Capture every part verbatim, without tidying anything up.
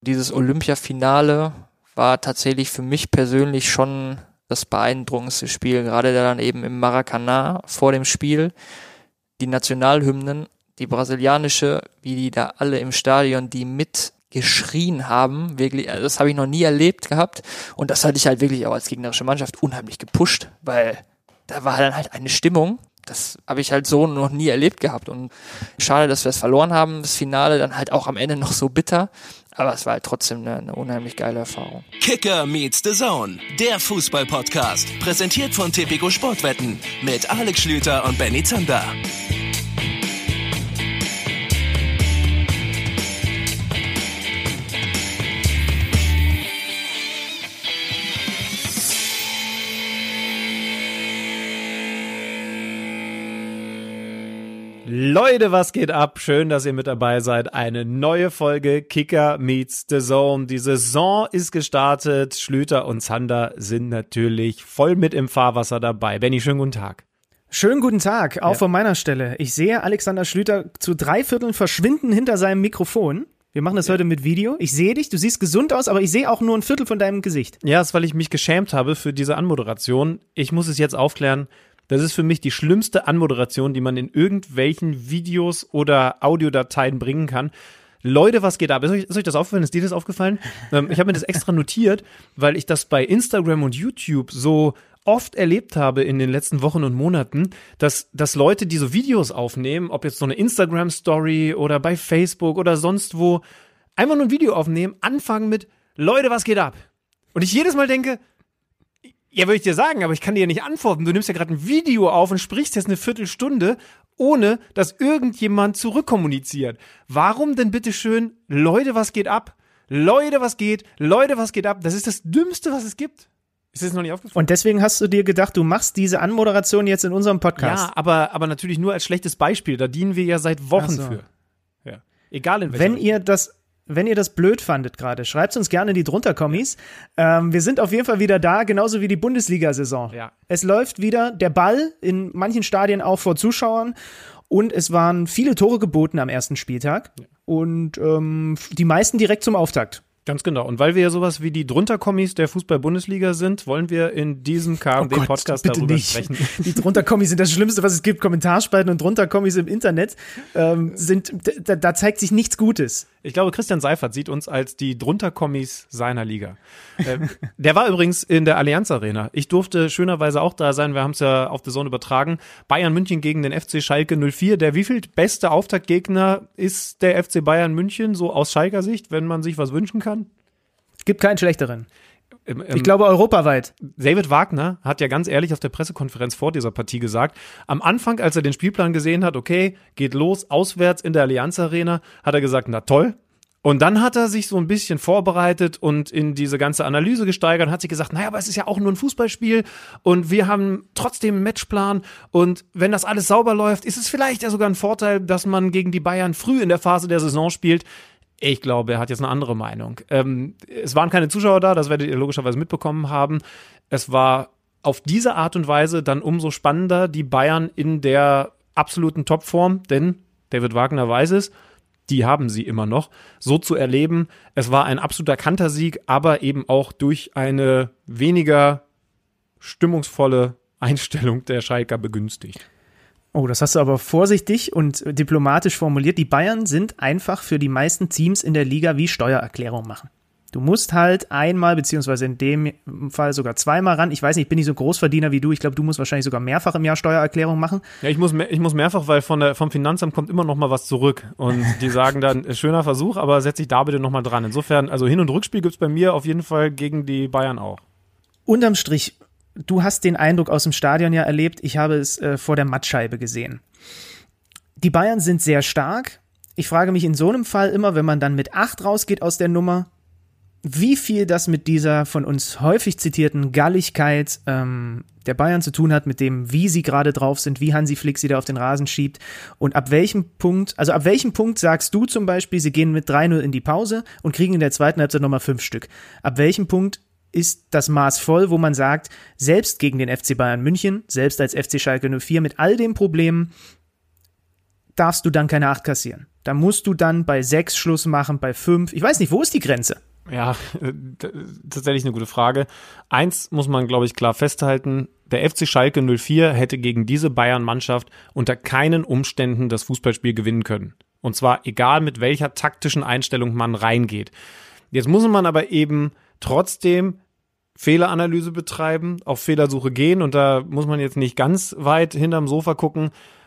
Dieses Olympiafinale war tatsächlich für mich persönlich schon das beeindruckendste Spiel, gerade dann eben im Maracanã vor dem Spiel. Die Nationalhymnen, die brasilianische, wie die da alle im Stadion, die mitgeschrien haben, wirklich, also das habe ich noch nie erlebt gehabt und das hatte ich halt wirklich auch als gegnerische Mannschaft unheimlich gepusht, weil da war dann halt eine Stimmung, das habe ich halt so noch nie erlebt gehabt und schade, dass wir es verloren haben, das Finale dann halt auch am Ende noch so bitter, aber es war halt trotzdem eine, eine unheimlich geile Erfahrung. Kicker meets the Zone, der Fußball-Podcast, präsentiert von Tipico Sportwetten mit Alex Schlüter und Benny Zander. Leute, was geht ab? Schön, dass ihr mit dabei seid. Eine neue Folge Kicker meets the Zone. Die Saison ist gestartet. Schlüter und Zander sind natürlich voll mit im Fahrwasser dabei. Benni, schönen guten Tag. Schönen guten Tag, auch Ja. von meiner Stelle. Ich sehe Alexander Schlüter zu drei Vierteln verschwinden hinter seinem Mikrofon. Wir machen das ja. heute mit Video. Ich sehe dich, du siehst gesund aus, aber ich sehe auch nur ein Viertel von deinem Gesicht. Ja, das ist, weil ich mich geschämt habe für diese Anmoderation. Ich muss es jetzt aufklären. Das ist für mich die schlimmste Anmoderation, die man in irgendwelchen Videos oder Audiodateien bringen kann. Leute, was geht ab? Ist euch, ist euch das aufgefallen? Ist dir das aufgefallen? ähm, ich habe mir das extra notiert, weil ich das bei Instagram und YouTube so oft erlebt habe in den letzten Wochen und Monaten, dass, dass Leute, die so Videos aufnehmen, ob jetzt so eine Instagram-Story oder bei Facebook oder sonst wo, einfach nur ein Video aufnehmen, anfangen mit Leute, was geht ab? Und ich jedes Mal denke, ja, würde ich dir sagen, aber ich kann dir ja nicht antworten. Du nimmst ja gerade ein Video auf und sprichst jetzt eine Viertelstunde, ohne dass irgendjemand zurückkommuniziert. Warum denn bitte schön, Leute, was geht ab? Leute, was geht? Leute, was geht ab? Das ist das Dümmste, was es gibt. Ist das noch nicht aufgefallen? Und deswegen hast du dir gedacht, du machst diese Anmoderation jetzt in unserem Podcast. Ja, aber, aber natürlich nur als schlechtes Beispiel. Da dienen wir ja seit Wochen Ach so. für. Ja. Egal in welcher Wenn Richtung. ihr das Wenn ihr das blöd fandet gerade, schreibt uns gerne in die Drunter-Kommis. Ähm, wir sind auf jeden Fall wieder da, genauso wie die Bundesliga-Saison. Ja. Es läuft wieder der Ball, in manchen Stadien auch vor Zuschauern. Und es waren viele Tore geboten am ersten Spieltag. Ja. Und ähm, die meisten direkt zum Auftakt. Ganz genau. Und weil wir ja sowas wie die Drunter-Kommis der Fußball-Bundesliga sind, wollen wir in diesem K M D-Podcast bitte darüber nicht. sprechen. Die Drunter-Kommis sind das Schlimmste, was es gibt. Kommentarspalten und Drunter-Kommis im Internet ähm, sind, da, da zeigt sich nichts Gutes. Ich glaube, Christian Seifert sieht uns als die Drunter-Kommis seiner Liga. äh, der war übrigens in der Allianz Arena. Ich durfte schönerweise auch da sein. Wir haben es ja auf der Zone übertragen. Bayern München gegen den F C Schalke null vier. Der wieviel beste Auftaktgegner ist der F C Bayern München, so aus Schalker Sicht, wenn man sich was wünschen kann? Es gibt keinen schlechteren. Ähm, Ich glaube europaweit. David Wagner hat ja ganz ehrlich auf der Pressekonferenz vor dieser Partie gesagt, am Anfang, als er den Spielplan gesehen hat, okay, geht los, auswärts in der Allianz Arena, hat er gesagt, na toll. Und dann hat er sich so ein bisschen vorbereitet und in diese ganze Analyse gesteigert und hat sich gesagt, naja, aber es ist ja auch nur ein Fußballspiel und wir haben trotzdem einen Matchplan und wenn das alles sauber läuft, ist es vielleicht ja sogar ein Vorteil, dass man gegen die Bayern früh in der Phase der Saison spielt. Ich glaube, er hat jetzt eine andere Meinung. Ähm, es waren keine Zuschauer da, das werdet ihr logischerweise mitbekommen haben. Es war auf diese Art und Weise dann umso spannender, die Bayern in der absoluten Topform, denn David Wagner weiß es, die haben sie immer noch, so zu erleben. Es war ein absoluter Kantersieg, aber eben auch durch eine weniger stimmungsvolle Einstellung der Schalker begünstigt. Oh, das hast du aber vorsichtig und diplomatisch formuliert. Die Bayern sind einfach für die meisten Teams in der Liga wie Steuererklärung machen. Du musst halt einmal, beziehungsweise in dem Fall sogar zweimal ran. Ich weiß nicht, ich bin nicht so Großverdiener wie du. Ich glaube, du musst wahrscheinlich sogar mehrfach im Jahr Steuererklärung machen. Ja, ich muss, mehr, ich muss mehrfach, weil von der, vom Finanzamt kommt immer noch mal was zurück. Und die sagen dann, schöner Versuch, aber setz dich da bitte noch mal dran. Insofern, also Hin- und Rückspiel gibt's bei mir auf jeden Fall gegen die Bayern auch. Unterm Strich, du hast den Eindruck aus dem Stadion ja erlebt, ich habe es äh, vor der Mattscheibe gesehen. Die Bayern sind sehr stark. Ich frage mich in so einem Fall immer, wenn man dann mit acht rausgeht aus der Nummer, wie viel das mit dieser von uns häufig zitierten Galligkeit ähm, der Bayern zu tun hat, mit dem, wie sie gerade drauf sind, wie Hansi Flick sie da auf den Rasen schiebt und ab welchem Punkt, also ab welchem Punkt sagst du zum Beispiel, sie gehen mit drei null in die Pause und kriegen in der zweiten Halbzeit nochmal fünf Stück. Ab welchem Punkt ist das Maß voll, wo man sagt, selbst gegen den F C Bayern München, selbst als F C Schalke null vier mit all den Problemen, darfst du dann keine acht kassieren. Da musst du dann bei sechs Schluss machen, bei fünf. Ich weiß nicht, wo ist die Grenze? Ja, tatsächlich eine gute Frage. Eins muss man, glaube ich, klar festhalten. Der F C Schalke null vier hätte gegen diese Bayern-Mannschaft unter keinen Umständen das Fußballspiel gewinnen können. Und zwar egal, mit welcher taktischen Einstellung man reingeht. Jetzt muss man aber eben trotzdem Fehleranalyse betreiben, auf Fehlersuche gehen. Und da muss man jetzt nicht ganz weit hinterm Sofa gucken.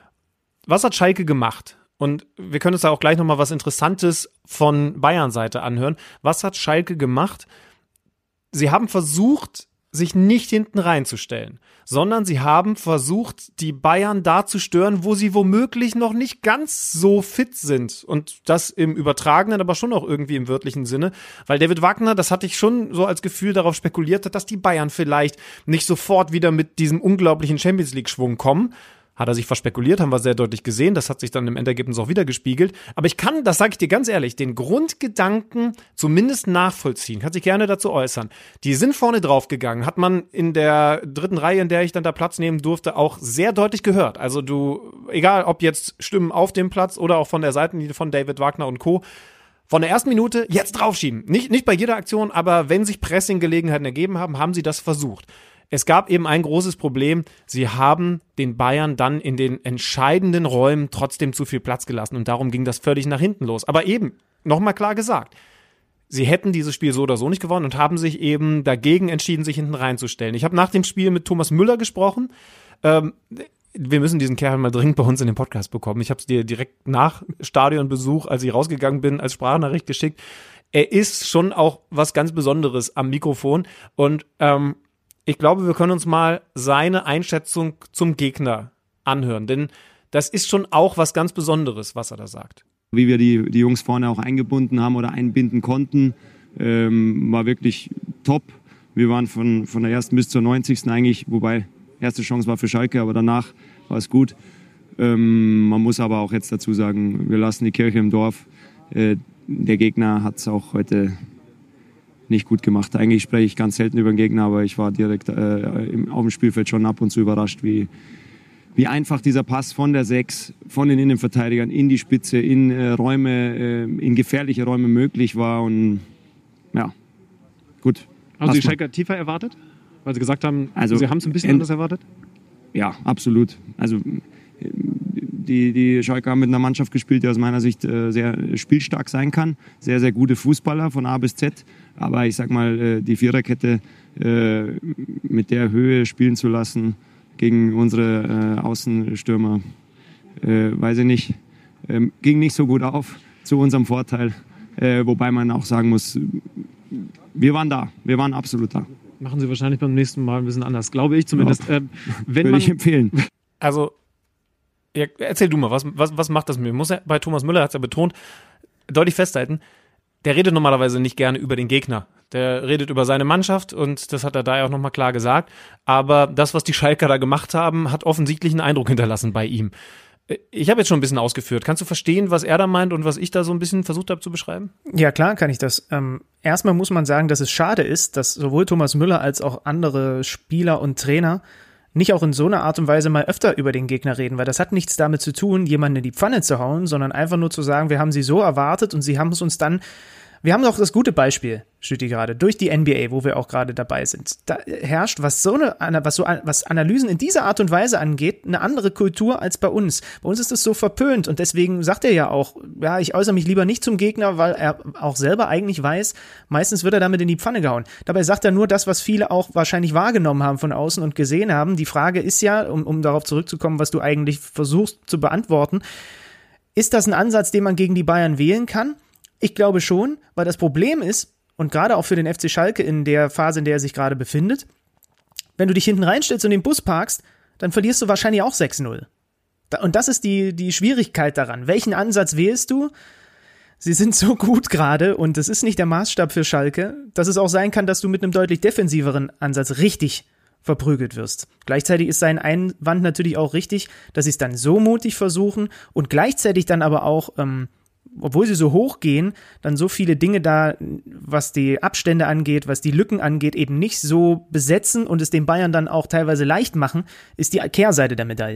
Was hat Schalke gemacht? Und wir können uns da auch gleich nochmal was Interessantes von Bayern-Seite anhören. Was hat Schalke gemacht? Sie haben versucht, sich nicht hinten reinzustellen, sondern sie haben versucht, die Bayern da zu stören, wo sie womöglich noch nicht ganz so fit sind. Und das im übertragenen, aber schon auch irgendwie im wörtlichen Sinne. Weil David Wagner, das hatte ich schon so als Gefühl, darauf spekuliert hat, dass die Bayern vielleicht nicht sofort wieder mit diesem unglaublichen Champions-League-Schwung kommen. Hat er sich verspekuliert, haben wir sehr deutlich gesehen. Das hat sich dann im Endergebnis auch wieder gespiegelt. Aber ich kann, das sage ich dir ganz ehrlich, den Grundgedanken zumindest nachvollziehen. Kann sich gerne dazu äußern. Die sind vorne draufgegangen. Hat man in der dritten Reihe, in der ich dann da Platz nehmen durfte, auch sehr deutlich gehört. Also du, egal ob jetzt Stimmen auf dem Platz oder auch von der Seitenlinie von David Wagner und Co., von der ersten Minute jetzt draufschieben. Nicht, nicht bei jeder Aktion, aber wenn sich Pressing-Gelegenheiten ergeben haben, haben sie das versucht. Es gab eben ein großes Problem. Sie haben den Bayern dann in den entscheidenden Räumen trotzdem zu viel Platz gelassen und darum ging das völlig nach hinten los. Aber eben, nochmal klar gesagt, sie hätten dieses Spiel so oder so nicht gewonnen und haben sich eben dagegen entschieden, sich hinten reinzustellen. Ich habe nach dem Spiel mit Thomas Müller gesprochen. Ähm, wir müssen diesen Kerl mal dringend bei uns in den Podcast bekommen. Ich habe es dir direkt nach Stadionbesuch, als ich rausgegangen bin, als Sprachnachricht geschickt. Er ist schon auch was ganz Besonderes am Mikrofon und ähm, ich glaube, wir können uns mal seine Einschätzung zum Gegner anhören, denn das ist schon auch was ganz Besonderes, was er da sagt. Wie wir die, die Jungs vorne auch eingebunden haben oder einbinden konnten, ähm, war wirklich top. Wir waren von, von der ersten bis zur neunzigsten eigentlich, wobei erste Chance war für Schalke, aber danach war es gut. Ähm, man muss aber auch jetzt dazu sagen, wir lassen die Kirche im Dorf. Äh, der Gegner hat es auch heute nicht gut gemacht. Eigentlich spreche ich ganz selten über den Gegner, aber ich war direkt äh, im, auf dem Spielfeld schon ab und zu überrascht, wie, wie einfach dieser Pass von der Sechs, von den Innenverteidigern in die Spitze, in äh, Räume, äh, in gefährliche Räume möglich war. Und ja, gut. Also die Schalker tiefer erwartet? Weil sie gesagt haben, also, sie haben es ein bisschen äh, anders erwartet? Ja, absolut. Also Die, die Schalke haben mit einer Mannschaft gespielt, die aus meiner Sicht äh, sehr spielstark sein kann. Sehr, sehr gute Fußballer von A bis Z. Aber ich sag mal, äh, die Viererkette äh, mit der Höhe spielen zu lassen gegen unsere äh, Außenstürmer, äh, weiß ich nicht, äh, ging nicht so gut auf, zu unserem Vorteil. Äh, wobei man auch sagen muss, wir waren da, wir waren absolut da. Machen sie wahrscheinlich beim nächsten Mal ein bisschen anders, glaube ich zumindest. Ja, äh, wenn würde man, ich empfehlen. Also, ja, erzähl du mal, was, was, was macht das mit mir? Muss er, bei Thomas Müller hat es ja betont, deutlich festhalten, der redet normalerweise nicht gerne über den Gegner. Der redet über seine Mannschaft und das hat er da ja auch nochmal klar gesagt. Aber das, was die Schalker da gemacht haben, hat offensichtlich einen Eindruck hinterlassen bei ihm. Ich habe jetzt schon ein bisschen ausgeführt. Kannst du verstehen, was er da meint und was ich da so ein bisschen versucht habe zu beschreiben? Ja, klar kann ich das. Ähm, erstmal muss man sagen, dass es schade ist, dass sowohl Thomas Müller als auch andere Spieler und Trainer nicht auch in so einer Art und Weise mal öfter über den Gegner reden, weil das hat nichts damit zu tun, jemanden in die Pfanne zu hauen, sondern einfach nur zu sagen, wir haben sie so erwartet und sie haben es uns dann, wir haben doch das gute Beispiel, Stütti, gerade, durch die N B A, wo wir auch gerade dabei sind. Da herrscht, was so eine, was so, was Analysen in dieser Art und Weise angeht, eine andere Kultur als bei uns. Bei uns ist das so verpönt und deswegen sagt er ja auch, ja, ich äußere mich lieber nicht zum Gegner, weil er auch selber eigentlich weiß, meistens wird er damit in die Pfanne gehauen. Dabei sagt er nur das, was viele auch wahrscheinlich wahrgenommen haben von außen und gesehen haben. Die Frage ist ja, um, um darauf zurückzukommen, was du eigentlich versuchst zu beantworten, ist das ein Ansatz, den man gegen die Bayern wählen kann? Ich glaube schon, weil das Problem ist, und gerade auch für den F C Schalke in der Phase, in der er sich gerade befindet, wenn du dich hinten reinstellst und den Bus parkst, dann verlierst du wahrscheinlich auch sechs null. Und das ist die, die Schwierigkeit daran. Welchen Ansatz wählst du? Sie sind so gut gerade und das ist nicht der Maßstab für Schalke, dass es auch sein kann, dass du mit einem deutlich defensiveren Ansatz richtig verprügelt wirst. Gleichzeitig ist sein Einwand natürlich auch richtig, dass sie es dann so mutig versuchen und gleichzeitig dann aber auch ähm, obwohl sie so hoch gehen, dann so viele Dinge da, was die Abstände angeht, was die Lücken angeht, eben nicht so besetzen und es den Bayern dann auch teilweise leicht machen, ist die Kehrseite der Medaille.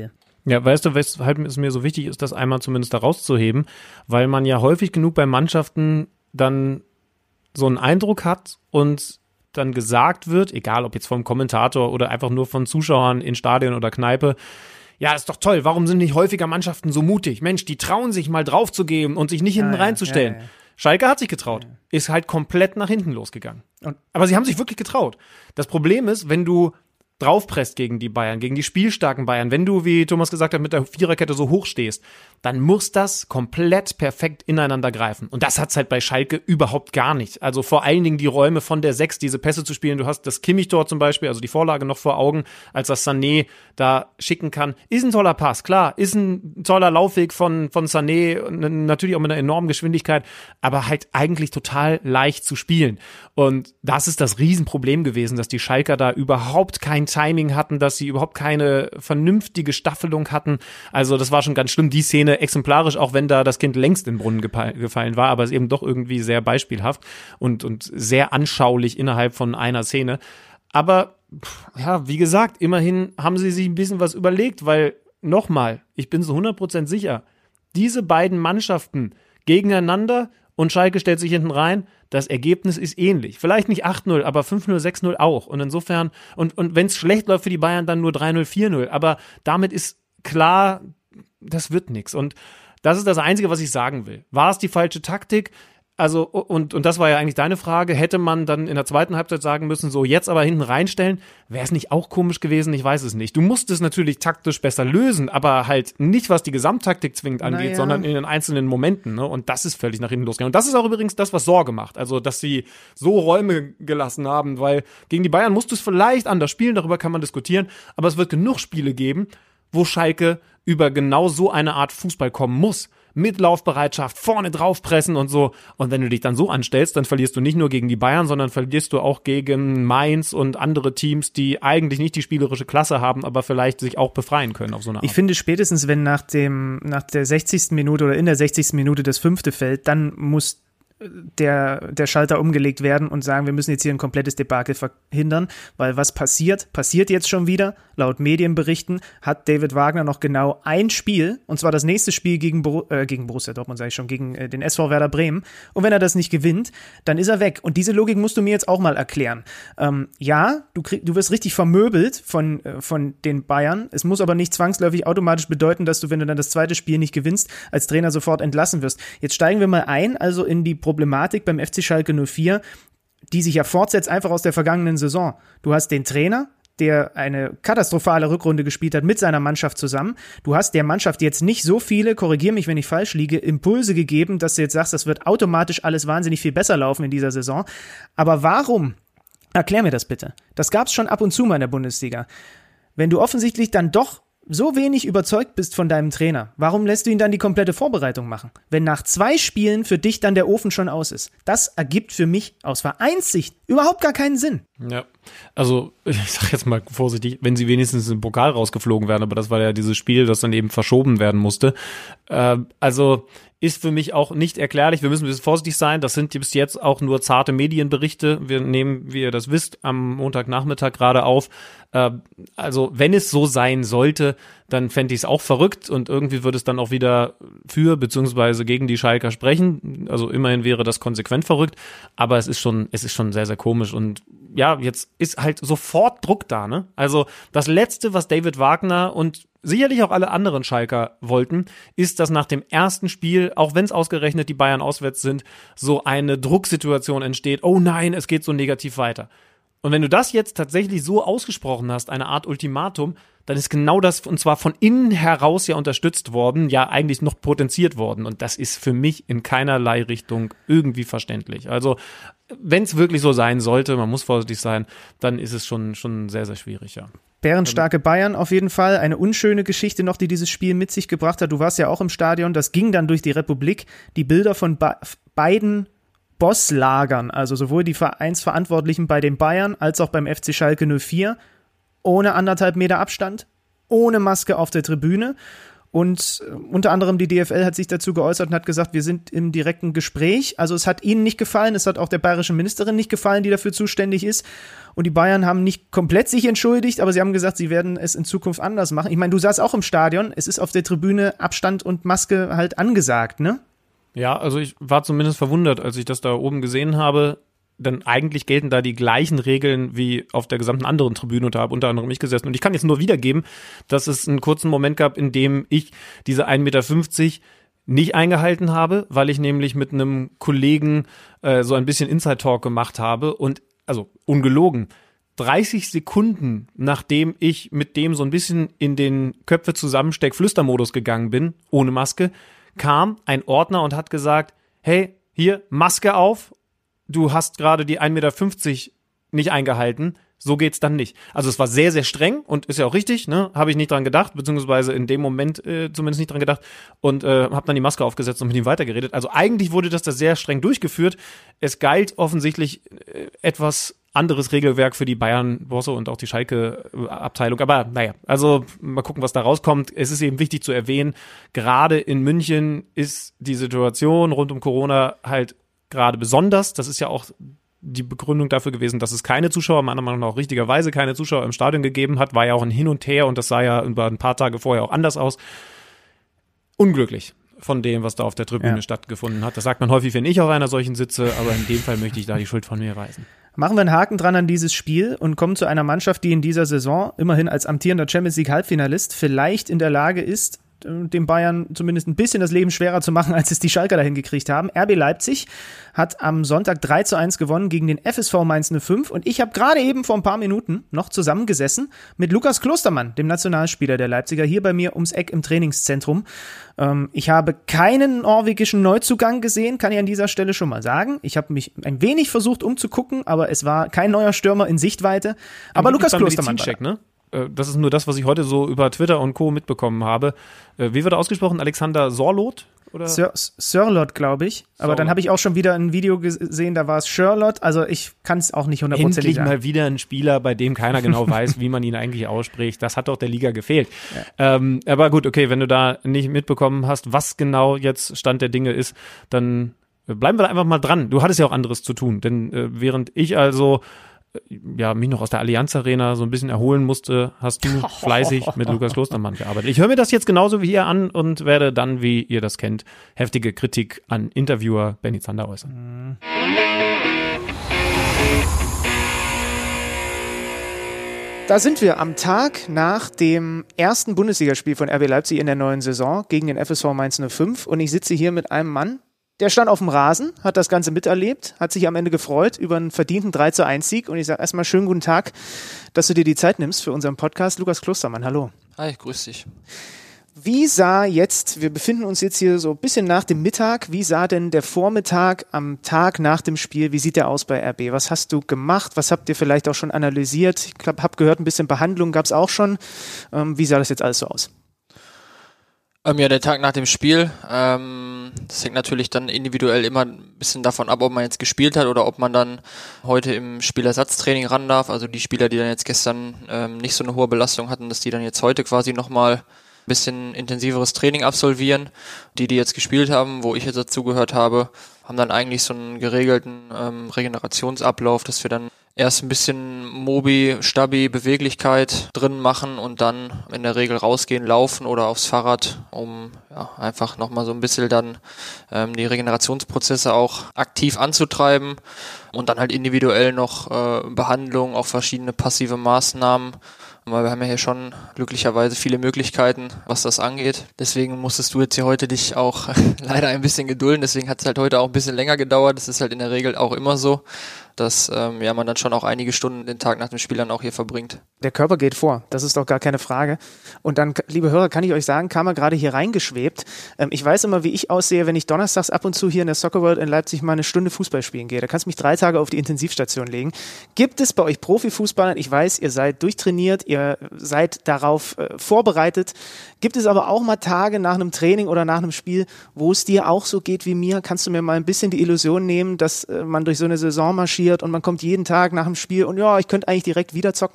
Ja, weißt du, weshalb es mir so wichtig ist, das einmal zumindest da rauszuheben, weil man ja häufig genug bei Mannschaften dann so einen Eindruck hat und dann gesagt wird, egal ob jetzt vom Kommentator oder einfach nur von Zuschauern in Stadion oder Kneipe, ja, ist doch toll, warum sind nicht häufiger Mannschaften so mutig? Mensch, die trauen sich mal draufzugeben und sich nicht hinten ja, reinzustellen. Ja, ja, ja. Schalke hat sich getraut, ja. ist halt komplett nach hinten losgegangen. Und, aber sie haben sich wirklich getraut. Das Problem ist, wenn du draufpresst gegen die Bayern, gegen die spielstarken Bayern, wenn du, wie Thomas gesagt hat, mit der Viererkette so hoch stehst, dann muss das komplett perfekt ineinander greifen. Und das hat's halt bei Schalke überhaupt gar nicht. Also vor allen Dingen die Räume von der Sechs, diese Pässe zu spielen. Du hast das Kimmich-Tor zum Beispiel, also die Vorlage noch vor Augen, als das Sané da schicken kann. Ist ein toller Pass, klar. Ist ein toller Laufweg von, von Sané, natürlich auch mit einer enormen Geschwindigkeit, aber halt eigentlich total leicht zu spielen. Und das ist das Riesenproblem gewesen, dass die Schalker da überhaupt kein Timing hatten, dass sie überhaupt keine vernünftige Staffelung hatten. Also das war schon ganz schlimm, die Szene exemplarisch, auch wenn da das Kind längst in den Brunnen gepa- gefallen war, aber es ist eben doch irgendwie sehr beispielhaft und, und sehr anschaulich innerhalb von einer Szene. Aber ja, wie gesagt, immerhin haben sie sich ein bisschen was überlegt, weil nochmal, ich bin so hundert Prozent sicher, diese beiden Mannschaften gegeneinander und Schalke stellt sich hinten rein, das Ergebnis ist ähnlich. Vielleicht nicht acht null, aber fünf null, sechs null auch. Und insofern, und, und wenn es schlecht läuft für die Bayern, dann nur drei null, vier null. Aber damit ist klar, das wird nichts. Und das ist das Einzige, was ich sagen will. War es die falsche Taktik? Also, und, und das war ja eigentlich deine Frage, hätte man dann in der zweiten Halbzeit sagen müssen, so jetzt aber hinten reinstellen, wäre es nicht auch komisch gewesen? Ich weiß es nicht. Du musst es natürlich taktisch besser lösen, aber halt nicht, was die Gesamttaktik zwingend angeht, naja. sondern in den einzelnen Momenten, ne? Und das ist völlig nach hinten losgegangen. Und das ist auch übrigens das, was Sorge macht. Also, dass sie so Räume gelassen haben, weil gegen die Bayern musst du es vielleicht anders spielen, darüber kann man diskutieren, aber es wird genug Spiele geben, wo Schalke über genau so eine Art Fußball kommen muss. Mit Laufbereitschaft, vorne draufpressen und so. Und wenn du dich dann so anstellst, dann verlierst du nicht nur gegen die Bayern, sondern verlierst du auch gegen Mainz und andere Teams, die eigentlich nicht die spielerische Klasse haben, aber vielleicht sich auch befreien können auf so eine Art. Ich finde spätestens, wenn nach dem, nach der sechzigsten Minute oder in der sechzigsten Minute das fünfte fällt, dann muss der, der Schalter umgelegt werden und sagen, wir müssen jetzt hier ein komplettes Debakel verhindern, weil was passiert, passiert jetzt schon wieder. Laut Medienberichten hat David Wagner noch genau ein Spiel, und zwar das nächste Spiel gegen, Bor- äh, gegen Borussia Dortmund, sage ich schon, gegen äh, den S V Werder Bremen. Und wenn er das nicht gewinnt, dann ist er weg. Und diese Logik musst du mir jetzt auch mal erklären. Ähm, ja, du, krieg, du wirst richtig vermöbelt von, äh, von den Bayern. Es muss aber nicht zwangsläufig automatisch bedeuten, dass du, wenn du dann das zweite Spiel nicht gewinnst, als Trainer sofort entlassen wirst. Jetzt steigen wir mal ein, also in die Problematik beim F C Schalke null vier, die sich ja fortsetzt einfach aus der vergangenen Saison. Du hast den Trainer, der eine katastrophale Rückrunde gespielt hat mit seiner Mannschaft zusammen. Du hast der Mannschaft jetzt nicht so viele, korrigier mich, wenn ich falsch liege, Impulse gegeben, dass du jetzt sagst, das wird automatisch alles wahnsinnig viel besser laufen in dieser Saison. Aber warum? Erklär mir das bitte. Das gab es schon ab und zu mal in der Bundesliga. Wenn du offensichtlich dann doch so wenig überzeugt bist von deinem Trainer, warum lässt du ihn dann die komplette Vorbereitung machen? Wenn nach zwei Spielen für dich dann der Ofen schon aus ist. Das ergibt für mich aus Vereinssicht überhaupt gar keinen Sinn. Ja, also ich sag jetzt mal vorsichtig, wenn sie wenigstens im Pokal rausgeflogen wären, aber das war ja dieses Spiel, das dann eben verschoben werden musste. Äh, also ist für mich auch nicht erklärlich. Wir müssen ein bisschen vorsichtig sein. Das sind bis jetzt auch nur zarte Medienberichte. Wir nehmen, wie ihr das wisst, am Montagnachmittag gerade auf. Äh, also wenn es so sein sollte, dann fände ich es auch verrückt und irgendwie würde es dann auch wieder für beziehungsweise gegen die Schalker sprechen. Also immerhin wäre das konsequent verrückt, aber es ist schon, es ist schon sehr, sehr komisch und ja, jetzt ist halt sofort Druck da, ne? Also das Letzte, was David Wagner und sicherlich auch alle anderen Schalker wollten, ist, dass nach dem ersten Spiel, auch wenn es ausgerechnet die Bayern auswärts sind, so eine Drucksituation entsteht. Oh nein, es geht so negativ weiter. Und wenn du das jetzt tatsächlich so ausgesprochen hast, eine Art Ultimatum, dann ist genau das, und zwar von innen heraus ja unterstützt worden, ja eigentlich noch potenziert worden. Und das ist für mich in keinerlei Richtung irgendwie verständlich. Also wenn es wirklich so sein sollte, man muss vorsichtig sein, dann ist es schon, schon sehr, sehr schwierig, ja. Bärenstarke Bayern auf jeden Fall. Eine unschöne Geschichte noch, die dieses Spiel mit sich gebracht hat. Du warst ja auch im Stadion. Das ging dann durch die Republik. Die Bilder von ba- beiden Bosslagern, also sowohl die Vereinsverantwortlichen bei den Bayern als auch beim F C Schalke null vier, ohne anderthalb Meter Abstand, ohne Maske auf der Tribüne. Und unter anderem die D F L hat sich dazu geäußert und hat gesagt, wir sind im direkten Gespräch. Also es hat ihnen nicht gefallen, es hat auch der bayerischen Ministerin nicht gefallen, die dafür zuständig ist. Und die Bayern haben nicht komplett sich entschuldigt, aber sie haben gesagt, sie werden es in Zukunft anders machen. Ich meine, du saßt auch im Stadion, es ist auf der Tribüne Abstand und Maske halt angesagt, ne? Ja, also ich war zumindest verwundert, als ich das da oben gesehen habe. Denn eigentlich gelten da die gleichen Regeln wie auf der gesamten anderen Tribüne, und da habe unter anderem ich gesessen. Und ich kann jetzt nur wiedergeben, dass es einen kurzen Moment gab, in dem ich diese ein Meter fünfzig nicht eingehalten habe, weil ich nämlich mit einem Kollegen äh, so ein bisschen Inside-Talk gemacht habe. Und, also ungelogen, dreißig Sekunden, nachdem ich mit dem so ein bisschen in den Köpfe-Zusammensteck-Flüstermodus gegangen bin, ohne Maske, kam ein Ordner und hat gesagt, hey, hier, Maske auf. Du hast gerade die ein Meter fünfzig nicht eingehalten, so geht's dann nicht. Also es war sehr, sehr streng und ist ja auch richtig, ne? Habe ich nicht dran gedacht, beziehungsweise in dem Moment äh, zumindest nicht dran gedacht und äh, habe dann die Maske aufgesetzt und mit ihm weitergeredet. Also eigentlich wurde das da sehr streng durchgeführt. Es galt offensichtlich äh, etwas anderes Regelwerk für die Bayern-Bosse und auch die Schalke-Abteilung. Aber naja, also mal gucken, was da rauskommt. Es ist eben wichtig zu erwähnen, gerade in München ist die Situation rund um Corona halt gerade besonders. Das ist ja auch die Begründung dafür gewesen, dass es keine Zuschauer, meiner Meinung nach auch richtigerweise keine Zuschauer im Stadion gegeben hat. War ja auch ein Hin und Her und das sah ja über ein paar Tage vorher auch anders aus. Unglücklich von dem, was da auf der Tribüne ja. stattgefunden hat. Das sagt man häufig, wenn ich auf einer solchen sitze, aber in dem Fall möchte ich da die Schuld von mir weisen. Machen wir einen Haken dran an dieses Spiel und kommen zu einer Mannschaft, die in dieser Saison immerhin als amtierender Champions League Halbfinalist vielleicht in der Lage ist, dem Bayern zumindest ein bisschen das Leben schwerer zu machen, als es die Schalker dahin gekriegt haben. R B Leipzig hat am Sonntag drei zu eins gewonnen gegen den F S V Mainz null fünf und ich habe gerade eben vor ein paar Minuten noch zusammengesessen mit Lukas Klostermann, dem Nationalspieler der Leipziger, hier bei mir ums Eck im Trainingszentrum. Ähm, ich habe keinen norwegischen Neuzugang gesehen, kann ich an dieser Stelle schon mal sagen. Ich habe mich ein wenig versucht umzugucken, aber es war kein neuer Stürmer in Sichtweite. Aber Lukas Klostermann war da. Ne? Das ist nur das, was ich heute so über Twitter und Co. mitbekommen habe. Wie wird er ausgesprochen? Alexander Sorloth? Oder? Sir, Sirlot, glaube ich. Aber Sorloth. Dann habe ich auch schon wieder ein Video gesehen, da war es Sherlock. Also ich kann es auch nicht hundertprozentig sagen. Endlich mal wieder ein Spieler, bei dem keiner genau weiß, wie man ihn eigentlich ausspricht. Das hat doch der Liga gefehlt. Ja. Ähm, aber gut, okay, wenn du da nicht mitbekommen hast, was genau jetzt Stand der Dinge ist, dann bleiben wir da einfach mal dran. Du hattest ja auch anderes zu tun. Denn äh, während ich also ja, mich noch aus der Allianz Arena so ein bisschen erholen musste, hast du fleißig mit Lukas Klostermann gearbeitet. Ich höre mir das jetzt genauso wie ihr an und werde dann, wie ihr das kennt, heftige Kritik an Interviewer Benny Zander äußern. Da sind wir am Tag nach dem ersten Bundesligaspiel von R B Leipzig in der neuen Saison gegen den F S V Mainz null fünf und ich sitze hier mit einem Mann, der stand auf dem Rasen, hat das Ganze miterlebt, hat sich am Ende gefreut über einen verdienten drei zu eins Sieg. Und ich sage erstmal schönen guten Tag, dass du dir die Zeit nimmst für unseren Podcast. Lukas Klostermann, hallo. Hi, grüß dich. Wie sah jetzt, wir befinden uns jetzt hier so ein bisschen nach dem Mittag, wie sah denn der Vormittag am Tag nach dem Spiel, wie sieht der aus bei R B? Was hast du gemacht? Was habt ihr vielleicht auch schon analysiert? Ich habe gehört, ein bisschen Behandlung gab es auch schon. Ähm, wie sah das jetzt alles so aus? Ähm, ja, der Tag nach dem Spiel, ähm, das hängt natürlich dann individuell immer ein bisschen davon ab, ob man jetzt gespielt hat oder ob man dann heute im Spielersatztraining ran darf. Also die Spieler, die dann jetzt gestern ähm, nicht so eine hohe Belastung hatten, dass die dann jetzt heute quasi nochmal ein bisschen intensiveres Training absolvieren. Die, die jetzt gespielt haben, wo ich jetzt dazugehört habe, haben dann eigentlich so einen geregelten ähm, Regenerationsablauf, dass wir dann erst ein bisschen Mobi, Stabi, Beweglichkeit drin machen und dann in der Regel rausgehen, laufen oder aufs Fahrrad, um ja, einfach nochmal so ein bisschen dann ähm, die Regenerationsprozesse auch aktiv anzutreiben und dann halt individuell noch äh, Behandlung, auch verschiedene passive Maßnahmen, weil wir haben ja hier schon glücklicherweise viele Möglichkeiten, was das angeht. Deswegen musstest du jetzt hier heute dich auch leider ein bisschen gedulden, deswegen hat es halt heute auch ein bisschen länger gedauert. Das ist halt in der Regel auch immer so, dass ähm, ja man dann schon auch einige Stunden den Tag nach dem Spiel dann auch hier verbringt. Der Körper geht vor, das ist doch gar keine Frage. Und dann, liebe Hörer, kann ich euch sagen, kam er gerade hier reingeschwebt. Ähm, ich weiß immer, wie ich aussehe, wenn ich donnerstags ab und zu hier in der Soccer World in Leipzig mal eine Stunde Fußball spielen gehe. Da kannst du mich drei Tage auf die Intensivstation legen. Gibt es bei euch Profifußballern, ich weiß, ihr seid durchtrainiert, ihr seid darauf äh, vorbereitet, gibt es aber auch mal Tage nach einem Training oder nach einem Spiel, wo es dir auch so geht wie mir? Kannst du mir mal ein bisschen die Illusion nehmen, dass äh, man durch so eine Saison marschiert und man kommt jeden Tag nach dem Spiel und ja, ich könnte eigentlich direkt wieder zocken?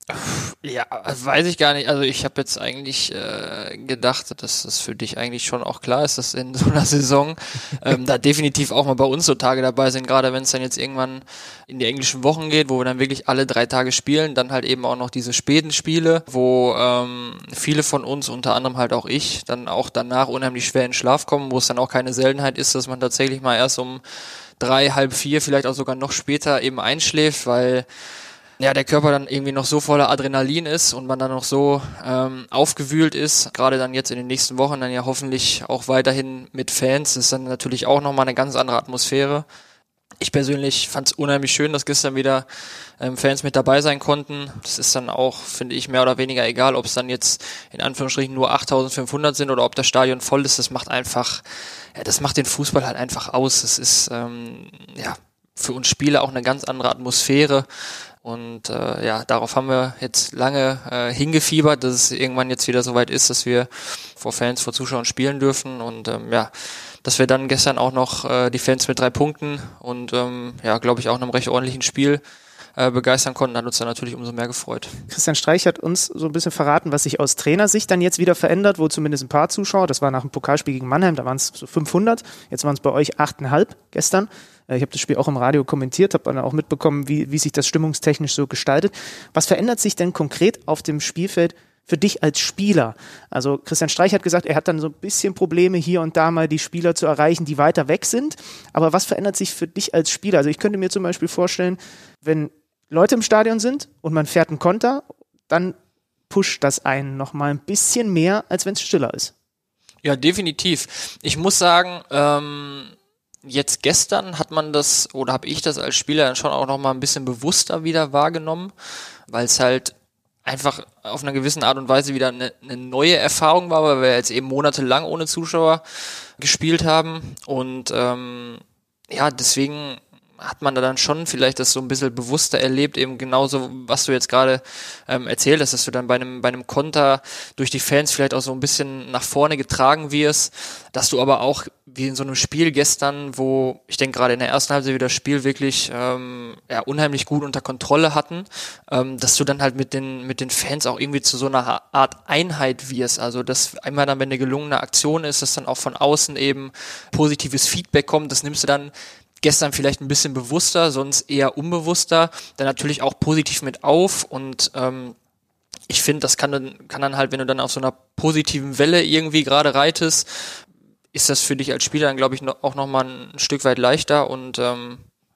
Ja, weiß ich gar nicht. Also ich habe jetzt eigentlich äh, gedacht, dass das für dich eigentlich schon auch klar ist, dass in so einer Saison ähm, da definitiv auch mal bei uns so Tage dabei sind, gerade wenn es dann jetzt irgendwann in die englischen Wochen geht, wo wir dann wirklich alle drei Tage spielen, dann halt eben auch noch diese späten Spiele, wo ähm, viele von uns, unter anderem halt auch ich, dann auch danach unheimlich schwer in den Schlaf kommen, wo es dann auch keine Seltenheit ist, dass man tatsächlich mal erst um drei, halb vier, vielleicht auch sogar noch später eben einschläft, weil ja, der Körper dann irgendwie noch so voller Adrenalin ist und man dann noch so ähm, aufgewühlt ist, gerade dann jetzt in den nächsten Wochen dann ja hoffentlich auch weiterhin mit Fans, das ist dann natürlich auch nochmal eine ganz andere Atmosphäre. Ich persönlich fand es unheimlich schön, dass gestern wieder ähm, Fans mit dabei sein konnten. Das ist dann auch, finde ich, mehr oder weniger egal, ob es dann jetzt in Anführungsstrichen nur achttausendfünfhundert sind oder ob das Stadion voll ist. Das macht einfach, ja, das macht den Fußball halt einfach aus. Es ist, ähm, ja, für uns Spieler auch eine ganz andere Atmosphäre. Und äh, ja, darauf haben wir jetzt lange äh, hingefiebert, dass es irgendwann jetzt wieder soweit ist, dass wir vor Fans, vor Zuschauern spielen dürfen. Und ähm, ja, dass wir dann gestern auch noch äh, die Fans mit drei Punkten und ähm, ja, glaube ich, auch einem recht ordentlichen Spiel äh, begeistern konnten, hat uns dann natürlich umso mehr gefreut. Christian Streich hat uns so ein bisschen verraten, was sich aus Trainersicht dann jetzt wieder verändert, wo zumindest ein paar Zuschauer, das war nach dem Pokalspiel gegen Mannheim, da waren es so fünfhundert, jetzt waren es bei euch achteinhalb gestern. Ich habe das Spiel auch im Radio kommentiert, habe dann auch mitbekommen, wie, wie sich das stimmungstechnisch so gestaltet. Was verändert sich denn konkret auf dem Spielfeld für dich als Spieler? Also Christian Streich hat gesagt, er hat dann so ein bisschen Probleme, hier und da mal die Spieler zu erreichen, die weiter weg sind. Aber was verändert sich für dich als Spieler? Also ich könnte mir zum Beispiel vorstellen, wenn Leute im Stadion sind und man fährt einen Konter, dann pusht das einen noch mal ein bisschen mehr, als wenn es stiller ist. Ja, definitiv. Ich muss sagen, ähm, jetzt gestern hat man das, oder habe ich das als Spieler dann schon auch noch mal ein bisschen bewusster wieder wahrgenommen, weil es halt einfach auf einer gewissen Art und Weise wieder eine, eine neue Erfahrung war, weil wir jetzt eben monatelang ohne Zuschauer gespielt haben und ähm, ja, deswegen hat man da dann schon vielleicht das so ein bisschen bewusster erlebt, eben genauso, was du jetzt gerade ähm, erzählt hast, dass du dann bei einem bei einem Konter durch die Fans vielleicht auch so ein bisschen nach vorne getragen wirst, dass du aber auch wie in so einem Spiel gestern, wo ich denke gerade in der ersten Halbzeit wieder das Spiel wirklich ähm, ja, unheimlich gut unter Kontrolle hatten, ähm, dass du dann halt mit den mit den Fans auch irgendwie zu so einer Art Einheit wirst, also dass einmal dann, wenn eine gelungene Aktion ist, dass dann auch von außen eben positives Feedback kommt, das nimmst du dann gestern vielleicht ein bisschen bewusster, sonst eher unbewusster, dann natürlich auch positiv mit auf und ähm, ich finde, das kann dann, kann dann halt, wenn du dann auf so einer positiven Welle irgendwie gerade reitest, ist das für dich als Spieler dann, glaube ich, noch, auch nochmal ein Stück weit leichter und ähm,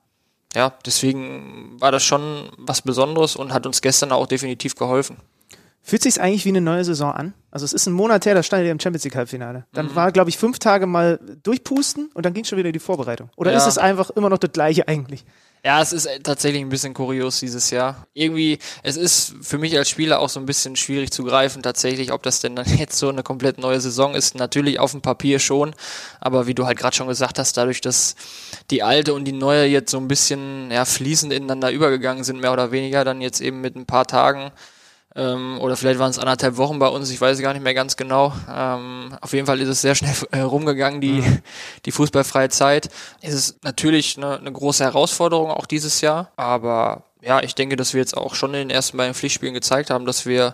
ja, deswegen war das schon was Besonderes und hat uns gestern auch definitiv geholfen. Fühlt sich's eigentlich wie eine neue Saison an? Also es ist ein Monat her, da stand ihr im Champions League Halbfinale. Dann mhm. war, glaube ich, fünf Tage mal durchpusten und dann ging schon wieder die Vorbereitung. Oder ja. Ist es einfach immer noch das Gleiche eigentlich? Ja, es ist tatsächlich ein bisschen kurios dieses Jahr. Irgendwie, es ist für mich als Spieler auch so ein bisschen schwierig zu greifen tatsächlich, ob das denn dann jetzt so eine komplett neue Saison ist. Natürlich auf dem Papier schon, aber wie du halt gerade schon gesagt hast, dadurch, dass die alte und die neue jetzt so ein bisschen ja, fließend ineinander übergegangen sind, mehr oder weniger, dann jetzt eben mit ein paar Tagen Ähm, oder vielleicht waren es anderthalb Wochen bei uns, ich weiß gar nicht mehr ganz genau. Ähm, auf jeden Fall ist es sehr schnell äh, rumgegangen, die, mhm. die fußballfreie Zeit. Es ist natürlich eine, eine große Herausforderung auch dieses Jahr, aber ja, ich denke, dass wir jetzt auch schon in den ersten beiden Pflichtspielen gezeigt haben, dass wir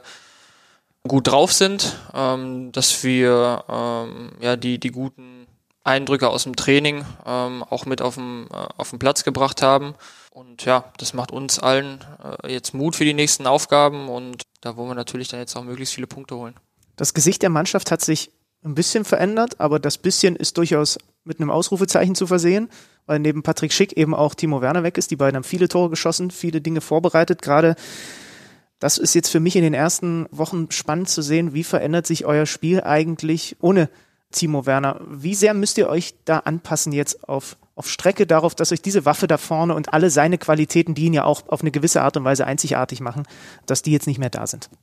gut drauf sind, ähm, dass wir ähm, ja die, die guten Eindrücke aus dem Training ähm, auch mit auf dem, äh, auf den Platz gebracht haben. Und ja, das macht uns allen äh, jetzt Mut für die nächsten Aufgaben und da wollen wir natürlich dann jetzt auch möglichst viele Punkte holen. Das Gesicht der Mannschaft hat sich ein bisschen verändert, aber das bisschen ist durchaus mit einem Ausrufezeichen zu versehen, weil neben Patrick Schick eben auch Timo Werner weg ist. Die beiden haben viele Tore geschossen, viele Dinge vorbereitet. Gerade das ist jetzt für mich in den ersten Wochen spannend zu sehen, wie verändert sich euer Spiel eigentlich ohne Timo Werner. Wie sehr müsst ihr euch da anpassen jetzt auf auf Strecke darauf, dass euch diese Waffe da vorne und alle seine Qualitäten, die ihn ja auch auf eine gewisse Art und Weise einzigartig machen, dass die jetzt nicht mehr da sind?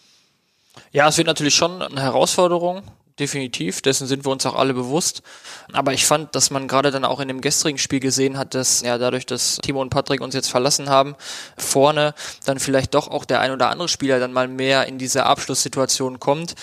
Ja, es wird natürlich schon eine Herausforderung, definitiv, dessen sind wir uns auch alle bewusst, aber ich fand, dass man gerade dann auch in dem gestrigen Spiel gesehen hat, dass ja dadurch, dass Timo und Patrick uns jetzt verlassen haben, vorne dann vielleicht doch auch der ein oder andere Spieler dann mal mehr in diese Abschlusssituation kommt.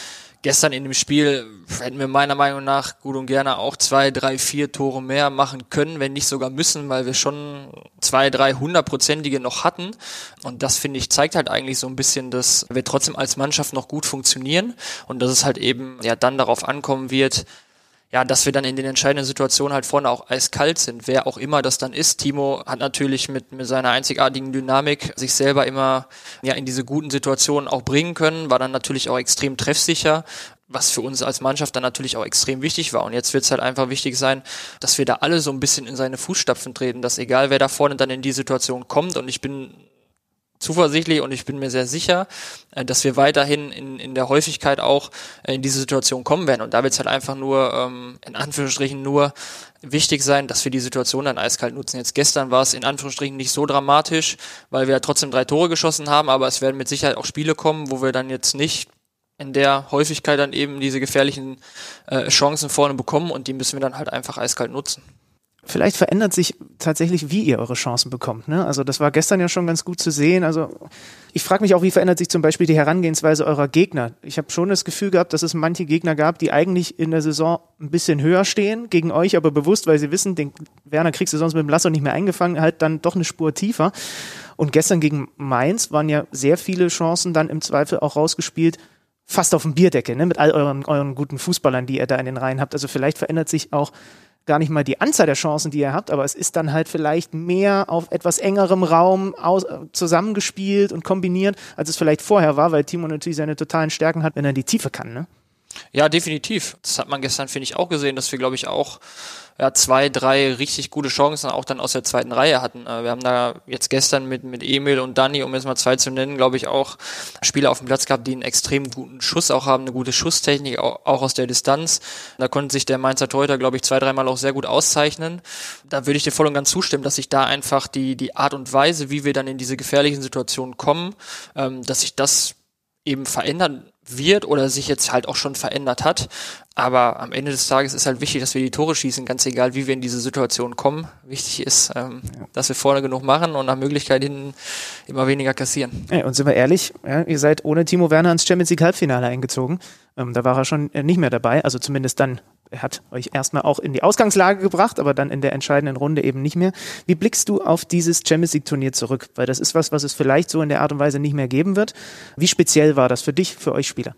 gestern in dem Spiel hätten wir meiner Meinung nach gut und gerne auch zwei, drei, vier Tore mehr machen können, wenn nicht sogar müssen, weil wir schon zwei, drei hundertprozentige noch hatten. Und das, finde ich, zeigt halt eigentlich so ein bisschen, dass wir trotzdem als Mannschaft noch gut funktionieren und dass es halt eben ja dann darauf ankommen wird, ja, dass wir dann in den entscheidenden Situationen halt vorne auch eiskalt sind, wer auch immer das dann ist. Timo hat natürlich mit, mit seiner einzigartigen Dynamik sich selber immer ja in diese guten Situationen auch bringen können, war dann natürlich auch extrem treffsicher, was für uns als Mannschaft dann natürlich auch extrem wichtig war. Und jetzt wird es halt einfach wichtig sein, dass wir da alle so ein bisschen in seine Fußstapfen treten, dass egal wer da vorne dann in die Situation kommt, und ich bin zuversichtlich und ich bin mir sehr sicher, dass wir weiterhin in, in der Häufigkeit auch in diese Situation kommen werden. Und da wird es halt einfach nur, ähm, in Anführungsstrichen nur wichtig sein, dass wir die Situation dann eiskalt nutzen. Jetzt gestern war es in Anführungsstrichen nicht so dramatisch, weil wir ja trotzdem drei Tore geschossen haben, aber es werden mit Sicherheit auch Spiele kommen, wo wir dann jetzt nicht in der Häufigkeit dann eben diese gefährlichen äh, Chancen vorne bekommen, und die müssen wir dann halt einfach eiskalt nutzen. Vielleicht verändert sich tatsächlich, wie ihr eure Chancen bekommt. Ne? Also das war gestern ja schon ganz gut zu sehen. Also ich frage mich auch, wie verändert sich zum Beispiel die Herangehensweise eurer Gegner? Ich habe schon das Gefühl gehabt, dass es manche Gegner gab, die eigentlich in der Saison ein bisschen höher stehen gegen euch, aber bewusst, weil sie wissen, den Werner kriegst du sonst mit dem Lasso nicht mehr eingefangen, halt dann doch eine Spur tiefer. Und gestern gegen Mainz waren ja sehr viele Chancen dann im Zweifel auch rausgespielt, fast auf dem Bierdeckel, ne? Mit all euren, euren guten Fußballern, die ihr da in den Reihen habt. Also vielleicht verändert sich auch gar nicht mal die Anzahl der Chancen, die ihr habt, aber es ist dann halt vielleicht mehr auf etwas engerem Raum aus, zusammengespielt und kombiniert, als es vielleicht vorher war, weil Timo natürlich seine totalen Stärken hat, wenn er in die Tiefe kann, ne? Ja, definitiv. Das hat man gestern, finde ich, auch gesehen, dass wir, glaube ich, auch ja, zwei, drei richtig gute Chancen auch dann aus der zweiten Reihe hatten. Wir haben da jetzt gestern mit mit Emil und Dani, um jetzt mal zwei zu nennen, glaube ich, auch Spieler auf dem Platz gehabt, die einen extrem guten Schuss auch haben, eine gute Schusstechnik, auch, auch aus der Distanz. Da konnte sich der Mainzer Torhüter, glaube ich, zwei, dreimal auch sehr gut auszeichnen. Da würde ich dir voll und ganz zustimmen, dass sich da einfach die die Art und Weise, wie wir dann in diese gefährlichen Situationen kommen, ähm, dass sich das eben verändern wird oder sich jetzt halt auch schon verändert hat. Aber am Ende des Tages ist halt wichtig, dass wir die Tore schießen, ganz egal, wie wir in diese Situation kommen. Wichtig ist, ähm, ja. dass wir vorne genug machen und nach Möglichkeit hinten immer weniger kassieren. Ja, und sind wir ehrlich, ja, ihr seid ohne Timo Werner ins Champions League Halbfinale eingezogen. Ähm, da war er schon äh, nicht mehr dabei, also zumindest dann. Er hat euch erstmal auch in die Ausgangslage gebracht, aber dann in der entscheidenden Runde eben nicht mehr. Wie blickst du auf dieses Champions League Turnier zurück? Weil das ist was, was es vielleicht so in der Art und Weise nicht mehr geben wird. Wie speziell war das für dich, für euch Spieler?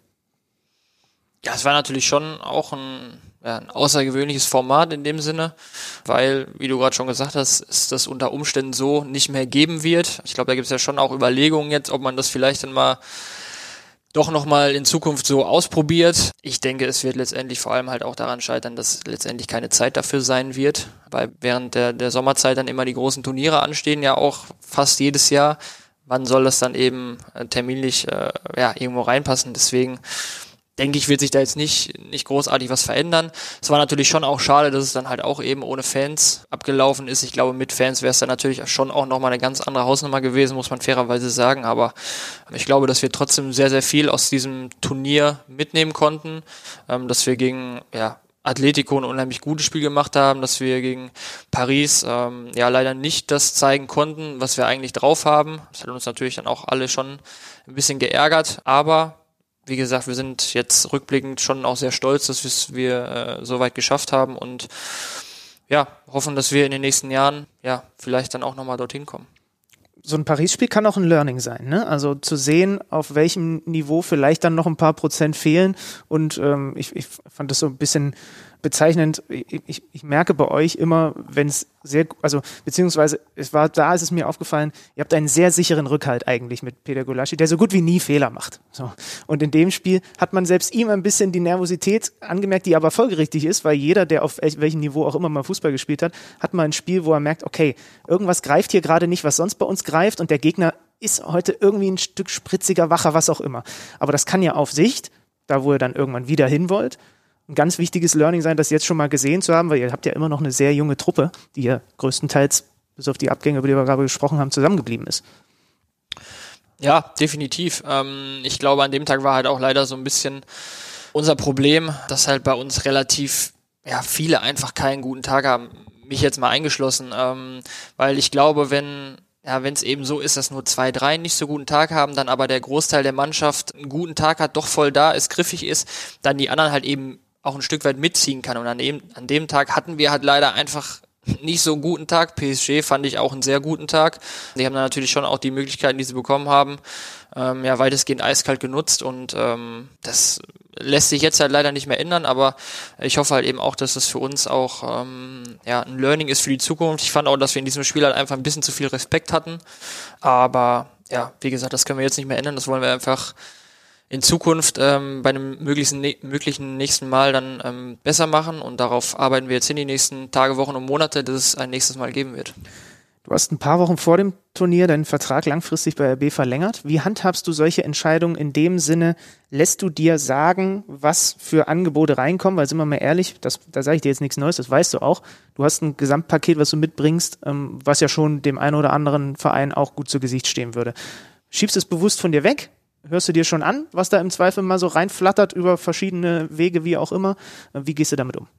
Ja, es war natürlich schon auch ein, ja, ein außergewöhnliches Format in dem Sinne, weil, wie du gerade schon gesagt hast, es das unter Umständen so nicht mehr geben wird. Ich glaube, da gibt es ja schon auch Überlegungen jetzt, ob man das vielleicht dann mal doch nochmal in Zukunft so ausprobiert. Ich denke, es wird letztendlich vor allem halt auch daran scheitern, dass letztendlich keine Zeit dafür sein wird, weil während der, der Sommerzeit dann immer die großen Turniere anstehen, ja auch fast jedes Jahr. Wann soll das dann eben äh, terminlich äh, ja irgendwo reinpassen? Deswegen denke ich, wird sich da jetzt nicht nicht großartig was verändern. Es war natürlich schon auch schade, dass es dann halt auch eben ohne Fans abgelaufen ist. Ich glaube, mit Fans wäre es dann natürlich schon auch nochmal eine ganz andere Hausnummer gewesen, muss man fairerweise sagen. Aber ich glaube, dass wir trotzdem sehr, sehr viel aus diesem Turnier mitnehmen konnten. Ähm, dass wir gegen ja Atletico ein unheimlich gutes Spiel gemacht haben, dass wir gegen Paris ähm, ja leider nicht das zeigen konnten, was wir eigentlich drauf haben. Das hat uns natürlich dann auch alle schon ein bisschen geärgert, aber wie gesagt, wir sind jetzt rückblickend schon auch sehr stolz, dass wir äh, so weit geschafft haben und ja, hoffen, dass wir in den nächsten Jahren ja vielleicht dann auch nochmal dorthin kommen. So ein Paris-Spiel kann auch ein Learning sein, ne? Also zu sehen, auf welchem Niveau vielleicht dann noch ein paar Prozent fehlen und ähm, ich, ich fand das so ein bisschen bezeichnend. Ich, ich, ich merke bei euch immer, wenn es sehr, also beziehungsweise es war da, ist es mir aufgefallen, ihr habt einen sehr sicheren Rückhalt eigentlich mit Peter Gulaschi, der so gut wie nie Fehler macht. So. Und in dem Spiel hat man selbst ihm ein bisschen die Nervosität angemerkt, die aber folgerichtig ist, weil jeder, der auf welchem Niveau auch immer mal Fußball gespielt hat, hat mal ein Spiel, wo er merkt, okay, irgendwas greift hier gerade nicht, was sonst bei uns greift und der Gegner ist heute irgendwie ein Stück spritziger, wacher, was auch immer. Aber das kann ja auf Sicht, da wo ihr dann irgendwann wieder hin wollt, ein ganz wichtiges Learning sein, das jetzt schon mal gesehen zu haben, weil ihr habt ja immer noch eine sehr junge Truppe, die ja größtenteils, bis auf die Abgänge, über die wir gerade gesprochen haben, zusammengeblieben ist. Ja, definitiv. Ähm, ich glaube, an dem Tag war halt auch leider so ein bisschen unser Problem, dass halt bei uns relativ ja viele einfach keinen guten Tag haben. Mich jetzt mal eingeschlossen, ähm, weil ich glaube, wenn ja, wenn es eben so ist, dass nur zwei, drei nicht so guten Tag haben, dann aber der Großteil der Mannschaft einen guten Tag hat, doch voll da ist, griffig ist, dann die anderen halt eben auch ein Stück weit mitziehen kann. Und an dem, an dem Tag hatten wir halt leider einfach nicht so einen guten Tag. P S G fand ich auch einen sehr guten Tag. Die haben dann natürlich schon auch die Möglichkeiten, die sie bekommen haben, ähm, ja, weitestgehend eiskalt genutzt und ähm, das lässt sich jetzt halt leider nicht mehr ändern, aber ich hoffe halt eben auch, dass das für uns auch ähm, ja, ein Learning ist für die Zukunft. Ich fand auch, dass wir in diesem Spiel halt einfach ein bisschen zu viel Respekt hatten, aber ja, wie gesagt, das können wir jetzt nicht mehr ändern, das wollen wir einfach in Zukunft ähm, bei einem möglichen, ne- möglichen nächsten Mal dann ähm, besser machen und darauf arbeiten wir jetzt hin die nächsten Tage, Wochen und Monate, dass es ein nächstes Mal geben wird. Du hast ein paar Wochen vor dem Turnier deinen Vertrag langfristig bei R B verlängert. Wie handhabst du solche Entscheidungen in dem Sinne? Lässt du dir sagen, was für Angebote reinkommen? Weil, sind wir mal ehrlich, das, da sage ich dir jetzt nichts Neues, das weißt du auch. Du hast ein Gesamtpaket, was du mitbringst, ähm, was ja schon dem einen oder anderen Verein auch gut zu Gesicht stehen würde. Schiebst es bewusst von dir weg? Hörst du dir schon an, was da im Zweifel mal so reinflattert über verschiedene Wege, wie auch immer? Wie gehst du damit um?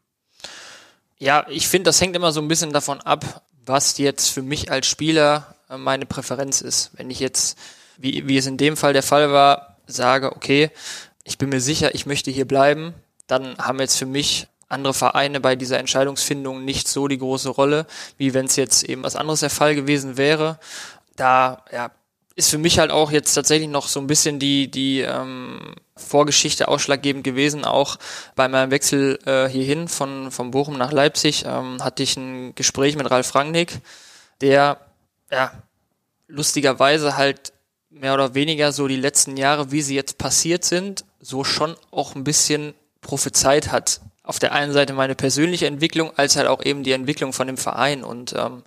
Ja, ich finde, das hängt immer so ein bisschen davon ab, was jetzt für mich als Spieler meine Präferenz ist. Wenn ich jetzt, wie, wie es in dem Fall der Fall war, sage, okay, ich bin mir sicher, ich möchte hier bleiben, dann haben jetzt für mich andere Vereine bei dieser Entscheidungsfindung nicht so die große Rolle, wie wenn es jetzt eben was anderes der Fall gewesen wäre. Da, ja, ist für mich halt auch jetzt tatsächlich noch so ein bisschen die die ähm, Vorgeschichte ausschlaggebend gewesen. Auch bei meinem Wechsel äh, hierhin von von Bochum nach Leipzig ähm, hatte ich ein Gespräch mit Ralf Rangnick, der ja lustigerweise halt mehr oder weniger so die letzten Jahre, wie sie jetzt passiert sind, so schon auch ein bisschen prophezeit hat. Auf der einen Seite meine persönliche Entwicklung, als halt auch eben die Entwicklung von dem Verein. Und ähm,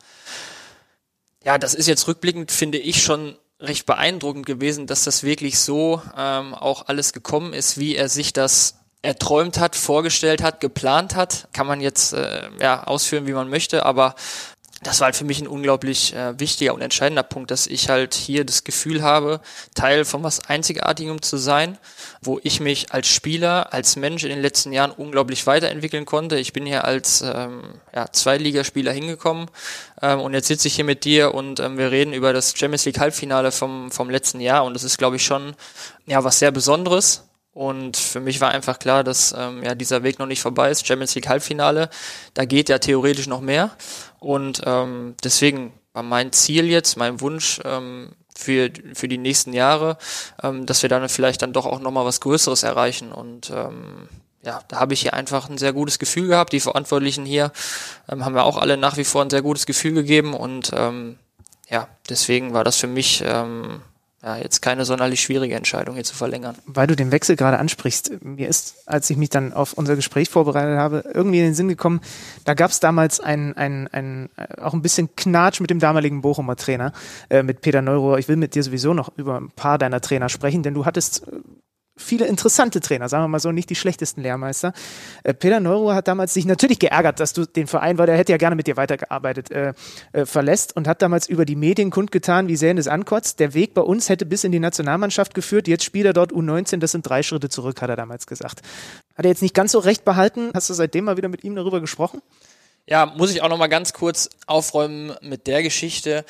ja, das ist jetzt rückblickend, finde ich, schon recht beeindruckend gewesen, dass das wirklich so ähm, auch alles gekommen ist, wie er sich das erträumt hat, vorgestellt hat, geplant hat. Kann man jetzt äh, ja ausführen, wie man möchte, aber das war halt für mich ein unglaublich äh, wichtiger und entscheidender Punkt, dass ich halt hier das Gefühl habe, Teil von was Einzigartigem zu sein, wo ich mich als Spieler, als Mensch in den letzten Jahren unglaublich weiterentwickeln konnte. Ich bin hier als ähm, ja, Zweitligaspieler hingekommen ähm, und jetzt sitze ich hier mit dir und ähm, wir reden über das Champions League Halbfinale vom vom letzten Jahr und das ist, glaube ich, schon ja was sehr Besonderes. Und für mich war einfach klar, dass ähm, ja dieser Weg noch nicht vorbei ist. Champions League Halbfinale, da geht ja theoretisch noch mehr. Und ähm, deswegen war mein Ziel jetzt, mein Wunsch ähm, für für die nächsten Jahre, ähm, dass wir dann vielleicht dann doch auch nochmal was Größeres erreichen. Und ähm, ja, da habe ich hier einfach ein sehr gutes Gefühl gehabt. Die Verantwortlichen hier ähm, haben wir auch alle nach wie vor ein sehr gutes Gefühl gegeben. Und ähm, ja, deswegen war das für mich ähm, ja, jetzt keine sonderlich schwierige Entscheidung, hier zu verlängern. Weil du den Wechsel gerade ansprichst, mir ist, als ich mich dann auf unser Gespräch vorbereitet habe, irgendwie in den Sinn gekommen, da gab es damals ein, ein, ein, auch ein bisschen Knatsch mit dem damaligen Bochumer Trainer, äh, mit Peter Neururer. Ich will mit dir sowieso noch über ein paar deiner Trainer sprechen, denn du hattest viele interessante Trainer, sagen wir mal so, nicht die schlechtesten Lehrmeister. Äh, Peter Neururer hat damals sich natürlich geärgert, dass du den Verein, weil der hätte ja gerne mit dir weitergearbeitet, äh, äh, verlässt und hat damals über die Medien kundgetan, wie sehr ihn das ankotzt. Der Weg bei uns hätte bis in die Nationalmannschaft geführt, jetzt spielt er dort U neunzehn, das sind drei Schritte zurück, hat er damals gesagt. Hat er jetzt nicht ganz so recht behalten? Hast du seitdem mal wieder mit ihm darüber gesprochen? Ja, muss ich auch noch mal ganz kurz aufräumen mit der Geschichte.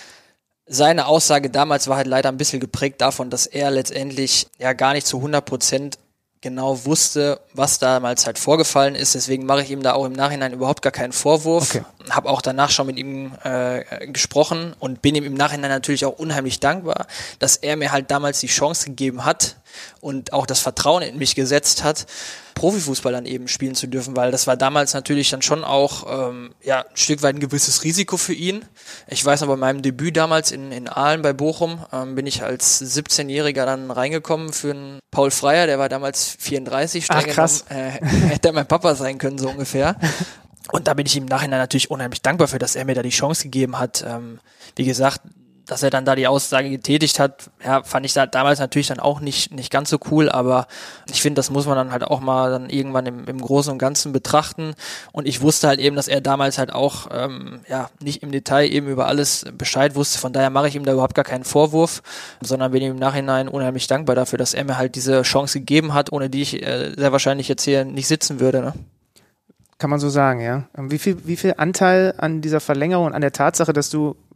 Seine Aussage damals war halt leider ein bisschen geprägt davon, dass er letztendlich ja gar nicht zu hundert Prozent genau wusste, was damals halt vorgefallen ist. Deswegen mache ich ihm da auch im Nachhinein überhaupt gar keinen Vorwurf. Okay. Habe auch danach schon mit ihm äh, gesprochen und bin ihm im Nachhinein natürlich auch unheimlich dankbar, dass er mir halt damals die Chance gegeben hat und auch das Vertrauen in mich gesetzt hat, Profifußball dann eben spielen zu dürfen, weil das war damals natürlich dann schon auch ähm, ja ein Stück weit ein gewisses Risiko für ihn. Ich weiß noch, bei meinem Debüt damals in, in Aalen bei Bochum ähm, bin ich als siebzehnjähriger dann reingekommen für einen Paul Freier, der war damals vierunddreißig, streng genommen, äh, hätte mein Papa sein können, so ungefähr. Und da bin ich ihm im Nachhinein natürlich unheimlich dankbar für, dass er mir da die Chance gegeben hat. Ähm, wie gesagt, dass er dann da die Aussage getätigt hat, ja, fand ich da damals natürlich dann auch nicht nicht ganz so cool, aber ich finde, das muss man dann halt auch mal dann irgendwann im, im Großen und Ganzen betrachten und ich wusste halt eben, dass er damals halt auch ähm, ja nicht im Detail eben über alles Bescheid wusste, von daher mache ich ihm da überhaupt gar keinen Vorwurf, sondern bin ihm im Nachhinein unheimlich dankbar dafür, dass er mir halt diese Chance gegeben hat, ohne die ich äh, sehr wahrscheinlich jetzt hier nicht sitzen würde, ne? Kann man so sagen, ja. Wie viel, wie viel Anteil an dieser Verlängerung und an der Tatsache, dass du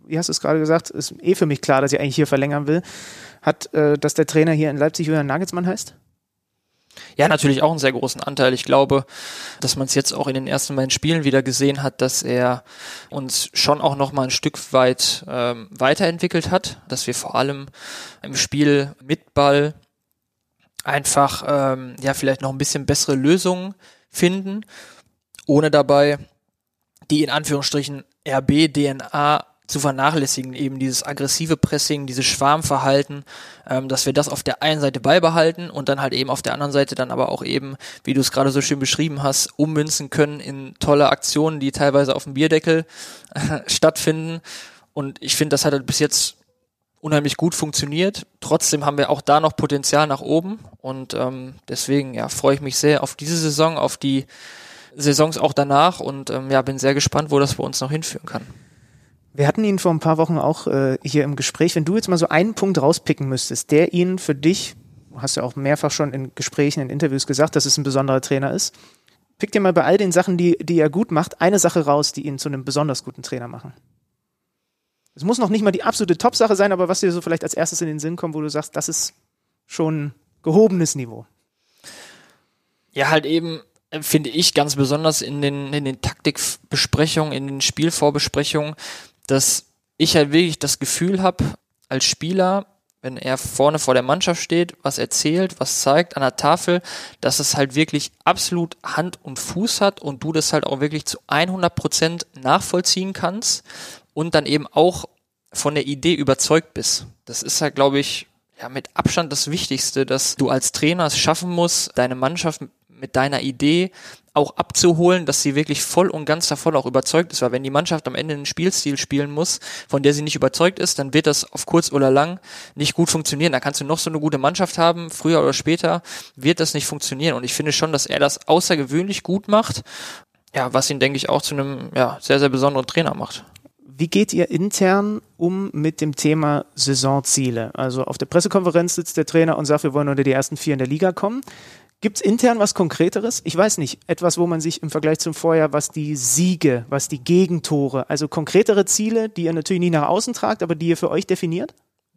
wie hast du es gerade gesagt, ist eh für mich klar, dass ich eigentlich hier verlängern will, hat, äh, dass der Trainer hier in Leipzig Julian Nagelsmann heißt? Ja, natürlich auch einen sehr großen Anteil. Ich glaube, dass man es jetzt auch in den ersten beiden Spielen wieder gesehen hat, dass er uns schon auch noch mal ein Stück weit ähm, weiterentwickelt hat, dass wir vor allem im Spiel mit Ball einfach ähm, ja vielleicht noch ein bisschen bessere Lösungen finden, ohne dabei die in Anführungsstrichen R B-D N A zu vernachlässigen, eben dieses aggressive Pressing, dieses Schwarmverhalten, ähm, dass wir das auf der einen Seite beibehalten und dann halt eben auf der anderen Seite dann aber auch eben, wie du es gerade so schön beschrieben hast, ummünzen können in tolle Aktionen, die teilweise auf dem Bierdeckel äh, stattfinden. Und ich finde, das hat halt bis jetzt unheimlich gut funktioniert. Trotzdem haben wir auch da noch Potenzial nach oben und ähm, deswegen ja freue ich mich sehr auf diese Saison, auf die Saisons auch danach und ähm, ja bin sehr gespannt, wo das bei uns noch hinführen kann. Wir hatten ihn vor ein paar Wochen auch äh, hier im Gespräch. Wenn du jetzt mal so einen Punkt rauspicken müsstest, der ihn für dich, du hast ja auch mehrfach schon in Gesprächen, in Interviews gesagt, dass es ein besonderer Trainer ist, pick dir mal bei all den Sachen, die, die er gut macht, eine Sache raus, die ihn zu einem besonders guten Trainer machen. Es muss noch nicht mal die absolute Top-Sache sein, aber was dir so vielleicht als erstes in den Sinn kommt, wo du sagst, das ist schon gehobenes Niveau. Ja, halt eben, finde ich, ganz besonders in den, in den Taktikbesprechungen, in den Spielvorbesprechungen, dass ich halt wirklich das Gefühl habe, als Spieler, wenn er vorne vor der Mannschaft steht, was erzählt, was zeigt an der Tafel, dass es halt wirklich absolut Hand und Fuß hat und du das halt auch wirklich zu hundert Prozent nachvollziehen kannst und dann eben auch von der Idee überzeugt bist. Das ist halt, glaube ich, ja mit Abstand das Wichtigste, dass du als Trainer es schaffen musst, deine Mannschaft mit deiner Idee auch abzuholen, dass sie wirklich voll und ganz davon auch überzeugt ist, weil wenn die Mannschaft am Ende einen Spielstil spielen muss, von der sie nicht überzeugt ist, dann wird das auf kurz oder lang nicht gut funktionieren. Da kannst du noch so eine gute Mannschaft haben, früher oder später wird das nicht funktionieren und ich finde schon, dass er das außergewöhnlich gut macht, ja, was ihn, denke ich, auch zu einem ja, sehr, sehr besonderen Trainer macht. Wie geht ihr intern um mit dem Thema Saisonziele? Also auf der Pressekonferenz sitzt der Trainer und sagt, wir wollen unter die ersten vier in der Liga kommen. Gibt es intern was Konkreteres? Ich weiß nicht, etwas, wo man sich im Vergleich zum Vorjahr, was die Siege, was die Gegentore, also konkretere Ziele, die ihr natürlich nicht nach außen tragt, aber die ihr für euch definiert?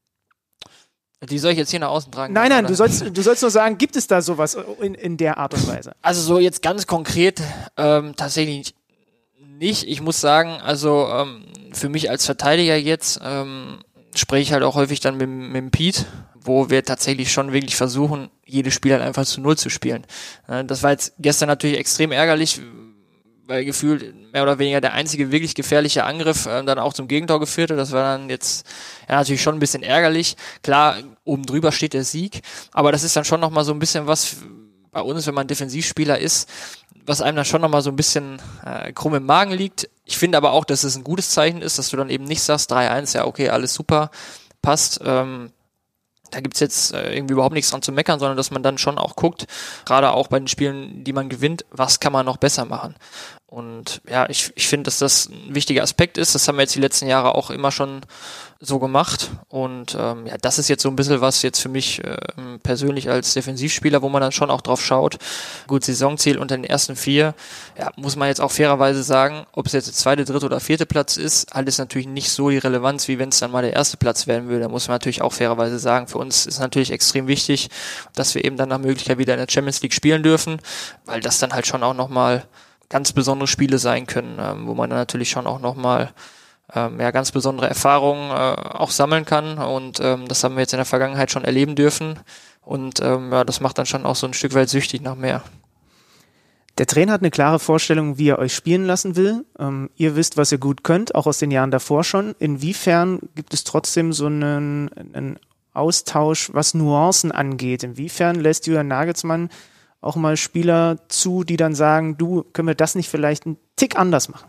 Die soll ich jetzt hier nach außen tragen? Nein, nein, du sollst, du sollst nur sagen, gibt es da sowas in, in der Art und Weise? Also so jetzt ganz konkret ähm, tatsächlich nicht. Ich muss sagen, also ähm, für mich als Verteidiger jetzt ähm, spreche ich halt auch häufig dann mit, mit dem Pete, wo wir tatsächlich schon wirklich versuchen, jedes Spiel halt einfach zu Null zu spielen. Das war jetzt gestern natürlich extrem ärgerlich, weil gefühlt mehr oder weniger der einzige wirklich gefährliche Angriff äh, dann auch zum Gegentor geführt hat. Das war dann jetzt ja natürlich schon ein bisschen ärgerlich. Klar, oben drüber steht der Sieg, aber das ist dann schon nochmal so ein bisschen was bei uns, wenn man Defensivspieler ist, was einem dann schon nochmal so ein bisschen äh, krumm im Magen liegt. Ich finde aber auch, dass es ein gutes Zeichen ist, dass du dann eben nicht sagst, drei eins, ja okay, alles super, passt, ähm, da gibt's jetzt äh, irgendwie überhaupt nichts dran zu meckern, sondern dass man dann schon auch guckt, gerade auch bei den Spielen, die man gewinnt, was kann man noch besser machen. Und ja, ich, ich finde, dass das ein wichtiger Aspekt ist. Das haben wir jetzt die letzten Jahre auch immer schon so gemacht. Und ähm, ja, das ist jetzt so ein bisschen was jetzt für mich äh, persönlich als Defensivspieler, wo man dann schon auch drauf schaut. Gut, Saisonziel unter den ersten vier. Ja, muss man jetzt auch fairerweise sagen, ob es jetzt der zweite, dritte oder vierte Platz ist, hat es natürlich nicht so die Relevanz, wie wenn es dann mal der erste Platz werden würde. Da muss man natürlich auch fairerweise sagen, für uns ist natürlich extrem wichtig, dass wir eben dann nach Möglichkeit wieder in der Champions League spielen dürfen, weil das dann halt schon auch nochmal ganz besondere Spiele sein können, ähm, wo man dann natürlich schon auch nochmal ähm, ja, ganz besondere Erfahrungen äh, auch sammeln kann und ähm, das haben wir jetzt in der Vergangenheit schon erleben dürfen und ähm, ja, das macht dann schon auch so ein Stück weit süchtig nach mehr. Der Trainer hat eine klare Vorstellung, wie er euch spielen lassen will. Ähm, ihr wisst, was ihr gut könnt, auch aus den Jahren davor schon. Inwiefern gibt es trotzdem so einen, einen Austausch, was Nuancen angeht? Inwiefern lässt Julian Nagelsmann auch mal Spieler zu, die dann sagen, du, können wir das nicht vielleicht einen Tick anders machen?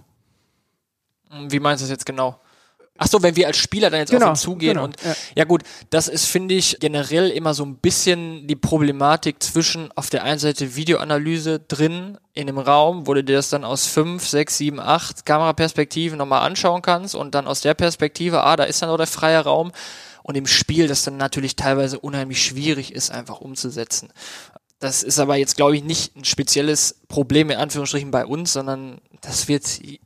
Wie meinst du das jetzt genau? Ach so, wenn wir als Spieler dann jetzt genau, auf ihn zugehen genau, und ja. ja gut, das ist, finde ich, generell immer so ein bisschen die Problematik zwischen auf der einen Seite Videoanalyse drin in dem Raum, wo du dir das dann aus fünf, sechs, sieben, acht Kameraperspektiven nochmal anschauen kannst und dann aus der Perspektive, ah, da ist dann noch der freie Raum und im Spiel, das dann natürlich teilweise unheimlich schwierig ist, einfach umzusetzen. Das ist aber jetzt, glaube ich, nicht ein spezielles Problem in Anführungsstrichen bei uns, sondern das wird in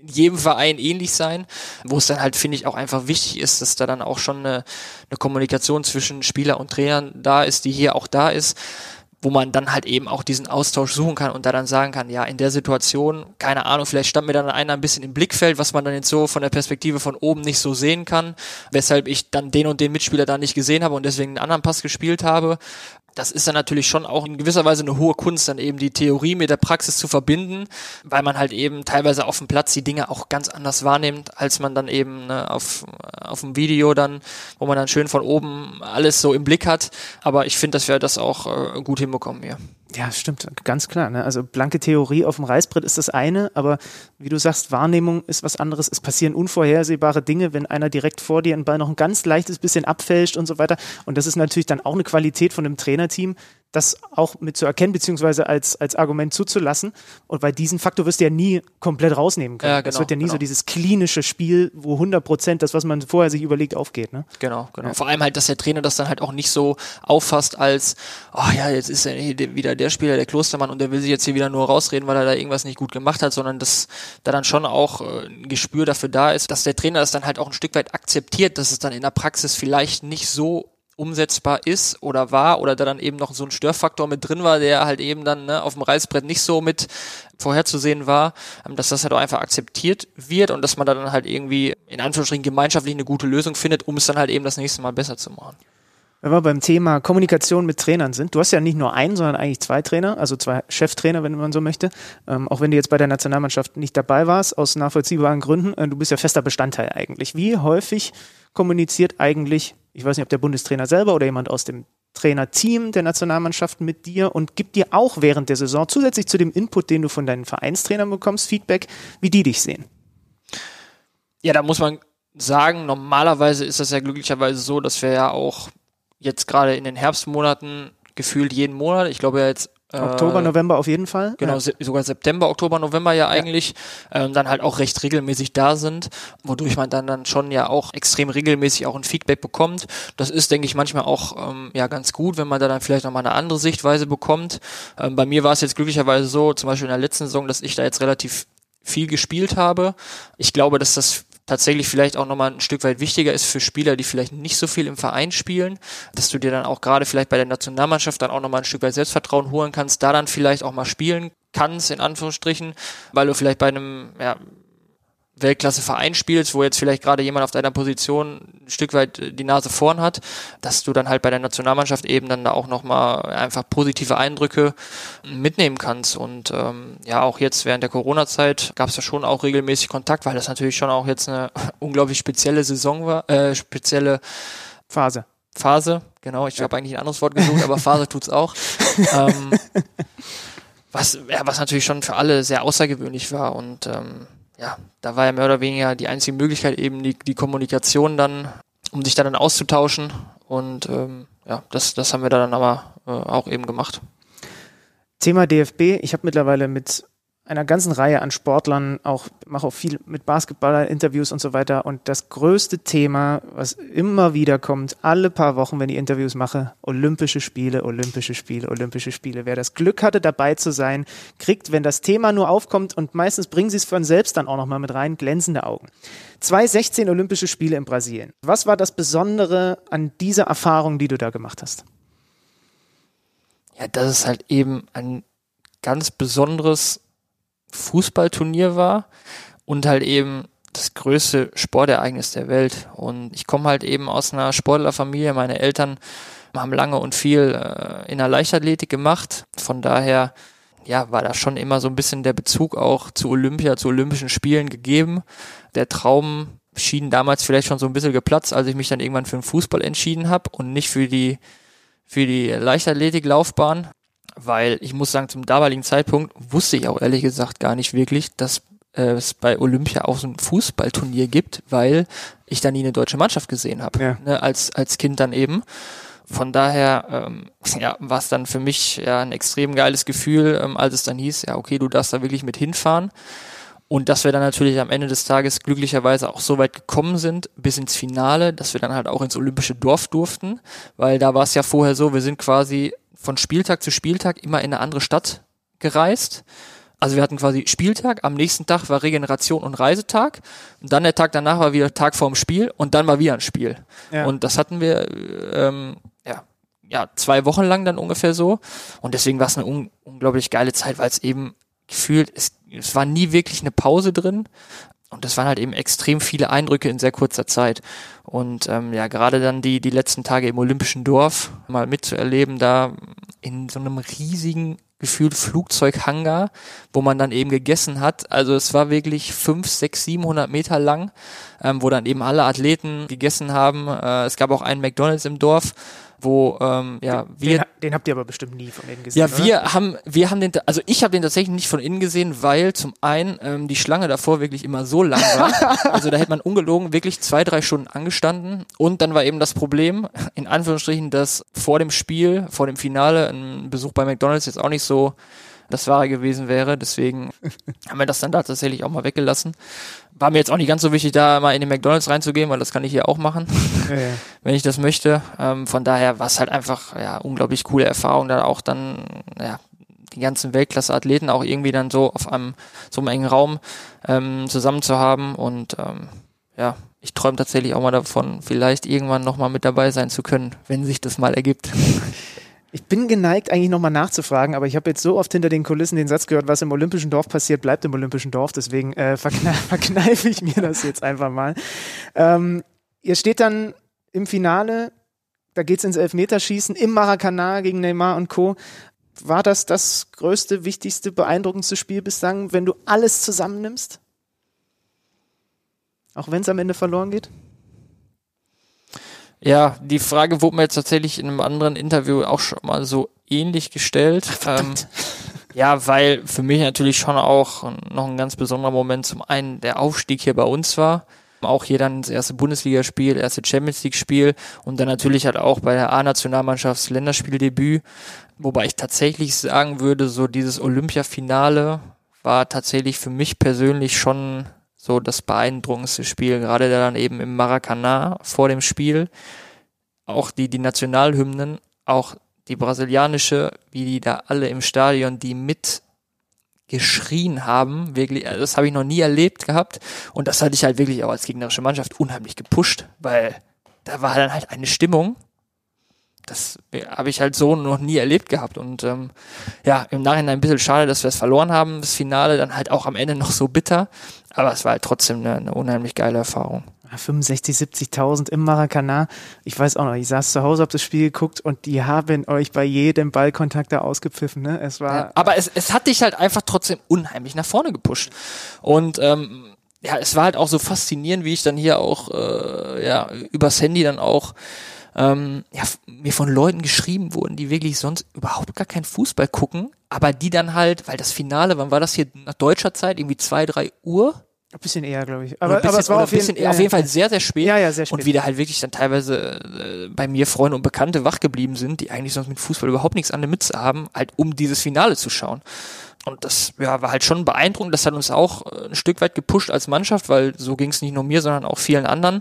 in jedem Verein ähnlich sein, wo es dann halt, finde ich, auch einfach wichtig ist, dass da dann auch schon eine, eine Kommunikation zwischen Spieler und Trainern da ist, die hier auch da ist, wo man dann halt eben auch diesen Austausch suchen kann und da dann sagen kann, ja, in der Situation, keine Ahnung, vielleicht stand mir dann einer ein bisschen im Blickfeld, was man dann jetzt so von der Perspektive von oben nicht so sehen kann, weshalb ich dann den und den Mitspieler da nicht gesehen habe und deswegen einen anderen Pass gespielt habe. Das ist dann natürlich schon auch in gewisser Weise eine hohe Kunst, dann eben die Theorie mit der Praxis zu verbinden, weil man halt eben teilweise auf dem Platz die Dinge auch ganz anders wahrnimmt, als man dann eben ne, auf auf dem Video dann, wo man dann schön von oben alles so im Blick hat. Aber ich finde, dass wir das auch äh, gut hinbekommen hier. Ja, stimmt, ganz klar. Ne? Also blanke Theorie auf dem Reißbrett ist das eine, aber wie du sagst, Wahrnehmung ist was anderes. Es passieren unvorhersehbare Dinge, wenn einer direkt vor dir einen Ball noch ein ganz leichtes bisschen abfälscht und so weiter. Und das ist natürlich dann auch eine Qualität von einem Trainerteam, das auch mit zu erkennen, beziehungsweise als, als Argument zuzulassen. Und bei diesem Faktor wirst du ja nie komplett rausnehmen können. Ja, genau, das wird ja nie genau. so dieses klinische Spiel, wo hundert Prozent das, was man vorher sich überlegt, aufgeht. Ne? Genau, genau. Ja. Vor allem halt, dass der Trainer das dann halt auch nicht so auffasst als, oh ja, jetzt ist er wieder der Spieler, der Klostermann und der will sich jetzt hier wieder nur rausreden, weil er da irgendwas nicht gut gemacht hat, sondern dass da dann schon auch äh, ein Gespür dafür da ist, dass der Trainer das dann halt auch ein Stück weit akzeptiert, dass es dann in der Praxis vielleicht nicht so umsetzbar ist oder war oder da dann eben noch so ein Störfaktor mit drin war, der halt eben dann ne, auf dem Reißbrett nicht so mit vorherzusehen war, dass das halt auch einfach akzeptiert wird und dass man da dann halt irgendwie in Anführungsstrichen gemeinschaftlich eine gute Lösung findet, um es dann halt eben das nächste Mal besser zu machen. Wenn wir beim Thema Kommunikation mit Trainern sind, du hast ja nicht nur einen, sondern eigentlich zwei Trainer, also zwei Cheftrainer, wenn man so möchte, ähm, auch wenn du jetzt bei der Nationalmannschaft nicht dabei warst, aus nachvollziehbaren Gründen, äh, du bist ja fester Bestandteil eigentlich. Wie häufig kommuniziert eigentlich, ich weiß nicht, ob der Bundestrainer selber oder jemand aus dem Trainerteam der Nationalmannschaft mit dir und gibt dir auch während der Saison zusätzlich zu dem Input, den du von deinen Vereinstrainern bekommst, Feedback, wie die dich sehen? Ja, da muss man sagen, normalerweise ist das ja glücklicherweise so, dass wir ja auch jetzt gerade in den Herbstmonaten gefühlt jeden Monat, ich glaube ja jetzt äh, Oktober, November auf jeden Fall. Genau, ja. se- sogar September, Oktober, November ja eigentlich, ja. Ähm, dann halt auch recht regelmäßig da sind, wodurch man dann dann schon ja auch extrem regelmäßig auch ein Feedback bekommt. Das ist, denke ich, manchmal auch ähm, ja ganz gut, wenn man da dann vielleicht nochmal eine andere Sichtweise bekommt. Ähm, bei mir war es jetzt glücklicherweise so, zum Beispiel in der letzten Saison, dass ich da jetzt relativ viel gespielt habe. Ich glaube, dass das tatsächlich vielleicht auch nochmal ein Stück weit wichtiger ist für Spieler, die vielleicht nicht so viel im Verein spielen, dass du dir dann auch gerade vielleicht bei der Nationalmannschaft dann auch nochmal ein Stück weit Selbstvertrauen holen kannst, da dann vielleicht auch mal spielen kannst, in Anführungsstrichen, weil du vielleicht bei einem ja, Weltklasse-Verein spielst, wo jetzt vielleicht gerade jemand auf deiner Position ein Stück weit die Nase vorn hat, dass du dann halt bei der Nationalmannschaft eben dann da auch nochmal einfach positive Eindrücke mitnehmen kannst. Und ähm, ja, auch jetzt während der Corona-Zeit gab es ja schon auch regelmäßig Kontakt, weil das natürlich schon auch jetzt eine unglaublich spezielle Saison war, äh, spezielle Phase. Phase, genau, ich ja. habe eigentlich ein anderes Wort gesucht, aber Phase tut's auch. ähm, was, ja, was natürlich schon für alle sehr außergewöhnlich war und ähm, ja, da war ja mehr oder weniger die einzige Möglichkeit eben die, die Kommunikation dann, um sich da dann auszutauschen und ähm, ja, das, das haben wir da dann aber äh, auch eben gemacht. Thema D F B, ich habe mittlerweile mit einer ganzen Reihe an Sportlern, auch mache auch viel mit Basketballern, Interviews und so weiter und das größte Thema, was immer wieder kommt, alle paar Wochen, wenn ich Interviews mache, Olympische Spiele, Olympische Spiele, Olympische Spiele. Wer das Glück hatte, dabei zu sein, kriegt, wenn das Thema nur aufkommt und meistens bringen sie es von selbst dann auch nochmal mit rein, glänzende Augen. zwanzig sechzehn Olympische Spiele in Brasilien. Was war das Besondere an dieser Erfahrung, die du da gemacht hast? Ja, dass es halt eben ein ganz besonderes Fußballturnier war und halt eben das größte Sportereignis der Welt. Und ich komme halt eben aus einer Sportlerfamilie. Meine Eltern haben lange und viel äh, in der Leichtathletik gemacht. Von daher ja, war da schon immer so ein bisschen der Bezug auch zu Olympia, zu Olympischen Spielen gegeben. Der Traum schien damals vielleicht schon so ein bisschen geplatzt, als ich mich dann irgendwann für den Fußball entschieden habe und nicht für die für die Leichtathletiklaufbahn. Weil ich muss sagen, zum damaligen Zeitpunkt wusste ich auch ehrlich gesagt gar nicht wirklich, dass äh, es bei Olympia auch so ein Fußballturnier gibt, weil ich da nie eine deutsche Mannschaft gesehen habe, ja. ne, als als Kind dann eben. Von daher ähm, ja, war es dann für mich ja ein extrem geiles Gefühl, ähm, als es dann hieß, ja okay, du darfst da wirklich mit hinfahren. Und dass wir dann natürlich am Ende des Tages glücklicherweise auch so weit gekommen sind, bis ins Finale, dass wir dann halt auch ins Olympische Dorf durften, weil da war es ja vorher so, wir sind quasi von Spieltag zu Spieltag immer in eine andere Stadt gereist. Also wir hatten quasi Spieltag, am nächsten Tag war Regeneration und Reisetag und dann der Tag danach war wieder Tag vorm Spiel und dann war wieder ein Spiel. Ja. Und das hatten wir ähm, ja, ja zwei Wochen lang dann ungefähr so und deswegen war es eine un- unglaublich geile Zeit, weil es eben gefühlt, es, es war nie wirklich eine Pause drin und das waren halt eben extrem viele Eindrücke in sehr kurzer Zeit. Und ähm, ja, gerade dann die die letzten Tage im Olympischen Dorf mal mitzuerleben, da in so einem riesigen gefühlt Flugzeughangar, wo man dann eben gegessen hat. Also es war wirklich fünf, sechs, siebenhundert Meter lang, ähm, wo dann eben alle Athleten gegessen haben. Äh, es gab auch einen McDonald's im Dorf, wo ähm, ja wir den, den habt ihr aber bestimmt nie von innen gesehen. Ja, wir oder? haben wir haben den also ich habe den tatsächlich nicht von innen gesehen, weil zum einen ähm, die Schlange davor wirklich immer so lang war. Also da hätte man ungelogen wirklich zwei, drei Stunden angestanden und dann war eben das Problem, in Anführungsstrichen, dass vor dem Spiel, vor dem Finale ein Besuch bei McDonald's jetzt auch nicht so das Wahre gewesen wäre, deswegen haben wir das dann da tatsächlich auch mal weggelassen. War mir jetzt auch nicht ganz so wichtig, da mal in den McDonald's reinzugehen, weil das kann ich hier auch machen, ja, ja. wenn ich das möchte. Ähm, von daher war es halt einfach ja unglaublich coole Erfahrung, da auch dann ja die ganzen Weltklasse-Athleten auch irgendwie dann so auf einem so einem engen Raum ähm, zusammen zu haben und ähm, ja, ich träume tatsächlich auch mal davon, vielleicht irgendwann nochmal mit dabei sein zu können, wenn sich das mal ergibt. Ich bin geneigt, eigentlich nochmal nachzufragen, aber ich habe jetzt so oft hinter den Kulissen den Satz gehört, was im Olympischen Dorf passiert, bleibt im Olympischen Dorf. Deswegen äh, verkne- verkneife ich mir das jetzt einfach mal. Ähm, ihr steht dann im Finale, da geht's ins Elfmeterschießen im Maracanã gegen Neymar und Co. War das das größte, wichtigste, beeindruckendste Spiel bislang, wenn du alles zusammennimmst? Auch wenn es am Ende verloren geht? Ja, die Frage wurde mir jetzt tatsächlich in einem anderen Interview auch schon mal so ähnlich gestellt. Ähm, ja, weil für mich natürlich schon auch noch ein ganz besonderer Moment zum einen der Aufstieg hier bei uns war. Auch hier dann das erste Bundesligaspiel, erste Champions League Spiel und dann natürlich halt auch bei der A-Nationalmannschaft das Länderspieldebüt. Wobei ich tatsächlich sagen würde, so dieses Olympiafinale war tatsächlich für mich persönlich schon so das beeindruckendste Spiel, gerade dann eben im Maracanã vor dem Spiel, auch die, die Nationalhymnen, auch die brasilianische, wie die da alle im Stadion, die mit geschrien haben, wirklich, also das habe ich noch nie erlebt gehabt und das hatte ich halt wirklich auch als gegnerische Mannschaft unheimlich gepusht, weil da war dann halt eine Stimmung, das habe ich halt so noch nie erlebt gehabt und ähm, ja, im Nachhinein ein bisschen schade, dass wir es verloren haben, das Finale, dann halt auch am Ende noch so bitter, aber es war halt trotzdem eine, eine unheimlich geile Erfahrung. fünfundsechzig, siebzigtausend im Maracanã. Ich weiß auch noch, ich saß zu Hause, hab das Spiel geguckt und die haben euch bei jedem Ballkontakt da ausgepfiffen. Ne? Es war ja, aber es, es hat dich halt einfach trotzdem unheimlich nach vorne gepusht. Und ähm, ja, es war halt auch so faszinierend, wie ich dann hier auch äh, ja übers Handy dann auch ähm, ja, mir von Leuten geschrieben wurden, die wirklich sonst überhaupt gar keinen Fußball gucken, aber die dann halt, weil das Finale, wann war das hier nach deutscher Zeit, irgendwie zwei, drei Uhr? Ein bisschen eher, glaube ich. Aber, bisschen, aber es war auf jeden, bisschen, ja, auf jeden Fall sehr, sehr spät. Ja, ja, sehr spät. Und wieder halt wirklich dann teilweise äh, bei mir Freunde und Bekannte wach geblieben sind, die eigentlich sonst mit Fußball überhaupt nichts an der Mütze haben, halt um dieses Finale zu schauen. Und das ja, war halt schon beeindruckend. Das hat uns auch ein Stück weit gepusht als Mannschaft, weil so ging es nicht nur mir, sondern auch vielen anderen.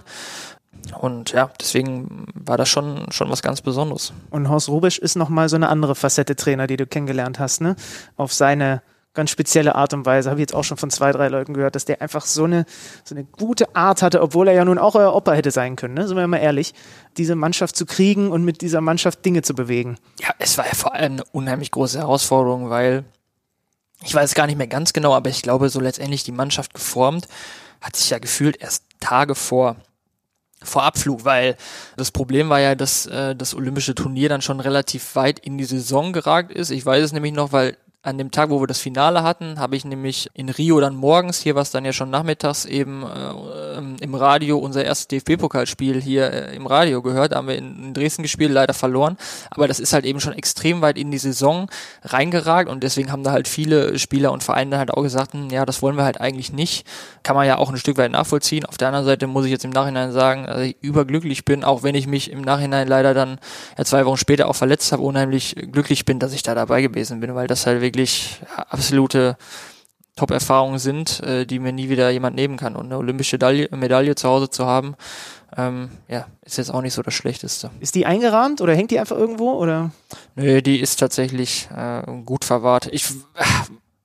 Und ja, deswegen war das schon schon was ganz Besonderes. Und Horst Hrubesch ist nochmal so eine andere Facette Trainer, die du kennengelernt hast, ne? Auf seine ganz spezielle Art und Weise. Habe ich jetzt auch schon von zwei, drei Leuten gehört, dass der einfach so eine so eine gute Art hatte, obwohl er ja nun auch euer Opa hätte sein können, ne? Sind wir mal ehrlich, diese Mannschaft zu kriegen und mit dieser Mannschaft Dinge zu bewegen. Ja, es war ja vor allem eine unheimlich große Herausforderung, weil ich weiß gar nicht mehr ganz genau, aber ich glaube, so letztendlich die Mannschaft geformt hat sich ja gefühlt erst Tage vor vor Abflug, weil das Problem war ja, dass äh, das olympische Turnier dann schon relativ weit in die Saison geragt ist. Ich weiß es nämlich noch, weil an dem Tag, wo wir das Finale hatten, habe ich nämlich in Rio dann morgens, hier war es dann ja schon nachmittags, eben äh, im Radio unser erstes D F B-Pokalspiel hier äh, im Radio gehört. Da haben wir in, in Dresden gespielt, leider verloren. Aber das ist halt eben schon extrem weit in die Saison reingeragt und deswegen haben da halt viele Spieler und Vereine halt auch gesagt, hm, ja, das wollen wir halt eigentlich nicht. Kann man ja auch ein Stück weit nachvollziehen. Auf der anderen Seite muss ich jetzt im Nachhinein sagen, dass ich überglücklich bin, auch wenn ich mich im Nachhinein leider dann ja, zwei Wochen später auch verletzt habe, unheimlich glücklich bin, dass ich da dabei gewesen bin, weil das halt wirklich absolute Top-Erfahrungen sind, äh, die mir nie wieder jemand nehmen kann. Und eine olympische Medaille, Medaille zu Hause zu haben, ähm, ja, ist jetzt auch nicht so das Schlechteste. Ist die eingerahmt oder hängt die einfach irgendwo? Oder? Nö, die ist tatsächlich äh, gut verwahrt. Ich,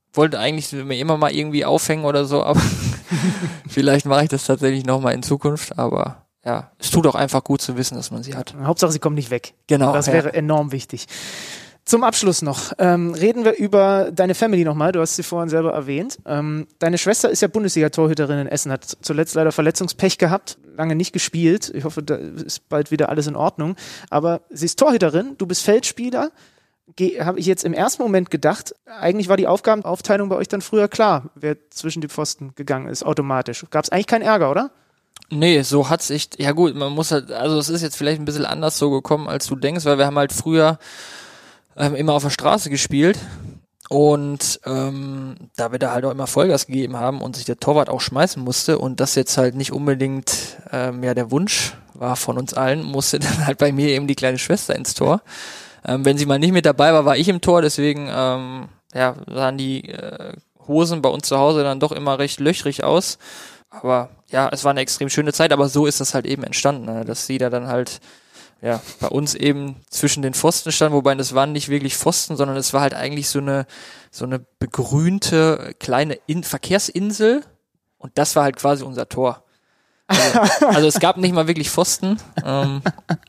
wollte eigentlich mir immer mal irgendwie aufhängen oder so, aber vielleicht mache ich das tatsächlich nochmal in Zukunft, aber ja, es tut auch einfach gut zu wissen, dass man sie hat. Hauptsache, sie kommt nicht weg. Genau. Das ja. wäre enorm wichtig. Zum Abschluss noch, ähm, reden wir über deine Family nochmal, du hast sie vorhin selber erwähnt. Ähm, deine Schwester ist ja Bundesliga-Torhüterin in Essen, hat zuletzt leider Verletzungspech gehabt, lange nicht gespielt. Ich hoffe, da ist bald wieder alles in Ordnung. Aber sie ist Torhüterin, du bist Feldspieler. Habe ich jetzt im ersten Moment gedacht, eigentlich war die Aufgabenaufteilung bei euch dann früher klar, wer zwischen die Pfosten gegangen ist, automatisch. Gab es eigentlich keinen Ärger, oder? Nee, so hat's echt, ja gut, man muss halt, also es ist jetzt vielleicht ein bisschen anders so gekommen, als du denkst, weil wir haben halt früher ähm, immer auf der Straße gespielt und ähm, da wir da halt auch immer Vollgas gegeben haben und sich der Torwart auch schmeißen musste und das jetzt halt nicht unbedingt ähm, ja der Wunsch war von uns allen, musste dann halt bei mir eben die kleine Schwester ins Tor. Ähm, wenn sie mal nicht mit dabei war, war ich im Tor, deswegen ähm, ja, sahen die äh, Hosen bei uns zu Hause dann doch immer recht löchrig aus. Aber ja, es war eine extrem schöne Zeit, aber so ist das halt eben entstanden, ne? Dass sie da dann halt ja bei uns eben zwischen den Pfosten stand, wobei das waren nicht wirklich Pfosten, sondern es war halt eigentlich so eine so eine begrünte kleine In- Verkehrsinsel und das war halt quasi unser Tor. Also, also es gab nicht mal wirklich Pfosten. Ähm,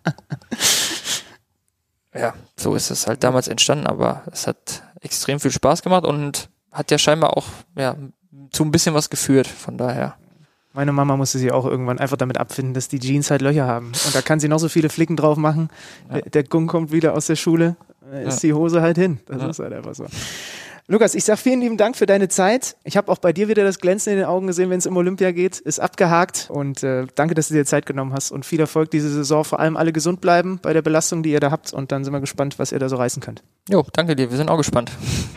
ja, so ist es halt damals entstanden, aber es hat extrem viel Spaß gemacht und hat ja scheinbar auch ja zu ein bisschen was geführt, von daher. Meine Mama musste sich auch irgendwann einfach damit abfinden, dass die Jeans halt Löcher haben. Und da kann sie noch so viele Flicken drauf machen. Ja. Der, der Gung kommt wieder aus der Schule, ist ja. die Hose halt hin. Das ja. ist halt einfach so. Lukas, ich sag vielen lieben Dank für deine Zeit. Ich habe auch bei dir wieder das Glänzen in den Augen gesehen, wenn es um Olympia geht. Ist abgehakt und äh, danke, dass du dir Zeit genommen hast und viel Erfolg diese Saison. Vor allem alle gesund bleiben bei der Belastung, die ihr da habt und dann sind wir gespannt, was ihr da so reißen könnt. Jo, danke dir. Wir sind auch gespannt.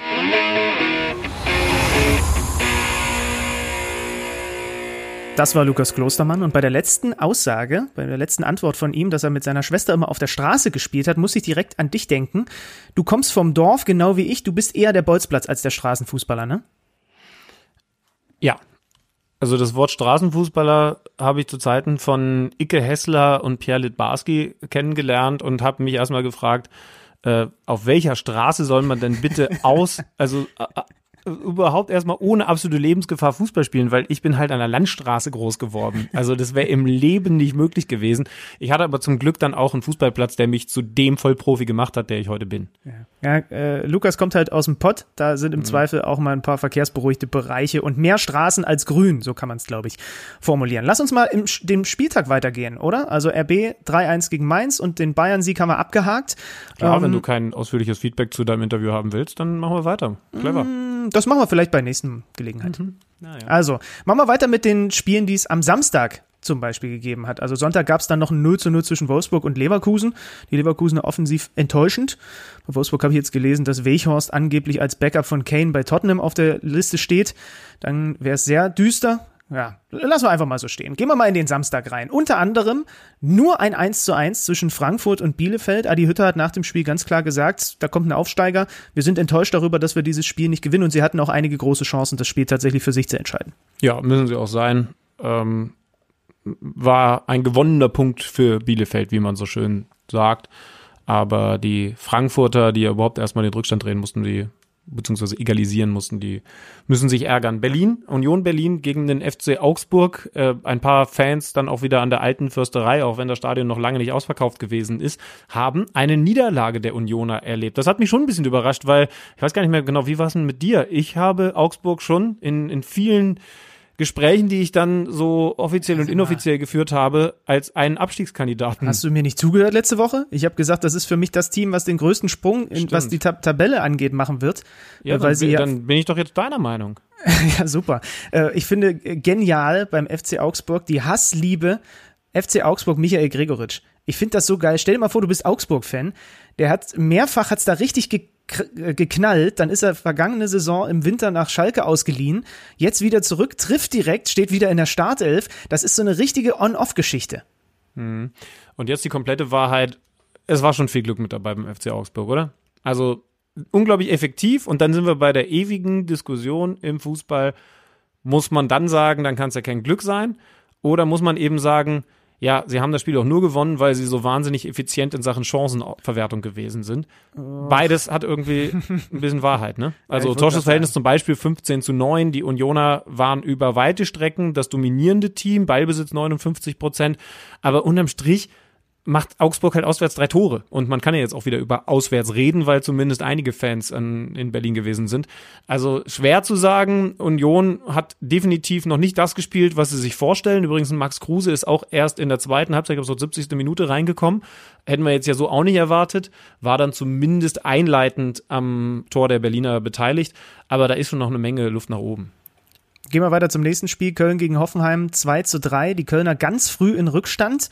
Das war Lukas Klostermann und bei der letzten Aussage, bei der letzten Antwort von ihm, dass er mit seiner Schwester immer auf der Straße gespielt hat, muss ich direkt an dich denken. Du kommst vom Dorf, genau wie ich, du bist eher der Bolzplatz als der Straßenfußballer, ne? Ja, also das Wort Straßenfußballer habe ich zu Zeiten von Icke Hessler und Pierre Littbarski kennengelernt und habe mich erstmal gefragt, äh, auf welcher Straße soll man denn bitte aus, also äh, überhaupt erstmal ohne absolute Lebensgefahr Fußball spielen, weil ich bin halt an der Landstraße groß geworden. Also das wäre im Leben nicht möglich gewesen. Ich hatte aber zum Glück dann auch einen Fußballplatz, der mich zu dem Vollprofi gemacht hat, der ich heute bin. Ja, ja äh, Lukas kommt halt aus dem Pott, da sind im mhm. Zweifel auch mal ein paar verkehrsberuhigte Bereiche und mehr Straßen als Grün, so kann man es, glaube ich, formulieren. Lass uns mal im dem Spieltag weitergehen, oder? Also R B drei eins gegen Mainz und den Bayern-Sieg haben wir abgehakt. Klar, ähm, wenn du kein ausführliches Feedback zu deinem Interview haben willst, dann machen wir weiter. Clever. Das machen wir vielleicht bei der nächsten Gelegenheit. Mhm. Ja. Also, machen wir weiter mit den Spielen, die es am Samstag zum Beispiel gegeben hat. Also Sonntag gab es dann noch ein null zu null zwischen Wolfsburg und Leverkusen. Die Leverkusener offensiv enttäuschend. Bei Wolfsburg habe ich jetzt gelesen, dass Weghorst angeblich als Backup von Kane bei Tottenham auf der Liste steht. Dann wäre es sehr düster. Ja, lassen wir einfach mal so stehen. Gehen wir mal in den Samstag rein. Unter anderem nur ein eins zu eins zwischen Frankfurt und Bielefeld. Adi Hütter hat nach dem Spiel ganz klar gesagt, da kommt ein Aufsteiger. Wir sind enttäuscht darüber, dass wir dieses Spiel nicht gewinnen und sie hatten auch einige große Chancen, das Spiel tatsächlich für sich zu entscheiden. Ja, müssen sie auch sein. Ähm, war ein gewonnener Punkt für Bielefeld, wie man so schön sagt. Aber die Frankfurter, die ja überhaupt erstmal den Rückstand drehen mussten, die beziehungsweise egalisieren mussten, die müssen sich ärgern. Berlin, Union Berlin gegen den F C Augsburg, äh, ein paar Fans dann auch wieder an der alten Försterei, auch wenn das Stadion noch lange nicht ausverkauft gewesen ist, haben eine Niederlage der Unioner erlebt. Das hat mich schon ein bisschen überrascht, weil ich weiß gar nicht mehr genau, wie war es denn mit dir? Ich habe Augsburg schon in, in vielen Gesprächen, die ich dann so offiziell und inoffiziell geführt habe, als einen Abstiegskandidaten. Hast du mir nicht zugehört letzte Woche? Ich habe gesagt, das ist für mich das Team, was den größten Sprung, in, was die Tab- Tabelle angeht, machen wird. Ja, weil dann, sie dann ja, bin ich doch jetzt deiner Meinung. ja, super. Äh, ich finde genial beim F C Augsburg die Hassliebe F C Augsburg Michael Gregoritsch. Ich finde das so geil. Stell dir mal vor, du bist Augsburg-Fan. Der hat mehrfach hat's da richtig ge- geknallt. Dann ist er vergangene Saison im Winter nach Schalke ausgeliehen. Jetzt wieder zurück, trifft direkt, steht wieder in der Startelf. Das ist so eine richtige On-Off-Geschichte. Mhm. Und jetzt die komplette Wahrheit. Es war schon viel Glück mit dabei beim F C Augsburg, oder? Also unglaublich effektiv. Und dann sind wir bei der ewigen Diskussion im Fußball. Muss man dann sagen, dann kann es ja kein Glück sein? Oder muss man eben sagen, ja, sie haben das Spiel auch nur gewonnen, weil sie so wahnsinnig effizient in Sachen Chancenverwertung gewesen sind. Oh. Beides hat irgendwie ein bisschen Wahrheit, ne? Also ja, Torschussverhältnis zum Beispiel fünfzehn zu neun, die Unioner waren über weite Strecken das dominierende Team, Ballbesitz neunundfünfzig Prozent, aber unterm Strich macht Augsburg halt auswärts drei Tore. Und man kann ja jetzt auch wieder über auswärts reden, weil zumindest einige Fans an, in Berlin gewesen sind. Also schwer zu sagen, Union hat definitiv noch nicht das gespielt, was sie sich vorstellen. Übrigens, Max Kruse ist auch erst in der zweiten Halbzeit, ich glaube so siebzigste Minute reingekommen. Hätten wir jetzt ja so auch nicht erwartet. War dann zumindest einleitend am Tor der Berliner beteiligt. Aber da ist schon noch eine Menge Luft nach oben. Gehen wir weiter zum nächsten Spiel. Köln gegen Hoffenheim zwei zu drei. Die Kölner ganz früh in Rückstand.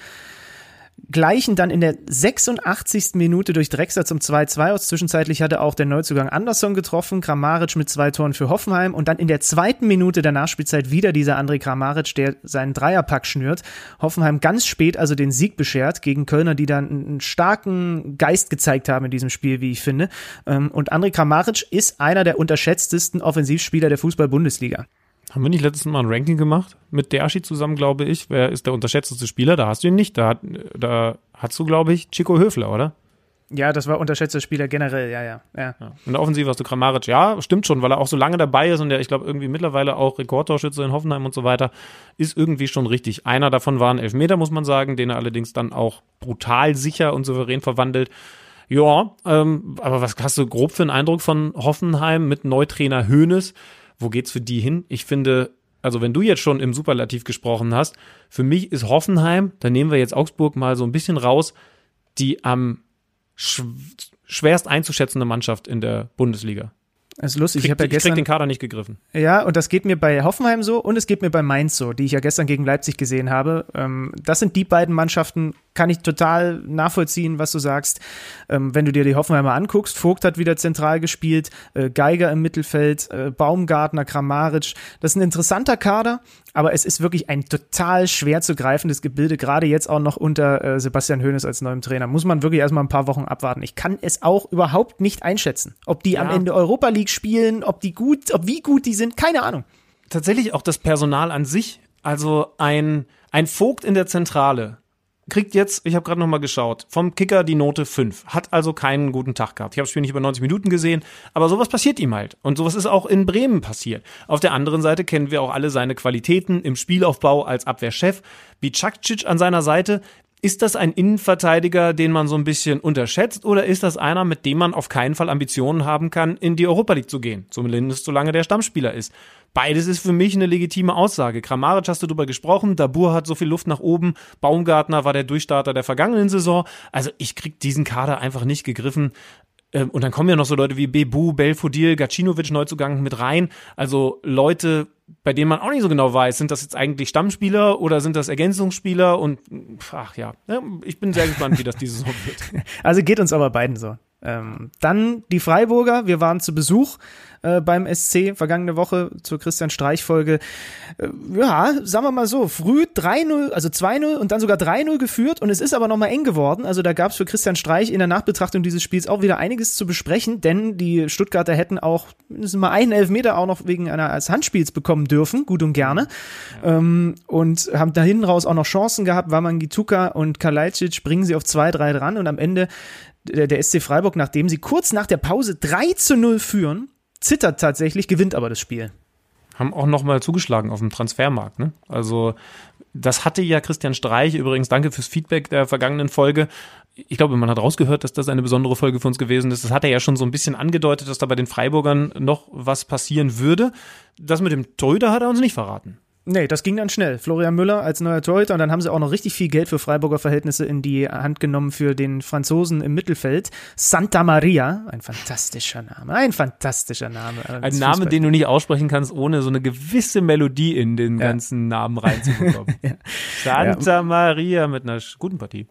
Gleichen dann in der sechsundachtzigsten Minute durch Drexler zum zwei zu zwei aus. Zwischenzeitlich hatte auch der Neuzugang Andersson getroffen, Kramaric mit zwei Toren für Hoffenheim und dann in der zweiten Minute der Nachspielzeit wieder dieser André Kramaric, der seinen Dreierpack schnürt. Hoffenheim ganz spät also den Sieg beschert gegen Kölner, die dann einen starken Geist gezeigt haben in diesem Spiel, wie ich finde. Und André Kramaric ist einer der unterschätztesten Offensivspieler der Fußball-Bundesliga. Haben wir nicht letztes Mal ein Ranking gemacht? Mit Derschi zusammen, glaube ich. Wer ist der unterschätzteste Spieler? Da hast du ihn nicht. Da, hat, da hast du, glaube ich, Chico Höfler, oder? Ja, das war unterschätzter Spieler generell, ja, ja. ja. ja. In der Offensive hast du Kramaric. Ja, stimmt schon, weil er auch so lange dabei ist und der, ich glaube, irgendwie mittlerweile auch Rekordtorschütze in Hoffenheim und so weiter, ist irgendwie schon richtig. Einer davon war ein Elfmeter, muss man sagen, den er allerdings dann auch brutal sicher und souverän verwandelt. Ja, ähm, aber was hast du grob für einen Eindruck von Hoffenheim mit Neutrainer Hoeneß? Wo geht's für die hin? Ich finde, also wenn du jetzt schon im Superlativ gesprochen hast, für mich ist Hoffenheim, da nehmen wir jetzt Augsburg mal so ein bisschen raus, die am sch- schwerst einzuschätzende Mannschaft in der Bundesliga. Das ist lustig, krieg, ich habe ja ich gestern krieg den Kader nicht gegriffen. Ja, und das geht mir bei Hoffenheim so und es geht mir bei Mainz so, die ich ja gestern gegen Leipzig gesehen habe. Das sind die beiden Mannschaften, kann ich total nachvollziehen, was du sagst. Wenn du dir die Hoffenheimer anguckst, Vogt hat wieder zentral gespielt, Geiger im Mittelfeld, Baumgartner, Kramaric. Das ist ein interessanter Kader, aber es ist wirklich ein total schwer zu greifendes Gebilde, gerade jetzt auch noch unter Sebastian Hoeneß als neuem Trainer. Muss man wirklich erstmal ein paar Wochen abwarten. Ich kann es auch überhaupt nicht einschätzen, ob die ja. am Ende Europa League spielen, ob die gut, ob wie gut die sind, keine Ahnung. Tatsächlich auch das Personal an sich, also ein, ein Vogt in der Zentrale kriegt jetzt, ich habe gerade noch mal geschaut, vom Kicker die Note fünf, hat also keinen guten Tag gehabt. Ich habe das Spiel nicht über neunzig Minuten gesehen, aber sowas passiert ihm halt und sowas ist auch in Bremen passiert. Auf der anderen Seite kennen wir auch alle seine Qualitäten im Spielaufbau als Abwehrchef. Bicakcic an seiner Seite, ist das ein Innenverteidiger, den man so ein bisschen unterschätzt, oder ist das einer, mit dem man auf keinen Fall Ambitionen haben kann, in die Europa League zu gehen? Zumindest solange der Stammspieler ist. Beides ist für mich eine legitime Aussage. Kramaric hast du drüber gesprochen, Dabur hat so viel Luft nach oben, Baumgartner war der Durchstarter der vergangenen Saison. Also ich krieg diesen Kader einfach nicht gegriffen. Und dann kommen ja noch so Leute wie Bebu, Belfodil, Gacinovic Neuzugang mit rein. Also Leute, bei denen man auch nicht so genau weiß, sind das jetzt eigentlich Stammspieler oder sind das Ergänzungsspieler? Und ach ja, ich bin sehr gespannt, wie das diese Saison wird. Also geht uns aber beiden so. Ähm, dann die Freiburger, wir waren zu Besuch äh, beim S C vergangene Woche zur Christian Streich-Folge. Äh, ja, sagen wir mal so, früh drei null, also zwei null und dann sogar drei null geführt und es ist aber nochmal eng geworden. Also da gab es für Christian Streich in der Nachbetrachtung dieses Spiels auch wieder einiges zu besprechen, denn die Stuttgarter hätten auch mindestens mal einen Elfmeter auch noch wegen einer als Handspiels bekommen dürfen, gut und gerne. Ja. Ähm, und haben da hinten raus auch noch Chancen gehabt. Wamangituka und Kalajdzic bringen sie auf zwei drei dran und am Ende der, der S C Freiburg, nachdem sie kurz nach der Pause drei zu null führen, zittert tatsächlich, gewinnt aber das Spiel. Haben auch nochmal zugeschlagen auf dem Transfermarkt, ne? Also das hatte ja Christian Streich, übrigens danke fürs Feedback der vergangenen Folge. Ich glaube, man hat rausgehört, dass das eine besondere Folge für uns gewesen ist. Das hat er ja schon so ein bisschen angedeutet, dass da bei den Freiburgern noch was passieren würde. Das mit dem Torhüter hat er uns nicht verraten. Nee, das ging dann schnell. Florian Müller als neuer Torhüter und dann haben sie auch noch richtig viel Geld für Freiburger Verhältnisse in die Hand genommen für den Franzosen im Mittelfeld. Santa Maria, ein fantastischer Name, ein fantastischer Name. Ein Name, den du nicht aussprechen kannst, ohne so eine gewisse Melodie in den ja. ganzen Namen reinzubekommen. ja. Santa ja. Maria mit einer guten Partie.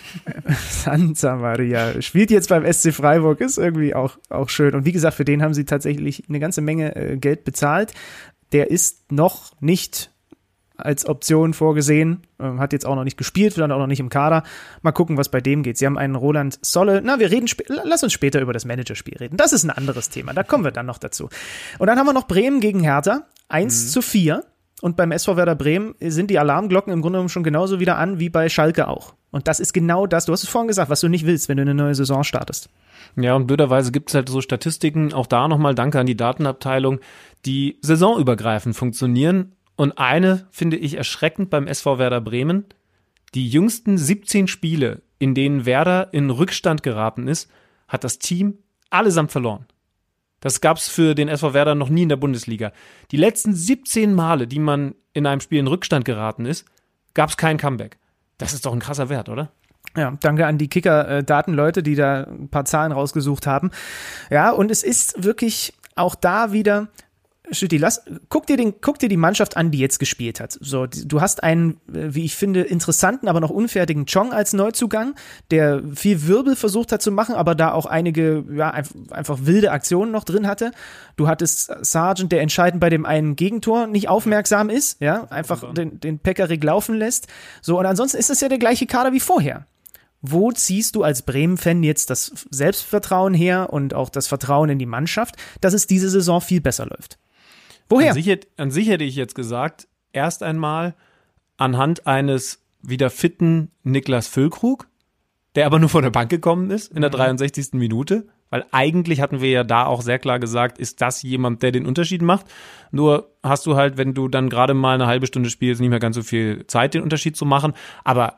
Santa Maria spielt jetzt beim S C Freiburg, ist irgendwie auch, auch schön. Und wie gesagt, für den haben sie tatsächlich eine ganze Menge äh, Geld bezahlt. Der ist noch nicht als Option vorgesehen, äh, hat jetzt auch noch nicht gespielt, wird dann auch noch nicht im Kader. Mal gucken, was bei dem geht. Sie haben einen Roland Solle. Na, wir reden, sp- lass uns später über das Managerspiel reden. Das ist ein anderes Thema, da kommen wir dann noch dazu. Und dann haben wir noch Bremen gegen Hertha, eins zu vier. Und beim S V Werder Bremen sind die Alarmglocken im Grunde genommen schon genauso wieder an wie bei Schalke auch. Und das ist genau das, du hast es vorhin gesagt, was du nicht willst, wenn du eine neue Saison startest. Ja, und blöderweise gibt es halt so Statistiken, auch da nochmal danke an die Datenabteilung, die saisonübergreifend funktionieren. Und eine finde ich erschreckend beim S V Werder Bremen. Die jüngsten siebzehn Spiele, in denen Werder in Rückstand geraten ist, hat das Team allesamt verloren. Das gab's für den S V Werder noch nie in der Bundesliga. Die letzten siebzehn Male, die man in einem Spiel in Rückstand geraten ist, gab's kein Comeback. Das ist doch ein krasser Wert, oder? Ja, danke an die Kicker-Datenleute, die da ein paar Zahlen rausgesucht haben. Ja, und es ist wirklich auch da wieder, Schütti, lass, guck dir den, guck dir die Mannschaft an, die jetzt gespielt hat. So, du hast einen, wie ich finde, interessanten, aber noch unfertigen Chong als Neuzugang, der viel Wirbel versucht hat zu machen, aber da auch einige, ja, einfach wilde Aktionen noch drin hatte. Du hattest Sargent, der entscheidend bei dem einen Gegentor nicht aufmerksam ist, ja, einfach den, den Pekarik laufen lässt. So, und ansonsten ist es ja der gleiche Kader wie vorher. Wo ziehst du als Bremen-Fan jetzt das Selbstvertrauen her und auch das Vertrauen in die Mannschaft, dass es diese Saison viel besser läuft? Woher? An sich, an sich hätte ich jetzt gesagt, erst einmal anhand eines wieder fitten Niklas Füllkrug, der aber nur von der Bank gekommen ist in der dreiundsechzigsten Minute, weil eigentlich hatten wir ja da auch sehr klar gesagt, ist das jemand, der den Unterschied macht. Nur hast du halt, wenn du dann gerade mal eine halbe Stunde spielst, nicht mehr ganz so viel Zeit, den Unterschied zu machen. Aber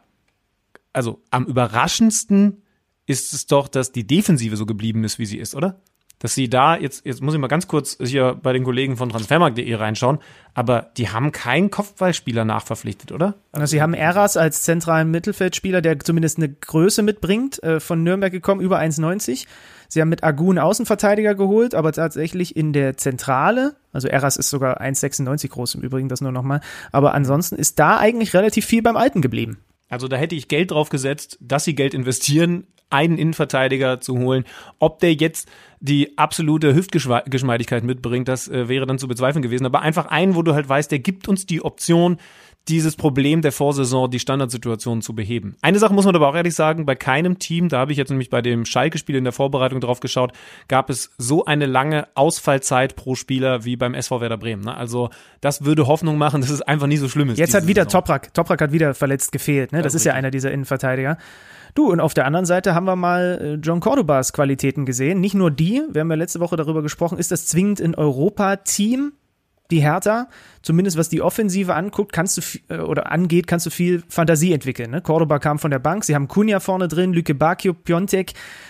also am überraschendsten ist es doch, dass die Defensive so geblieben ist, wie sie ist, oder? Dass sie da, jetzt, jetzt muss ich mal ganz kurz hier bei den Kollegen von transfermarkt punkt de reinschauen, aber die haben keinen Kopfballspieler nachverpflichtet, oder? Also sie haben Eras als zentralen Mittelfeldspieler, der zumindest eine Größe mitbringt, äh, von Nürnberg gekommen, über eins neunzig. Sie haben mit Agun Außenverteidiger geholt, aber tatsächlich in der Zentrale, also Eras ist sogar eins sechsundneunzig groß im Übrigen, das nur nochmal, aber ansonsten ist da eigentlich relativ viel beim Alten geblieben. Also da hätte ich Geld drauf gesetzt, dass sie Geld investieren, einen Innenverteidiger zu holen. Ob der jetzt die absolute Hüftgeschmeidigkeit mitbringt, das äh, wäre dann zu bezweifeln gewesen. Aber einfach einen, wo du halt weißt, der gibt uns die Option, dieses Problem der Vorsaison, die Standardsituation zu beheben. Eine Sache muss man aber auch ehrlich sagen, bei keinem Team, da habe ich jetzt nämlich bei dem Schalke-Spiel in der Vorbereitung drauf geschaut, gab es so eine lange Ausfallzeit pro Spieler wie beim S V Werder Bremen. Ne? Also das würde Hoffnung machen, dass es einfach nie so schlimm ist. Jetzt hat wieder Saison. Toprak, Toprak hat wieder verletzt gefehlt. Ne? Das ja, ist ja einer dieser Innenverteidiger. Du, und auf der anderen Seite haben wir mal John Cordobas Qualitäten gesehen. Nicht nur die, wir haben ja letzte Woche darüber gesprochen, ist das zwingend ein Europa-Team, die Hertha, zumindest was die Offensive anguckt, kannst du viel, oder angeht, kannst du viel Fantasie entwickeln. Ne? Cordoba kam von der Bank, sie haben Cunha vorne drin, Lüke Bakio, Piontek.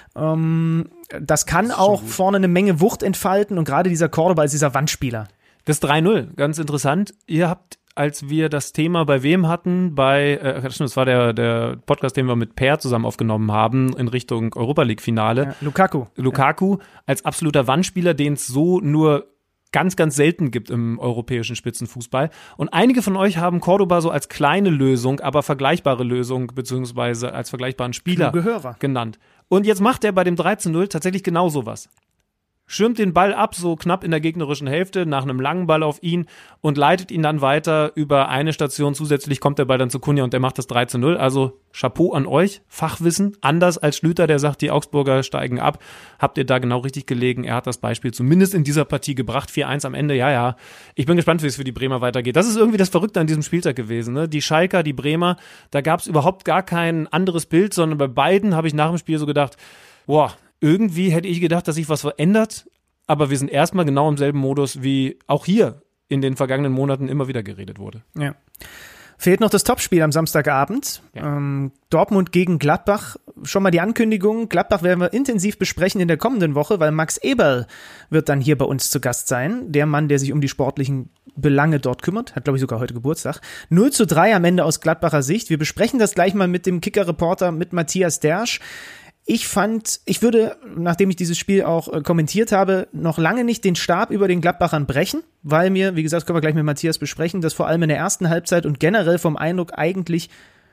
Ähm, das kann das auch vorne eine Menge Wucht entfalten und gerade dieser Cordoba ist dieser Wandspieler. Das drei null, ganz interessant. Ihr habt, als wir das Thema bei wem hatten, bei, äh, das war der, der Podcast, den wir mit Per zusammen aufgenommen haben, in Richtung Europa-League-Finale. Ja, Lukaku. Lukaku ja. als absoluter Wandspieler, den es so nur ganz, ganz selten gibt im europäischen Spitzenfußball. Und einige von euch haben Cordoba so als kleine Lösung, aber vergleichbare Lösung, beziehungsweise als vergleichbaren Spieler genannt. Und jetzt macht er bei dem drei zu null tatsächlich genau sowas. Schirmt den Ball ab, so knapp in der gegnerischen Hälfte, nach einem langen Ball auf ihn und leitet ihn dann weiter über eine Station. Zusätzlich kommt der Ball dann zu Cunha und der macht das drei zu null. Also Chapeau an euch, Fachwissen. Anders als Schlüter, der sagt, die Augsburger steigen ab. Habt ihr da genau richtig gelegen. Er hat das Beispiel zumindest in dieser Partie gebracht. vier eins am Ende, ja, ja. Ich bin gespannt, wie es für die Bremer weitergeht. Das ist irgendwie das Verrückte an diesem Spieltag gewesen. Ne? Die Schalker, die Bremer, da gab es überhaupt gar kein anderes Bild, sondern bei beiden habe ich nach dem Spiel so gedacht, boah, irgendwie hätte ich gedacht, dass sich was verändert, aber wir sind erstmal genau im selben Modus, wie auch hier in den vergangenen Monaten immer wieder geredet wurde. Ja. Fehlt noch das Topspiel am Samstagabend. Ja. Ähm, Dortmund gegen Gladbach. Schon mal die Ankündigung. Gladbach werden wir intensiv besprechen in der kommenden Woche, weil Max Eberl wird dann hier bei uns zu Gast sein. Der Mann, der sich um die sportlichen Belange dort kümmert. Hat, glaube ich, sogar heute Geburtstag. null zu drei am Ende aus Gladbacher Sicht. Wir besprechen das gleich mal mit dem Kicker-Reporter, mit Matthias Dersch. Ich fand, ich würde, nachdem ich dieses Spiel auch äh, kommentiert habe, noch lange nicht den Stab über den Gladbachern brechen, weil mir, wie gesagt, können wir gleich mit Matthias besprechen, das vor allem in der ersten Halbzeit und generell vom Eindruck eigentlich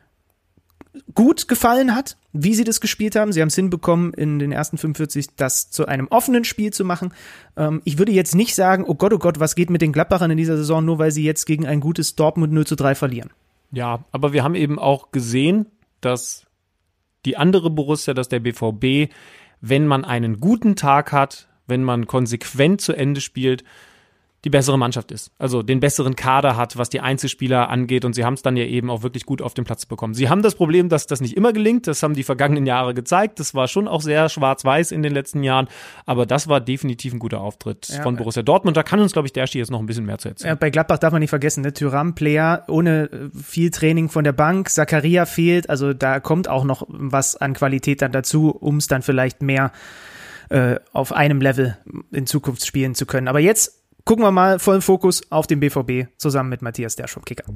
gut gefallen hat, wie sie das gespielt haben. Sie haben es hinbekommen, in den ersten fünfundvierzig das zu einem offenen Spiel zu machen. Ähm, ich würde jetzt nicht sagen, oh Gott, oh Gott, was geht mit den Gladbachern in dieser Saison, nur weil sie jetzt gegen ein gutes Dortmund null zu drei verlieren. Ja, aber wir haben eben auch gesehen, dass die andere Borussia, dass der B V B, wenn man einen guten Tag hat, wenn man konsequent zu Ende spielt, die bessere Mannschaft ist, also den besseren Kader hat, was die Einzelspieler angeht, und sie haben es dann ja eben auch wirklich gut auf den Platz bekommen. Sie haben das Problem, dass das nicht immer gelingt, das haben die vergangenen Jahre gezeigt, das war schon auch sehr schwarz-weiß in den letzten Jahren, aber das war definitiv ein guter Auftritt ja, von Borussia Dortmund. Da kann uns, glaube ich, der Schi jetzt noch ein bisschen mehr zu erzählen. Ja, bei Gladbach darf man nicht vergessen, ne? Thuram, Player, ohne viel Training von der Bank, Zakaria fehlt, also da kommt auch noch was an Qualität dann dazu, um es dann vielleicht mehr äh, auf einem Level in Zukunft spielen zu können. Aber jetzt gucken wir mal vollen Fokus auf den B V B zusammen mit Matthias Dersch vom Kicker.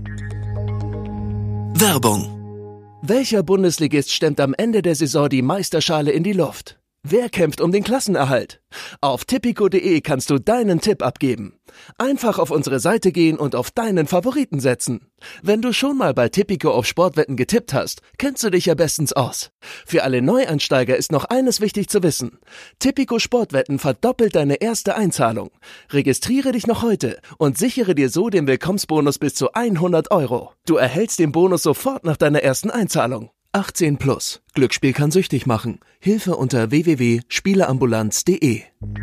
Werbung. Welcher Bundesligist stemmt am Ende der Saison die Meisterschale in die Luft? Wer kämpft um den Klassenerhalt? Auf tipico punkt de kannst du deinen Tipp abgeben. Einfach auf unsere Seite gehen und auf deinen Favoriten setzen. Wenn du schon mal bei Tipico auf Sportwetten getippt hast, kennst du dich ja bestens aus. Für alle Neueinsteiger ist noch eines wichtig zu wissen. Tipico Sportwetten verdoppelt deine erste Einzahlung. Registriere dich noch heute und sichere dir so den Willkommensbonus bis zu hundert Euro. Du erhältst den Bonus sofort nach deiner ersten Einzahlung. achtzehn plus. Glücksspiel kann süchtig machen. Hilfe unter w w w punkt spieleambulanz punkt de.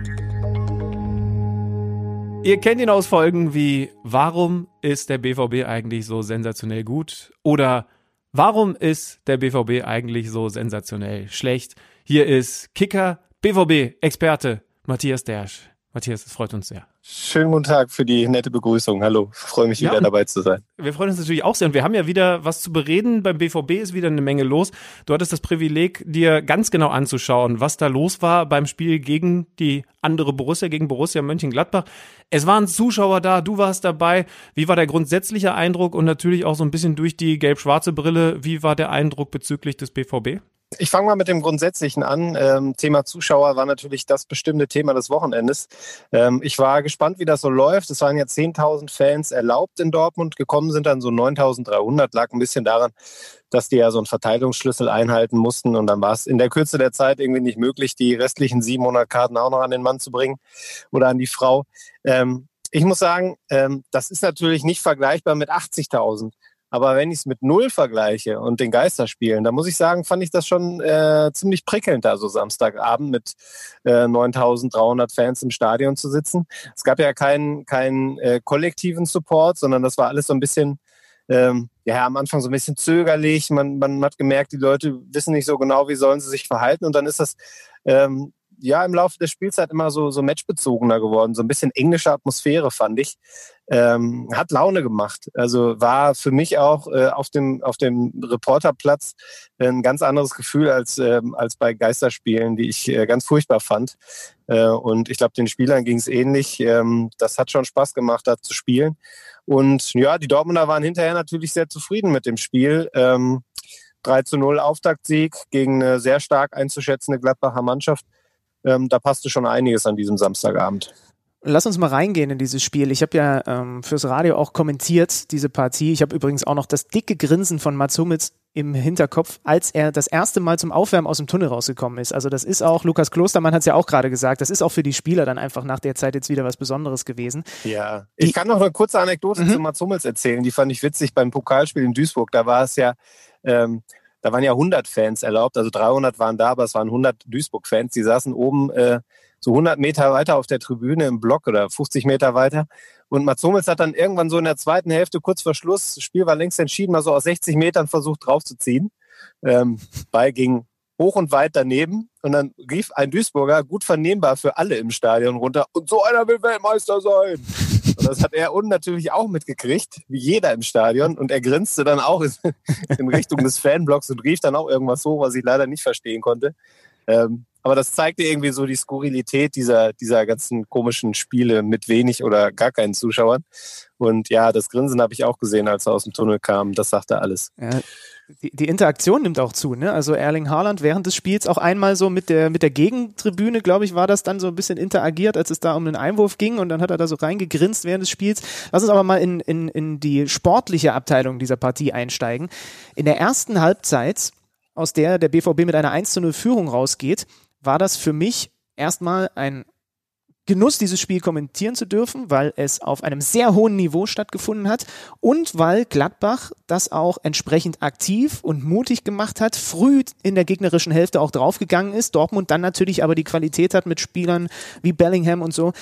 Ihr kennt ihn aus Folgen wie Warum ist der B V B eigentlich so sensationell gut? Oder Warum ist der B V B eigentlich so sensationell schlecht? Hier ist Kicker B V B-Experte Matthias Dersch. Matthias, es freut uns sehr. Schönen guten Tag für die nette Begrüßung. Hallo, freue mich, wieder ja, dabei zu sein. Wir freuen uns natürlich auch sehr und wir haben ja wieder was zu bereden. Beim B V B ist wieder eine Menge los. Du hattest das Privileg, dir ganz genau anzuschauen, was da los war beim Spiel gegen die andere Borussia, gegen Borussia Mönchengladbach. Es waren Zuschauer da, du warst dabei. Wie war der grundsätzliche Eindruck und natürlich auch so ein bisschen durch die gelb-schwarze Brille, wie war der Eindruck bezüglich des B V B? Ich fange mal mit dem Grundsätzlichen an. Ähm, Thema Zuschauer war natürlich das bestimmte Thema des Wochenendes. Ähm, ich war gespannt, wie das so läuft. Es waren ja zehntausend Fans erlaubt in Dortmund. Gekommen sind dann so neuntausenddreihundert. Lag ein bisschen daran, dass die ja so einen Verteilungsschlüssel einhalten mussten. Und dann war es in der Kürze der Zeit irgendwie nicht möglich, die restlichen siebenhundert Karten auch noch an den Mann zu bringen oder an die Frau. Ähm, ich muss sagen, ähm, das ist natürlich nicht vergleichbar mit achtzigtausend. Aber wenn ich es mit null vergleiche und den Geisterspielen, dann muss ich sagen, fand ich das schon äh, ziemlich prickelnd, da so Samstagabend mit äh, neuntausenddreihundert Fans im Stadion zu sitzen. Es gab ja keinen keinen äh, kollektiven Support, sondern das war alles so ein bisschen, ähm, ja, am Anfang so ein bisschen zögerlich. Man, man hat gemerkt, die Leute wissen nicht so genau, wie sollen sie sich verhalten. Und dann ist das ähm, ja im Laufe der Spielzeit immer so, so matchbezogener geworden. So ein bisschen englische Atmosphäre, fand ich. Ähm, hat Laune gemacht. Also war für mich auch äh, auf dem auf dem Reporterplatz ein ganz anderes Gefühl als ähm, als bei Geisterspielen, die ich äh, ganz furchtbar fand. Äh, und ich glaube, den Spielern ging es ähnlich. Ähm, das hat schon Spaß gemacht, da zu spielen. Und ja, die Dortmunder waren hinterher natürlich sehr zufrieden mit dem Spiel. Ähm, drei zu null Auftaktsieg gegen eine sehr stark einzuschätzende Gladbacher Mannschaft. Ähm, da passte schon einiges an diesem Samstagabend. Lass uns mal reingehen in dieses Spiel. Ich habe ja ähm, fürs Radio auch kommentiert, diese Partie. Ich habe übrigens auch noch das dicke Grinsen von Mats Hummels im Hinterkopf, als er das erste Mal zum Aufwärmen aus dem Tunnel rausgekommen ist. Also das ist auch, Lukas Klostermann hat es ja auch gerade gesagt, das ist auch für die Spieler dann einfach nach der Zeit jetzt wieder was Besonderes gewesen. Ja, ich die, kann noch eine kurze Anekdote mhm. zu Mats Hummels erzählen. Die fand ich witzig beim Pokalspiel in Duisburg. Da war es ja... Ähm, Da waren ja hundert Fans erlaubt, also dreihundert waren da, aber es waren hundert Duisburg-Fans. Die saßen oben äh, so hundert Meter weiter auf der Tribüne im Block oder fünfzig Meter weiter. Und Mats Hummels hat dann irgendwann so in der zweiten Hälfte, kurz vor Schluss, das Spiel war längst entschieden, mal so aus sechzig Metern versucht draufzuziehen. Ähm, Ball ging hoch und weit daneben und dann rief ein Duisburger, gut vernehmbar für alle im Stadion runter, und so einer will Weltmeister sein. Und das hat er unten natürlich auch mitgekriegt, wie jeder im Stadion. Und er grinste dann auch in Richtung des Fanblocks und rief dann auch irgendwas hoch, was ich leider nicht verstehen konnte. Ähm, aber das zeigte irgendwie so die Skurrilität dieser, dieser ganzen komischen Spiele mit wenig oder gar keinen Zuschauern. Und ja, das Grinsen habe ich auch gesehen, als er aus dem Tunnel kam. Das sagte alles. Ja. Die, die Interaktion nimmt auch zu, ne? Also Erling Haaland während des Spiels auch einmal so mit der mit der Gegentribüne, glaube ich, war das dann so ein bisschen interagiert, als es da um einen Einwurf ging, und dann hat er da so reingegrinst während des Spiels. Lass uns aber mal in, in, in die sportliche Abteilung dieser Partie einsteigen. In der ersten Halbzeit, aus der der B V B mit einer eins zu null Führung rausgeht, war das für mich erstmal ein Genuss, dieses Spiel kommentieren zu dürfen, weil es auf einem sehr hohen Niveau stattgefunden hat und weil Gladbach das auch entsprechend aktiv und mutig gemacht hat, früh in der gegnerischen Hälfte auch draufgegangen ist. Dortmund dann natürlich aber die Qualität hat mit Spielern wie Bellingham und so,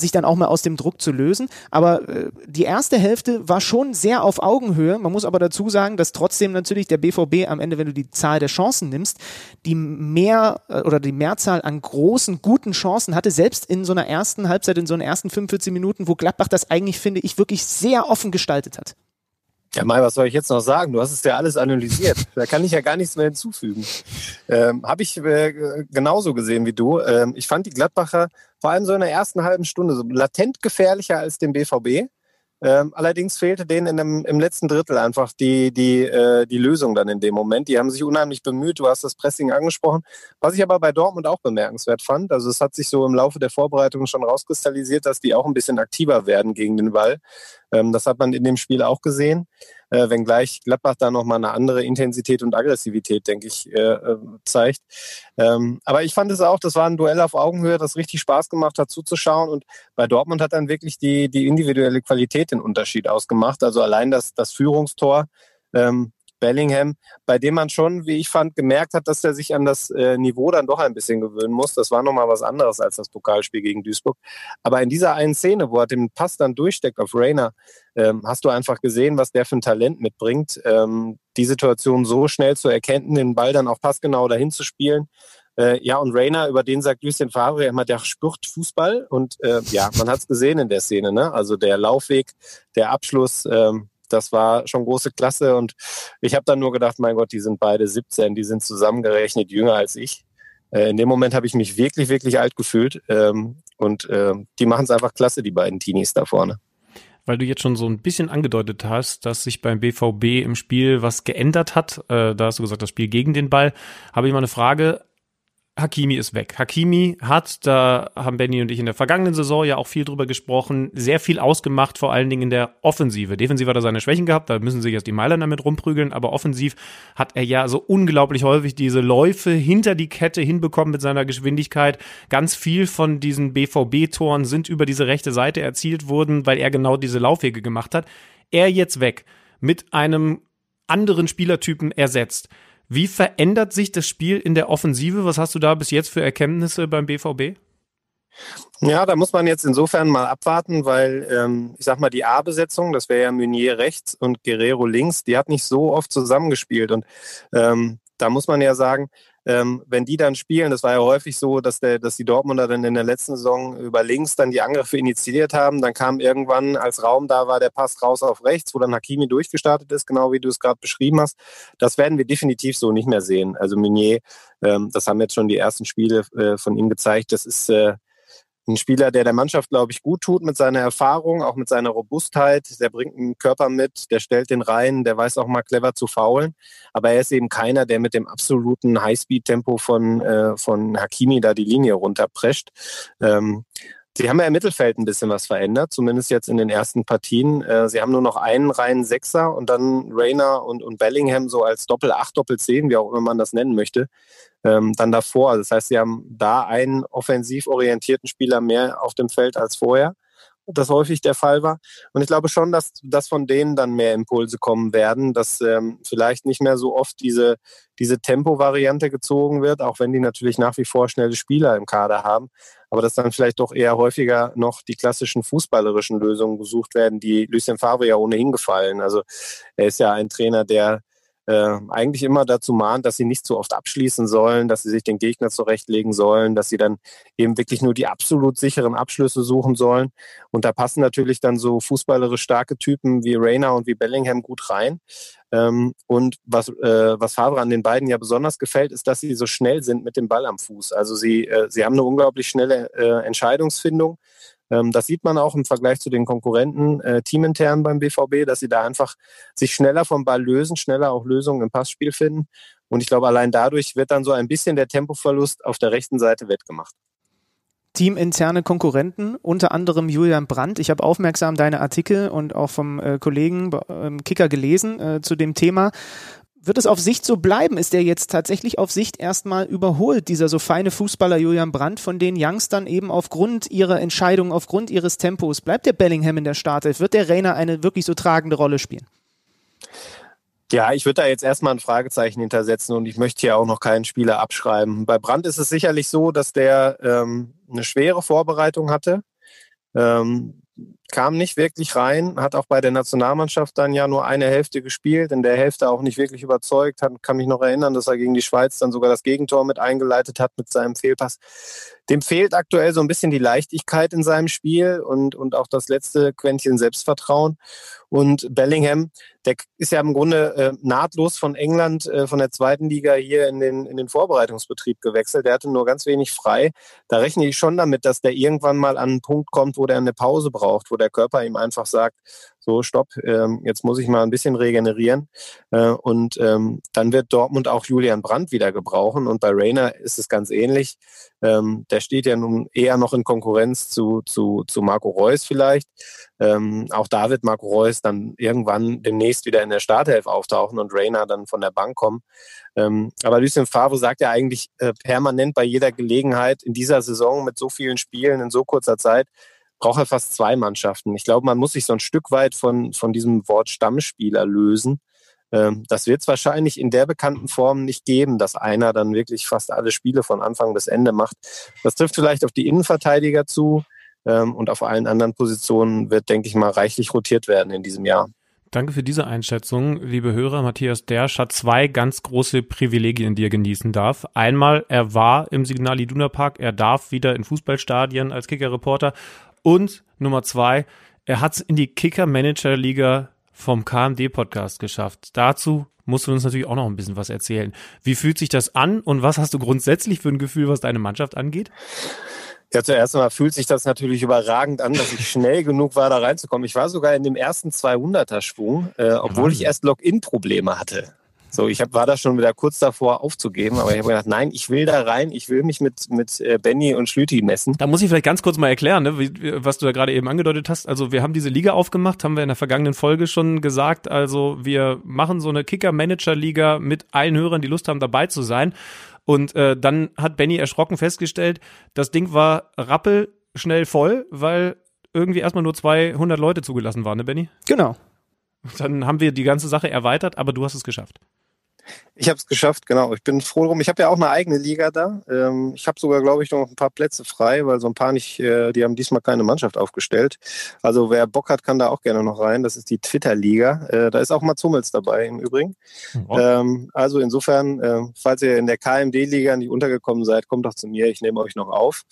sich dann auch mal aus dem Druck zu lösen. Aber äh, die erste Hälfte war schon sehr auf Augenhöhe. Man muss aber dazu sagen, dass trotzdem natürlich der B V B am Ende, wenn du die Zahl der Chancen nimmst, die mehr äh, oder die Mehrzahl an großen, guten Chancen hatte, selbst in so einer ersten Halbzeit, in so einer ersten fünfundvierzig Minuten, wo Gladbach das eigentlich, finde ich, wirklich sehr offen gestaltet hat. Ja, Mai, was soll ich jetzt noch sagen? Du hast es ja alles analysiert. Da kann ich ja gar nichts mehr hinzufügen. Ähm, Habe ich äh, genauso gesehen wie du. Ähm, ich fand die Gladbacher vor allem so in der ersten halben Stunde so latent gefährlicher als den B V B. Ähm, allerdings fehlte denen in dem, im letzten Drittel einfach die, die, äh, die Lösung dann in dem Moment. Die haben sich unheimlich bemüht. Du hast das Pressing angesprochen. Was ich aber bei Dortmund auch bemerkenswert fand, also es hat sich so im Laufe der Vorbereitung schon rauskristallisiert, dass die auch ein bisschen aktiver werden gegen den Ball. Ähm, das hat man in dem Spiel auch gesehen. Äh, wenngleich Gladbach da nochmal eine andere Intensität und Aggressivität, denke ich, äh, zeigt. Ähm, aber ich fand es auch, das war ein Duell auf Augenhöhe, das richtig Spaß gemacht hat zuzuschauen. Und bei Dortmund hat dann wirklich die, die individuelle Qualität den Unterschied ausgemacht. Also allein das, das Führungstor, ähm, Bellingham, bei dem man schon, wie ich fand, gemerkt hat, dass er sich an das äh, Niveau dann doch ein bisschen gewöhnen muss. Das war nochmal was anderes als das Pokalspiel gegen Duisburg. Aber in dieser einen Szene, wo er den Pass dann durchsteckt auf Reina, ähm, hast du einfach gesehen, was der für ein Talent mitbringt, ähm, die Situation so schnell zu erkennen, den Ball dann auch passgenau dahin zu spielen. Äh, ja, und Reina, über den sagt Lucien Favre immer, der spürt Fußball. Und äh, ja, man hat es gesehen in der Szene, ne? Also der Laufweg, der Abschluss, ähm, das war schon große Klasse und ich habe dann nur gedacht, mein Gott, die sind beide siebzehn, die sind zusammengerechnet jünger als ich. Äh, in dem Moment habe ich mich wirklich, wirklich alt gefühlt ähm, und äh, die machen es einfach klasse, die beiden Teenies da vorne. Weil du jetzt schon so ein bisschen angedeutet hast, dass sich beim B V B im Spiel was geändert hat, äh, da hast du gesagt, das Spiel gegen den Ball, habe ich mal eine Frage. Hakimi ist weg. Hakimi hat, da haben Benny und ich in der vergangenen Saison ja auch viel drüber gesprochen, sehr viel ausgemacht, vor allen Dingen in der Offensive. Defensiv hat er seine Schwächen gehabt, da müssen sich jetzt die Mailänder mit rumprügeln, aber offensiv hat er ja so unglaublich häufig diese Läufe hinter die Kette hinbekommen mit seiner Geschwindigkeit. Ganz viel von diesen B V B-Toren sind über diese rechte Seite erzielt worden, weil er genau diese Laufwege gemacht hat. Er jetzt weg, mit einem anderen Spielertypen ersetzt. Wie verändert sich das Spiel in der Offensive? Was hast du da bis jetzt für Erkenntnisse beim B V B? Ja, da muss man jetzt insofern mal abwarten, weil ähm, ich sag mal, die A-Besetzung, das wäre ja Meunier rechts und Guerrero links, die hat nicht so oft zusammengespielt. Und ähm, da muss man ja sagen, ähm, wenn die dann spielen, das war ja häufig so, dass, der, dass die Dortmunder dann in der letzten Saison über links dann die Angriffe initiiert haben. Dann kam irgendwann, als Raum da war, der Pass raus auf rechts, wo dann Hakimi durchgestartet ist, genau wie du es gerade beschrieben hast. Das werden wir definitiv so nicht mehr sehen. Also Meunier, ähm, das haben jetzt schon die ersten Spiele äh, von ihm gezeigt, das ist äh, ein Spieler, der der Mannschaft, glaube ich, gut tut mit seiner Erfahrung, auch mit seiner Robustheit. Der bringt einen Körper mit, der stellt den rein, der weiß auch mal clever zu faulen. Aber er ist eben keiner, der mit dem absoluten Highspeed-Tempo von, äh, von Hakimi da die Linie runterprescht. Ähm, Sie haben ja im Mittelfeld ein bisschen was verändert, zumindest jetzt in den ersten Partien. Sie haben nur noch einen reinen Sechser und dann Reina und, und Bellingham so als Doppel-Acht, Doppel-Zehn, wie auch immer man das nennen möchte, ähm, dann davor. Das heißt, sie haben da einen offensiv orientierten Spieler mehr auf dem Feld als vorher, das häufig der Fall war. Und ich glaube schon, dass, dass von denen dann mehr Impulse kommen werden, dass ähm, vielleicht nicht mehr so oft diese, diese Tempo-Variante gezogen wird, auch wenn die natürlich nach wie vor schnelle Spieler im Kader haben, aber dass dann vielleicht doch eher häufiger noch die klassischen fußballerischen Lösungen gesucht werden, die Lucien Favre ja ohnehin gefallen. Also er ist ja ein Trainer, der äh, eigentlich immer dazu mahnt, dass sie nicht zu oft abschließen sollen, dass sie sich den Gegner zurechtlegen sollen, dass sie dann eben wirklich nur die absolut sicheren Abschlüsse suchen sollen. Und da passen natürlich dann so fußballerisch starke Typen wie Reina und wie Bellingham gut rein. Ähm, und was, äh, was Favre an den beiden ja besonders gefällt, ist, dass sie so schnell sind mit dem Ball am Fuß. Also sie, äh, sie haben eine unglaublich schnelle äh, Entscheidungsfindung. Ähm, das sieht man auch im Vergleich zu den Konkurrenten äh, teamintern beim B V B, dass sie da einfach sich schneller vom Ball lösen, schneller auch Lösungen im Passspiel finden. Und ich glaube, allein dadurch wird dann so ein bisschen der Tempoverlust auf der rechten Seite wettgemacht. Teaminterne Konkurrenten, unter anderem Julian Brandt. Ich habe aufmerksam deine Artikel und auch vom äh, Kollegen äh, Kicker gelesen äh, zu dem Thema. Wird es auf Sicht so bleiben? Ist der jetzt tatsächlich auf Sicht erstmal überholt, dieser so feine Fußballer Julian Brandt, von den Youngstern eben aufgrund ihrer Entscheidung, aufgrund ihres Tempos? Bleibt der Bellingham in der Startelf? Wird der Reina eine wirklich so tragende Rolle spielen? Ja, ich würde da jetzt erstmal ein Fragezeichen hintersetzen und ich möchte hier auch noch keinen Spieler abschreiben. Bei Brandt ist es sicherlich so, dass der ähm, eine schwere Vorbereitung hatte. Ähm, kam nicht wirklich rein, hat auch bei der Nationalmannschaft dann ja nur eine Hälfte gespielt, in der Hälfte auch nicht wirklich überzeugt, hat, kann mich noch erinnern, dass er gegen die Schweiz dann sogar das Gegentor mit eingeleitet hat mit seinem Fehlpass. Dem fehlt aktuell so ein bisschen die Leichtigkeit in seinem Spiel und, und auch das letzte Quäntchen Selbstvertrauen. Und Bellingham, der ist ja im Grunde äh, nahtlos von England, äh, von der zweiten Liga hier in den, in den Vorbereitungsbetrieb gewechselt. Der hatte nur ganz wenig frei. Da rechne ich schon damit, dass der irgendwann mal an einen Punkt kommt, wo der eine Pause braucht, wo der Körper ihm einfach sagt, so stopp, ähm, jetzt muss ich mal ein bisschen regenerieren. Äh, und ähm, dann wird Dortmund auch Julian Brandt wieder gebrauchen. Und bei Reina ist es ganz ähnlich. Ähm, der steht ja nun eher noch in Konkurrenz zu, zu, zu Marco Reus vielleicht. Ähm, auch da wird Marco Reus dann irgendwann demnächst wieder in der Startelf auftauchen und Reina dann von der Bank kommen. Ähm, aber Lucien Favre sagt ja eigentlich äh, permanent bei jeder Gelegenheit in dieser Saison mit so vielen Spielen in so kurzer Zeit, braucht er fast zwei Mannschaften. Ich glaube, man muss sich so ein Stück weit von, von diesem Wort Stammspieler lösen. Ähm, das wird es wahrscheinlich in der bekannten Form nicht geben, dass einer dann wirklich fast alle Spiele von Anfang bis Ende macht. Das trifft vielleicht auf die Innenverteidiger zu ähm, und auf allen anderen Positionen wird, denke ich mal, reichlich rotiert werden in diesem Jahr. Danke für diese Einschätzung, liebe Hörer. Matthias Dersch hat zwei ganz große Privilegien, die er genießen darf. Einmal, er war im Signal Iduna Park, er darf wieder in Fußballstadien als Kicker-Reporter. Und Nummer zwei, er hat es in die Kicker-Manager-Liga vom K M D-Podcast geschafft. Dazu musst du uns natürlich auch noch ein bisschen was erzählen. Wie fühlt sich das an und was hast du grundsätzlich für ein Gefühl, was deine Mannschaft angeht? Ja, zuerst einmal fühlt sich das natürlich überragend an, dass ich schnell genug war, da reinzukommen. Ich war sogar in dem ersten zweihunderter-Schwung, äh, obwohl ja, ich erst Login-Probleme hatte. So, ich hab, war da schon wieder kurz davor aufzugeben, aber ich habe gedacht, nein, ich will da rein, ich will mich mit mit äh, Benny und Schlüti messen. Da muss ich vielleicht ganz kurz mal erklären, ne, wie, was du da gerade eben angedeutet hast. Also wir haben diese Liga aufgemacht, haben wir in der vergangenen Folge schon gesagt. Also wir machen so eine Kicker-Manager-Liga mit allen Hörern, die Lust haben, dabei zu sein. Und äh, dann hat Benny erschrocken festgestellt, das Ding war rappelschnell voll, weil irgendwie erstmal nur zweihundert Leute zugelassen waren, ne Benny? Genau. Dann haben wir die ganze Sache erweitert, aber du hast es geschafft. Ich habe es geschafft, genau. Ich bin froh drum. Ich habe ja auch eine eigene Liga da. Ähm, ich habe sogar, glaube ich, noch ein paar Plätze frei, weil so ein paar nicht, äh, die haben diesmal keine Mannschaft aufgestellt. Also wer Bock hat, kann da auch gerne noch rein. Das ist die Twitter-Liga. Äh, da ist auch Mats Hummels dabei im Übrigen. Oh. Ähm, also insofern, äh, falls ihr in der K M D-Liga nicht untergekommen seid, kommt doch zu mir. Ich nehme euch noch auf.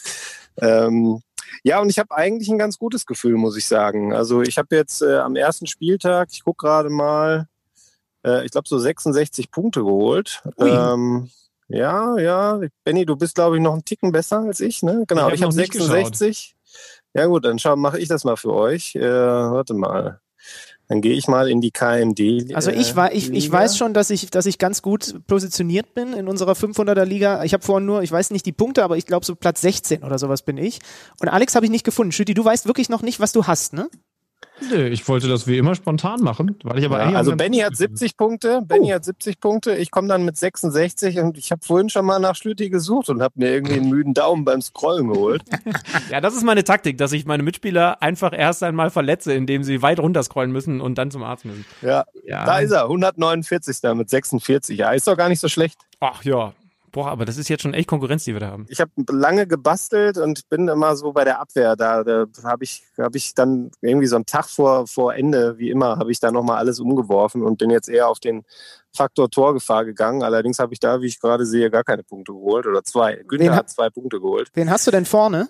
Ähm, Ja, und ich habe eigentlich ein ganz gutes Gefühl, muss ich sagen. Also ich habe jetzt äh, am ersten Spieltag, ich gucke gerade mal, äh, ich glaube so sechsundsechzig Punkte geholt. Ähm, ja, ja, Benni, du bist, glaube ich, noch einen Ticken besser als ich, ne? Genau, ich, ich habe hab sechsundsechzig. Ja gut, dann mache ich das mal für euch. Äh, warte mal. Dann gehe ich mal in die K M D. Also ich, war, ich, ich weiß schon, dass ich, dass ich ganz gut positioniert bin in unserer fünfhunderter Liga. Ich habe vorhin nur, ich weiß nicht die Punkte, aber ich glaube so Platz sechzehn oder sowas bin ich. Und Alex habe ich nicht gefunden. Schütti, du weißt wirklich noch nicht, was du hast, ne? Nee, ich wollte das wie immer spontan machen, weil ich aber ja, also Benny hat siebzig Punkte, Benny uh. hat siebzig Punkte, ich komme dann mit sechsundsechzig und ich habe vorhin schon mal nach Schlüti gesucht und habe mir irgendwie einen müden Daumen beim Scrollen geholt. Ja, das ist meine Taktik, dass ich meine Mitspieler einfach erst einmal verletze, indem sie weit runter scrollen müssen und dann zum Arzt müssen. Ja, ja. Da ist er, hundertneunundvierzig mit sechsundvierzig. Ja, ist doch gar nicht so schlecht. Ach ja. Boah, aber das ist jetzt schon echt Konkurrenz, die wir da haben. Ich habe lange gebastelt und bin immer so bei der Abwehr. Da, da habe ich, hab ich dann irgendwie so einen Tag vor, vor Ende, wie immer, habe ich da nochmal alles umgeworfen und bin jetzt eher auf den Faktor Torgefahr gegangen. Allerdings habe ich da, wie ich gerade sehe, gar keine Punkte geholt oder zwei. Günther hat zwei Punkte geholt. Wen hast du denn vorne?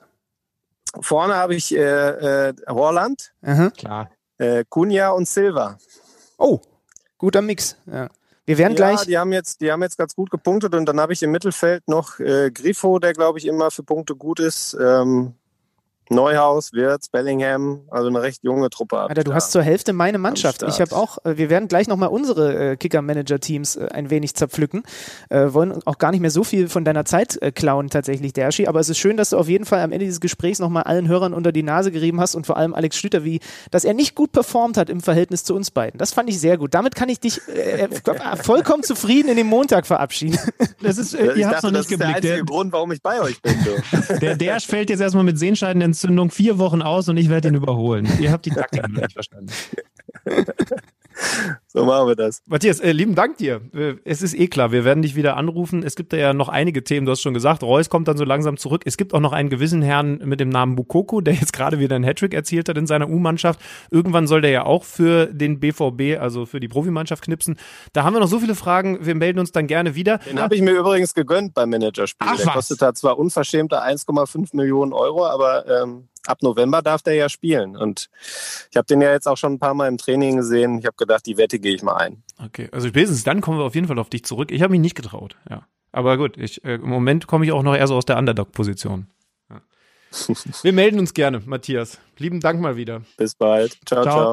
Vorne habe ich äh, äh, Horland, Aha. Klar. Äh, Cunha und Silva. Oh, guter Mix, ja. Wir werden ja, gleich. Die haben jetzt, die haben jetzt ganz gut gepunktet und dann habe ich im Mittelfeld noch äh, Grifo, der glaube ich immer für Punkte gut ist. Ähm, Neuhaus, Wirtz, Bellingham, also eine recht junge Truppe. Alter, du hast zur Hälfte meine Mannschaft. Ich habe auch, wir werden gleich nochmal unsere äh, Kicker-Manager-Teams äh, ein wenig zerpflücken. Äh, wollen auch gar nicht mehr so viel von deiner Zeit äh, klauen tatsächlich, Derschi, aber es ist schön, dass du auf jeden Fall am Ende dieses Gesprächs nochmal allen Hörern unter die Nase gerieben hast und vor allem Alex Schlüter, wie, dass er nicht gut performt hat im Verhältnis zu uns beiden. Das fand ich sehr gut. Damit kann ich dich äh, vollkommen zufrieden in den Montag verabschieden. Das ist, äh, ihr habt noch nicht das geblickt. Das ist der einzige der, Grund, warum ich bei euch bin. So. Der Dersch fällt jetzt erstmal mit Sehenscheidenentzündung vier Wochen aus und ich werde ihn überholen. Ihr habt die Taktik nicht verstanden. So machen wir das. Matthias, äh, lieben Dank dir. Äh, es ist eh klar, wir werden dich wieder anrufen. Es gibt ja noch einige Themen, du hast schon gesagt, Reus kommt dann so langsam zurück. Es gibt auch noch einen gewissen Herrn mit dem Namen Moukoko, der jetzt gerade wieder einen Hattrick erzielt hat in seiner U-Mannschaft. Irgendwann soll der ja auch für den B V B, also für die Profimannschaft knipsen. Da haben wir noch so viele Fragen, wir melden uns dann gerne wieder. Den habe ich mir übrigens gegönnt beim Managerspiel. Ach, der was? kostet da zwar unverschämte eins Komma fünf Millionen Euro, aber ähm, ab November darf der ja spielen. Und ich habe den ja jetzt auch schon ein paar Mal im Training gesehen. Ich habe gedacht, die Wette gehe ich mal ein. Okay, also spätestens dann kommen wir auf jeden Fall auf dich zurück. Ich habe mich nicht getraut, ja. Aber gut, ich, äh, im Moment komme ich auch noch eher so aus der Underdog-Position. Ja. Wir melden uns gerne, Matthias. Lieben Dank mal wieder. Bis bald. Ciao, Ciao. ciao.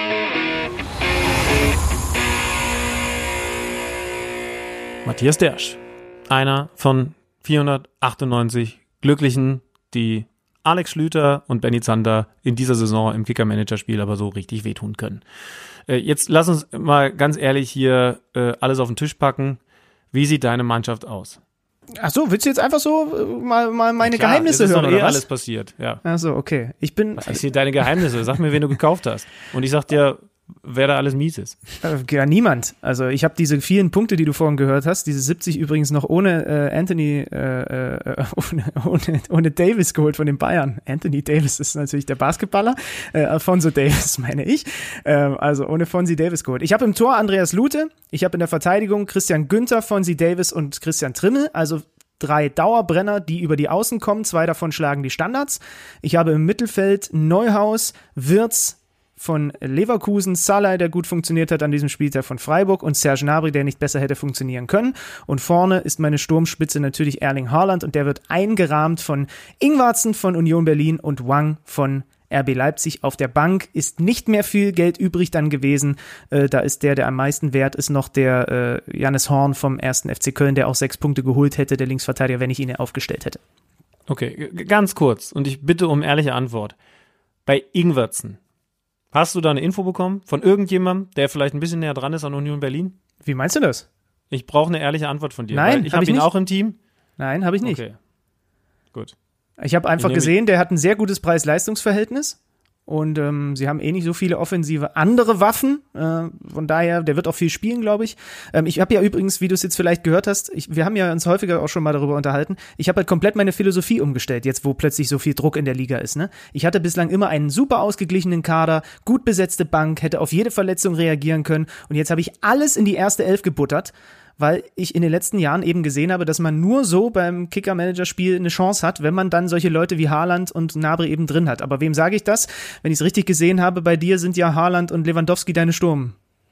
Matthias Dersch, einer von vierhundertachtundneunzig Glücklichen, die Alex Schlüter und Benny Zander in dieser Saison im Kicker-Manager-Spiel aber so richtig wehtun können. Äh, jetzt lass uns mal ganz ehrlich hier äh, alles auf den Tisch packen. Wie sieht deine Mannschaft aus? Ach so, willst du jetzt einfach so äh, mal, mal meine Klar, Geheimnisse es ist hören, doch oder eh was? alles passiert, ja. Ach so, okay. Ich bin, Ich sehe deine Geheimnisse. Sag mir, wen du gekauft hast. Und ich sag dir, wer da alles mies ist. Äh, ja, niemand. Also ich habe diese vielen Punkte, die du vorhin gehört hast, diese siebzig übrigens noch ohne äh, Anthony, äh, äh, ohne, ohne, ohne Davis geholt von den Bayern. Anthony Davis ist natürlich der Basketballer, äh, Alphonso Davis meine ich. Äh, also ohne Fonzie Davis geholt. Ich habe im Tor Andreas Lute, ich habe in der Verteidigung Christian Günther, Fonzie Davis und Christian Trimmel, also drei Dauerbrenner, die über die Außen kommen, zwei davon schlagen die Standards. Ich habe im Mittelfeld Neuhaus, Wirtz, von Leverkusen, Salah, der gut funktioniert hat an diesem Spieltag von Freiburg und Serge Gnabry, der nicht besser hätte funktionieren können. Und vorne ist meine Sturmspitze natürlich Erling Haaland und der wird eingerahmt von Ingwarzen von Union Berlin und Wang von R B Leipzig. Auf der Bank ist nicht mehr viel Geld übrig dann gewesen. Äh, da ist der, der am meisten wert ist, noch der äh, Jannis Horn vom ersten F C Köln, der auch sechs Punkte geholt hätte, der Linksverteidiger, wenn ich ihn aufgestellt hätte. Okay, g- ganz kurz und ich bitte um ehrliche Antwort. Bei Ingwertsen, hast du da eine Info bekommen von irgendjemandem, der vielleicht ein bisschen näher dran ist an Union Berlin? Wie meinst du das? Ich brauche eine ehrliche Antwort von dir. Nein, weil ich hab habe ich ihn nicht. auch im Team. Nein, habe ich nicht. Okay, gut. Ich habe einfach Ich nehme- gesehen, der hat ein sehr gutes Preis-Leistungs-Verhältnis und ähm, sie haben eh nicht so viele offensive andere Waffen, äh, von daher, der wird auch viel spielen, glaube ich. Ähm, ich habe ja übrigens, wie du es jetzt vielleicht gehört hast, ich, wir haben ja uns häufiger auch schon mal darüber unterhalten, ich habe halt komplett meine Philosophie umgestellt, jetzt wo plötzlich so viel Druck in der Liga ist. Ne? Ich hatte bislang immer einen super ausgeglichenen Kader, gut besetzte Bank, hätte auf jede Verletzung reagieren können und jetzt habe ich alles in die erste Elf gebuttert, weil ich in den letzten Jahren eben gesehen habe, dass man nur so beim Kicker-Manager-Spiel eine Chance hat, wenn man dann solche Leute wie Haaland und Gnabry eben drin hat. Aber wem sage ich das? Wenn ich es richtig gesehen habe, bei dir sind ja Haaland und Lewandowski deine Sturm,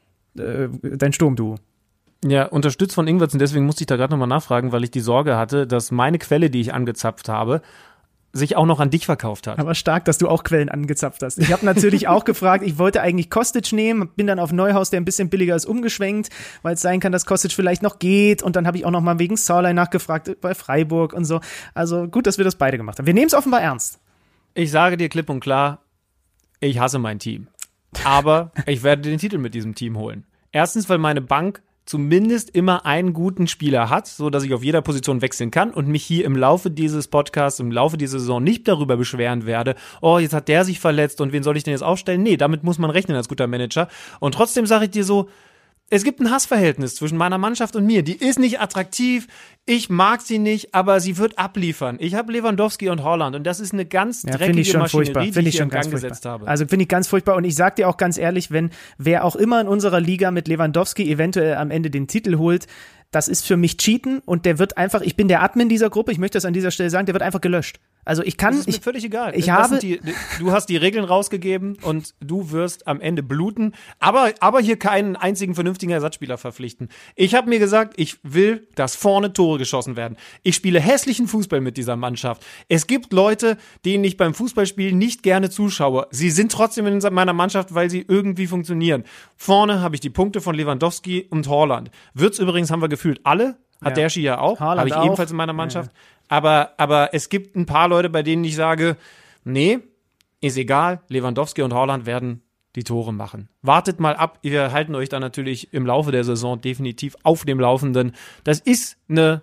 äh, dein Sturmduo. Ja, unterstützt von Ingwertsen, deswegen musste ich da gerade nochmal nachfragen, weil ich die Sorge hatte, dass meine Quelle, die ich angezapft habe, sich auch noch an dich verkauft hat. Aber stark, dass du auch Quellen angezapft hast. Ich habe natürlich auch gefragt, ich wollte eigentlich Kostic nehmen, bin dann auf Neuhaus, der ein bisschen billiger ist, umgeschwenkt, weil es sein kann, dass Kostic vielleicht noch geht. Und dann habe ich auch noch mal wegen Salah nachgefragt bei Freiburg und so. Also gut, dass wir das beide gemacht haben. Wir nehmen es offenbar ernst. Ich sage dir klipp und klar, ich hasse mein Team. Aber ich werde den Titel mit diesem Team holen. Erstens, weil meine Bank zumindest immer einen guten Spieler hat, so dass ich auf jeder Position wechseln kann und mich hier im Laufe dieses Podcasts, im Laufe dieser Saison nicht darüber beschweren werde, oh, jetzt hat der sich verletzt und wen soll ich denn jetzt aufstellen? Nee, damit muss man rechnen als guter Manager. Und trotzdem sage ich dir so, es gibt ein Hassverhältnis zwischen meiner Mannschaft und mir. Die ist nicht attraktiv, ich mag sie nicht, aber sie wird abliefern. Ich habe Lewandowski und Haaland und das ist eine ganz Ja, finde dreckige ich schon Maschinerie, furchtbar. die Finde ich ich hier schon in ganz Gang furchtbar. gesetzt habe. Also finde ich ganz furchtbar. Und ich sag dir auch ganz ehrlich, wenn wer auch immer in unserer Liga mit Lewandowski eventuell am Ende den Titel holt, das ist für mich Cheaten und der wird einfach, ich bin der Admin dieser Gruppe, ich möchte das an dieser Stelle sagen, der wird einfach gelöscht. Also ich kann, Das ist mir ich, völlig egal. ich Das habe- sind die, du hast die Regeln rausgegeben und du wirst am Ende bluten, aber, aber hier keinen einzigen vernünftigen Ersatzspieler verpflichten. Ich habe mir gesagt, ich will, dass vorne Tore geschossen werden. Ich spiele hässlichen Fußball mit dieser Mannschaft. Es gibt Leute, denen ich beim Fußballspielen nicht gerne zuschaue. Sie sind trotzdem in meiner Mannschaft, weil sie irgendwie funktionieren. Vorne habe ich die Punkte von Lewandowski und Haaland. Wirtz übrigens haben wir gefühlt alle. Hat Ja. Derschi ja auch. Haaland Habe ich auch. ebenfalls in meiner Mannschaft. Aber, aber es gibt ein paar Leute, bei denen ich sage, nee, ist egal, Lewandowski und Haaland werden die Tore machen. Wartet mal ab, wir halten euch dann natürlich im Laufe der Saison definitiv auf dem Laufenden. Das ist eine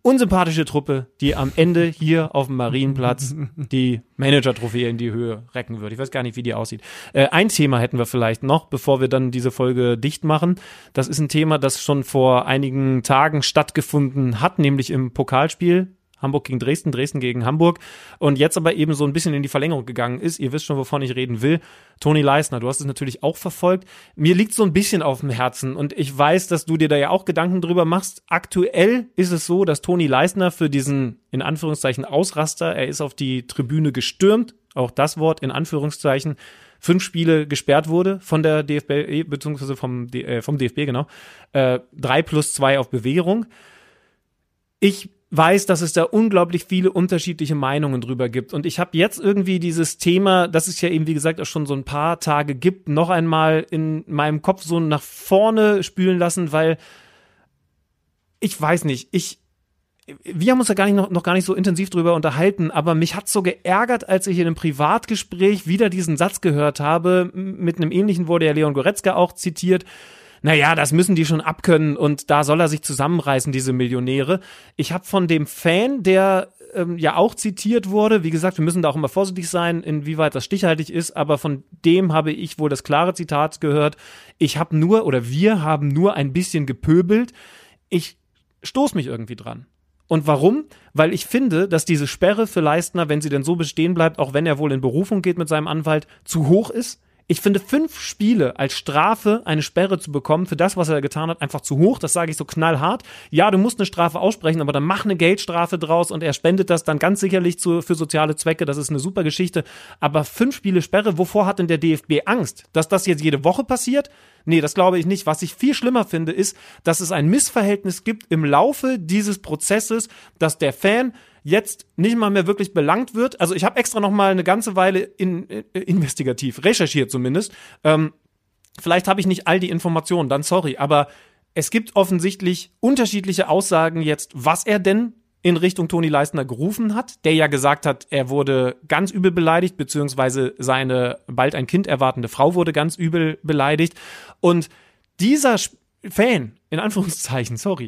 unsympathische Truppe, die am Ende hier auf dem Marienplatz die Manager-Trophäe in die Höhe recken wird. Ich weiß gar nicht, wie die aussieht. Äh, ein Thema hätten wir vielleicht noch, bevor wir dann diese Folge dicht machen. Das ist ein Thema, das schon vor einigen Tagen stattgefunden hat, nämlich im Pokalspiel. Hamburg gegen Dresden, Dresden gegen Hamburg und jetzt aber eben so ein bisschen in die Verlängerung gegangen ist. Ihr wisst schon, wovon ich reden will. Toni Leistner, du hast es natürlich auch verfolgt. Mir liegt so ein bisschen auf dem Herzen und ich weiß, dass du dir da ja auch Gedanken drüber machst. Aktuell ist es so, dass Toni Leistner für diesen, in Anführungszeichen, Ausraster, er ist auf die Tribüne gestürmt, auch das Wort in Anführungszeichen, fünf Spiele gesperrt wurde von der D F B, beziehungsweise vom, äh, vom D F B, genau. Äh, drei plus zwei auf Bewährung. Ich weiß, dass es da unglaublich viele unterschiedliche Meinungen drüber gibt. Und ich habe jetzt irgendwie dieses Thema, das es ja eben, wie gesagt, auch schon so ein paar Tage gibt, noch einmal in meinem Kopf so nach vorne spülen lassen, weil ich weiß nicht, ich wir haben uns da gar nicht noch, noch gar nicht so intensiv drüber unterhalten, aber mich hat's so geärgert, als ich in einem Privatgespräch wieder diesen Satz gehört habe. Mit einem ähnlichen wurde ja Leon Goretzka auch zitiert. Naja, das müssen die schon abkönnen und da soll er sich zusammenreißen, diese Millionäre. Ich habe von dem Fan, der ähm, ja auch zitiert wurde, wie gesagt, wir müssen da auch immer vorsichtig sein, inwieweit das stichhaltig ist, aber von dem habe ich wohl das klare Zitat gehört, ich habe nur oder wir haben nur ein bisschen gepöbelt, ich stoß mich irgendwie dran. Und warum? Weil ich finde, dass diese Sperre für Leistner, wenn sie denn so bestehen bleibt, auch wenn er wohl in Berufung geht mit seinem Anwalt, zu hoch ist. Ich finde, fünf Spiele als Strafe eine Sperre zu bekommen für das, was er getan hat, einfach zu hoch. Das sage ich so knallhart. Ja, du musst eine Strafe aussprechen, aber dann mach eine Geldstrafe draus und er spendet das dann ganz sicherlich zu, für soziale Zwecke. Das ist eine super Geschichte. Aber fünf Spiele Sperre, wovor hat denn der D F B Angst? Dass das jetzt jede Woche passiert? Nee, das glaube ich nicht. Was ich viel schlimmer finde, ist, dass es ein Missverhältnis gibt im Laufe dieses Prozesses, dass der Fan jetzt nicht mal mehr wirklich belangt wird. Also ich habe extra noch mal eine ganze Weile in, in, investigativ recherchiert zumindest. Ähm, vielleicht habe ich nicht all die Informationen, dann sorry. Aber es gibt offensichtlich unterschiedliche Aussagen jetzt, was er denn in Richtung Toni Leistner gerufen hat, der ja gesagt hat, er wurde ganz übel beleidigt, beziehungsweise seine bald ein Kind erwartende Frau wurde ganz übel beleidigt. Und dieser Fan, in Anführungszeichen, sorry,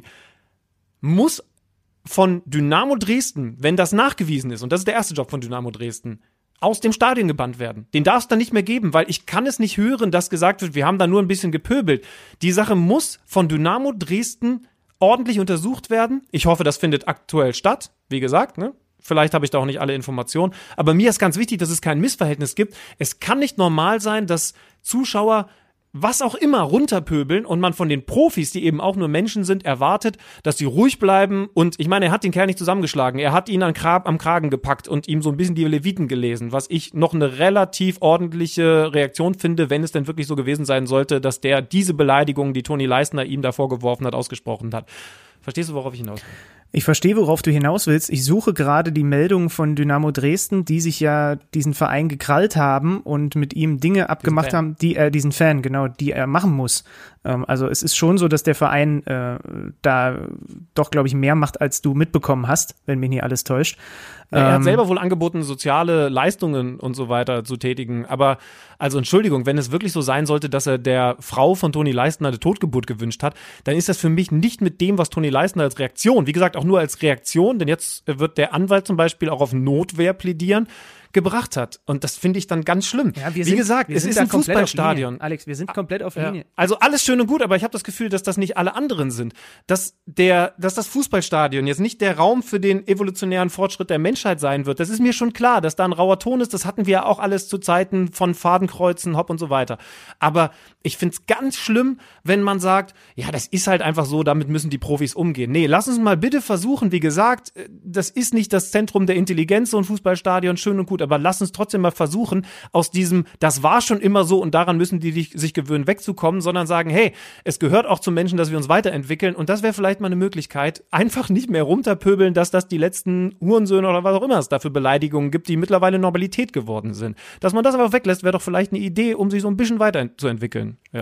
muss von Dynamo Dresden, wenn das nachgewiesen ist, und das ist der erste Job von Dynamo Dresden, aus dem Stadion gebannt werden. Den darf es dann nicht mehr geben, weil ich kann es nicht hören, dass gesagt wird, wir haben da nur ein bisschen gepöbelt. Die Sache muss von Dynamo Dresden ordentlich untersucht werden. Ich hoffe, das findet aktuell statt. Wie gesagt, ne? Vielleicht habe ich da auch nicht alle Informationen. Aber mir ist ganz wichtig, dass es kein Missverhältnis gibt. Es kann nicht normal sein, dass Zuschauer was auch immer runterpöbeln und man von den Profis, die eben auch nur Menschen sind, erwartet, dass sie ruhig bleiben. Und ich meine, er hat den Kerl nicht zusammengeschlagen. Er hat ihn an Gra- am Kragen gepackt und ihm so ein bisschen die Leviten gelesen, was ich noch eine relativ ordentliche Reaktion finde, wenn es denn wirklich so gewesen sein sollte, dass der diese Beleidigung, die Toni Leistner ihm da vorgeworfen hat, ausgesprochen hat. Verstehst du, worauf ich hinaus will? Ich verstehe, worauf du hinaus willst. Ich suche gerade die Meldung von Dynamo Dresden, die sich ja diesen Verein gekrallt haben und mit ihm Dinge abgemacht haben, die er, diesen Fan, genau, die er machen muss. Ähm, also es ist schon so, dass der Verein äh, da doch, glaube ich, mehr macht, als du mitbekommen hast, wenn mich nicht alles täuscht. Ja, er hat ähm, selber wohl angeboten, soziale Leistungen und so weiter zu tätigen. Aber, also Entschuldigung, wenn es wirklich so sein sollte, dass er der Frau von Toni Leistner eine Totgeburt gewünscht hat, dann ist das für mich nicht mit dem, was Toni Leistner als Reaktion, wie gesagt, auch nur als Reaktion, denn jetzt wird der Anwalt zum Beispiel auch auf Notwehr plädieren, gebracht hat. Und das finde ich dann ganz schlimm. Ja, wir Wie sind, gesagt, wir es sind ist da ein komplett auf Fußballstadion. Linie. Alex, wir sind komplett auf Ja. Linie. Also alles schön und gut, aber ich habe das Gefühl, dass das nicht alle anderen sind. Dass der, dass das Fußballstadion jetzt nicht der Raum für den evolutionären Fortschritt der Menschheit sein wird. Das ist mir schon klar, dass da ein rauer Ton ist. Das hatten wir ja auch alles zu Zeiten von Fadenkreuzen, Hopp und so weiter. Aber ich find's ganz schlimm, wenn man sagt, ja, das ist halt einfach so, damit müssen die Profis umgehen. Nee, lass uns mal bitte versuchen, wie gesagt, das ist nicht das Zentrum der Intelligenz, so ein Fußballstadion, schön und gut, aber lass uns trotzdem mal versuchen, aus diesem, das war schon immer so und daran müssen die sich gewöhnen, wegzukommen, sondern sagen, hey, es gehört auch zum Menschen, dass wir uns weiterentwickeln und das wäre vielleicht mal eine Möglichkeit, einfach nicht mehr runterpöbeln, dass das die letzten Hurensöhne oder was auch immer es da für Beleidigungen gibt, die mittlerweile Normalität geworden sind. Dass man das aber weglässt, wäre doch vielleicht eine Idee, um sich so ein bisschen weiterzuentwickeln. Ja.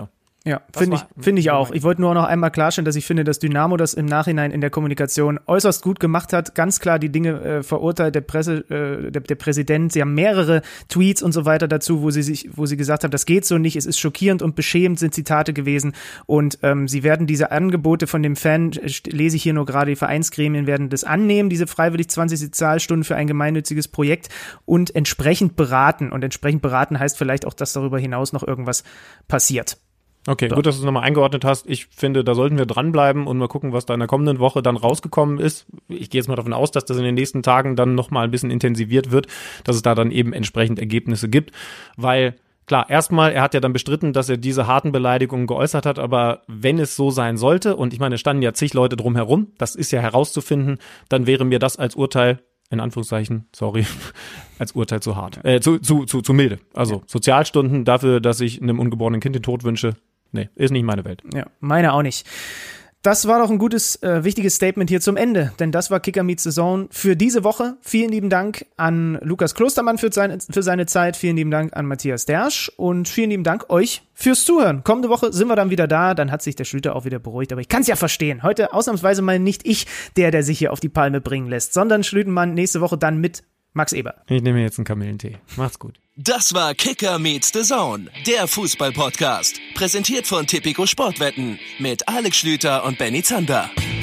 Ja, finde ich, finde ich auch. Ich wollte nur noch einmal klarstellen, dass ich finde, dass Dynamo das im Nachhinein in der Kommunikation äußerst gut gemacht hat, ganz klar die Dinge äh, verurteilt, der Presse, äh, der, der Präsident, sie haben mehrere Tweets und so weiter dazu, wo sie sich, wo sie gesagt haben, das geht so nicht, es ist schockierend und beschämend, sind Zitate gewesen und ähm, sie werden diese Angebote von dem Fan, lese ich hier nur gerade, die Vereinsgremien werden das annehmen, diese freiwillig zwanzig Sozialstunden für ein gemeinnütziges Projekt und entsprechend beraten und entsprechend beraten heißt vielleicht auch, dass darüber hinaus noch irgendwas passiert. Okay, So. gut, dass du es nochmal eingeordnet hast. Ich finde, da sollten wir dranbleiben und mal gucken, was da in der kommenden Woche dann rausgekommen ist. Ich gehe jetzt mal davon aus, dass das in den nächsten Tagen dann nochmal ein bisschen intensiviert wird, dass es da dann eben entsprechend Ergebnisse gibt, weil klar, erstmal, er hat ja dann bestritten, dass er diese harten Beleidigungen geäußert hat, aber wenn es so sein sollte, und ich meine, es standen ja zig Leute drum herum, das ist ja herauszufinden, dann wäre mir das als Urteil, in Anführungszeichen, sorry, als Urteil zu hart, äh, zu, zu, zu, zu milde. Also Sozialstunden dafür, dass ich einem ungeborenen Kind den Tod wünsche, nee, ist nicht meine Welt. Ja, meine auch nicht. Das war doch ein gutes, äh, wichtiges Statement hier zum Ende, denn das war Kicker Meets the Zone für diese Woche. Vielen lieben Dank an Lukas Klostermann für seine, für seine Zeit, vielen lieben Dank an Matthias Dersch und vielen lieben Dank euch fürs Zuhören. Kommende Woche sind wir dann wieder da, dann hat sich der Schlüter auch wieder beruhigt, aber ich kann es ja verstehen. Heute ausnahmsweise mal nicht ich, der, der sich hier auf die Palme bringen lässt, sondern Schlütenmann nächste Woche dann mit Max Eber. Ich nehme jetzt einen Kamillentee. Macht's gut. Das war Kicker Meets the Zone, der Fußball-Podcast. Präsentiert von Tipico Sportwetten mit Alex Schlüter und Benny Zander.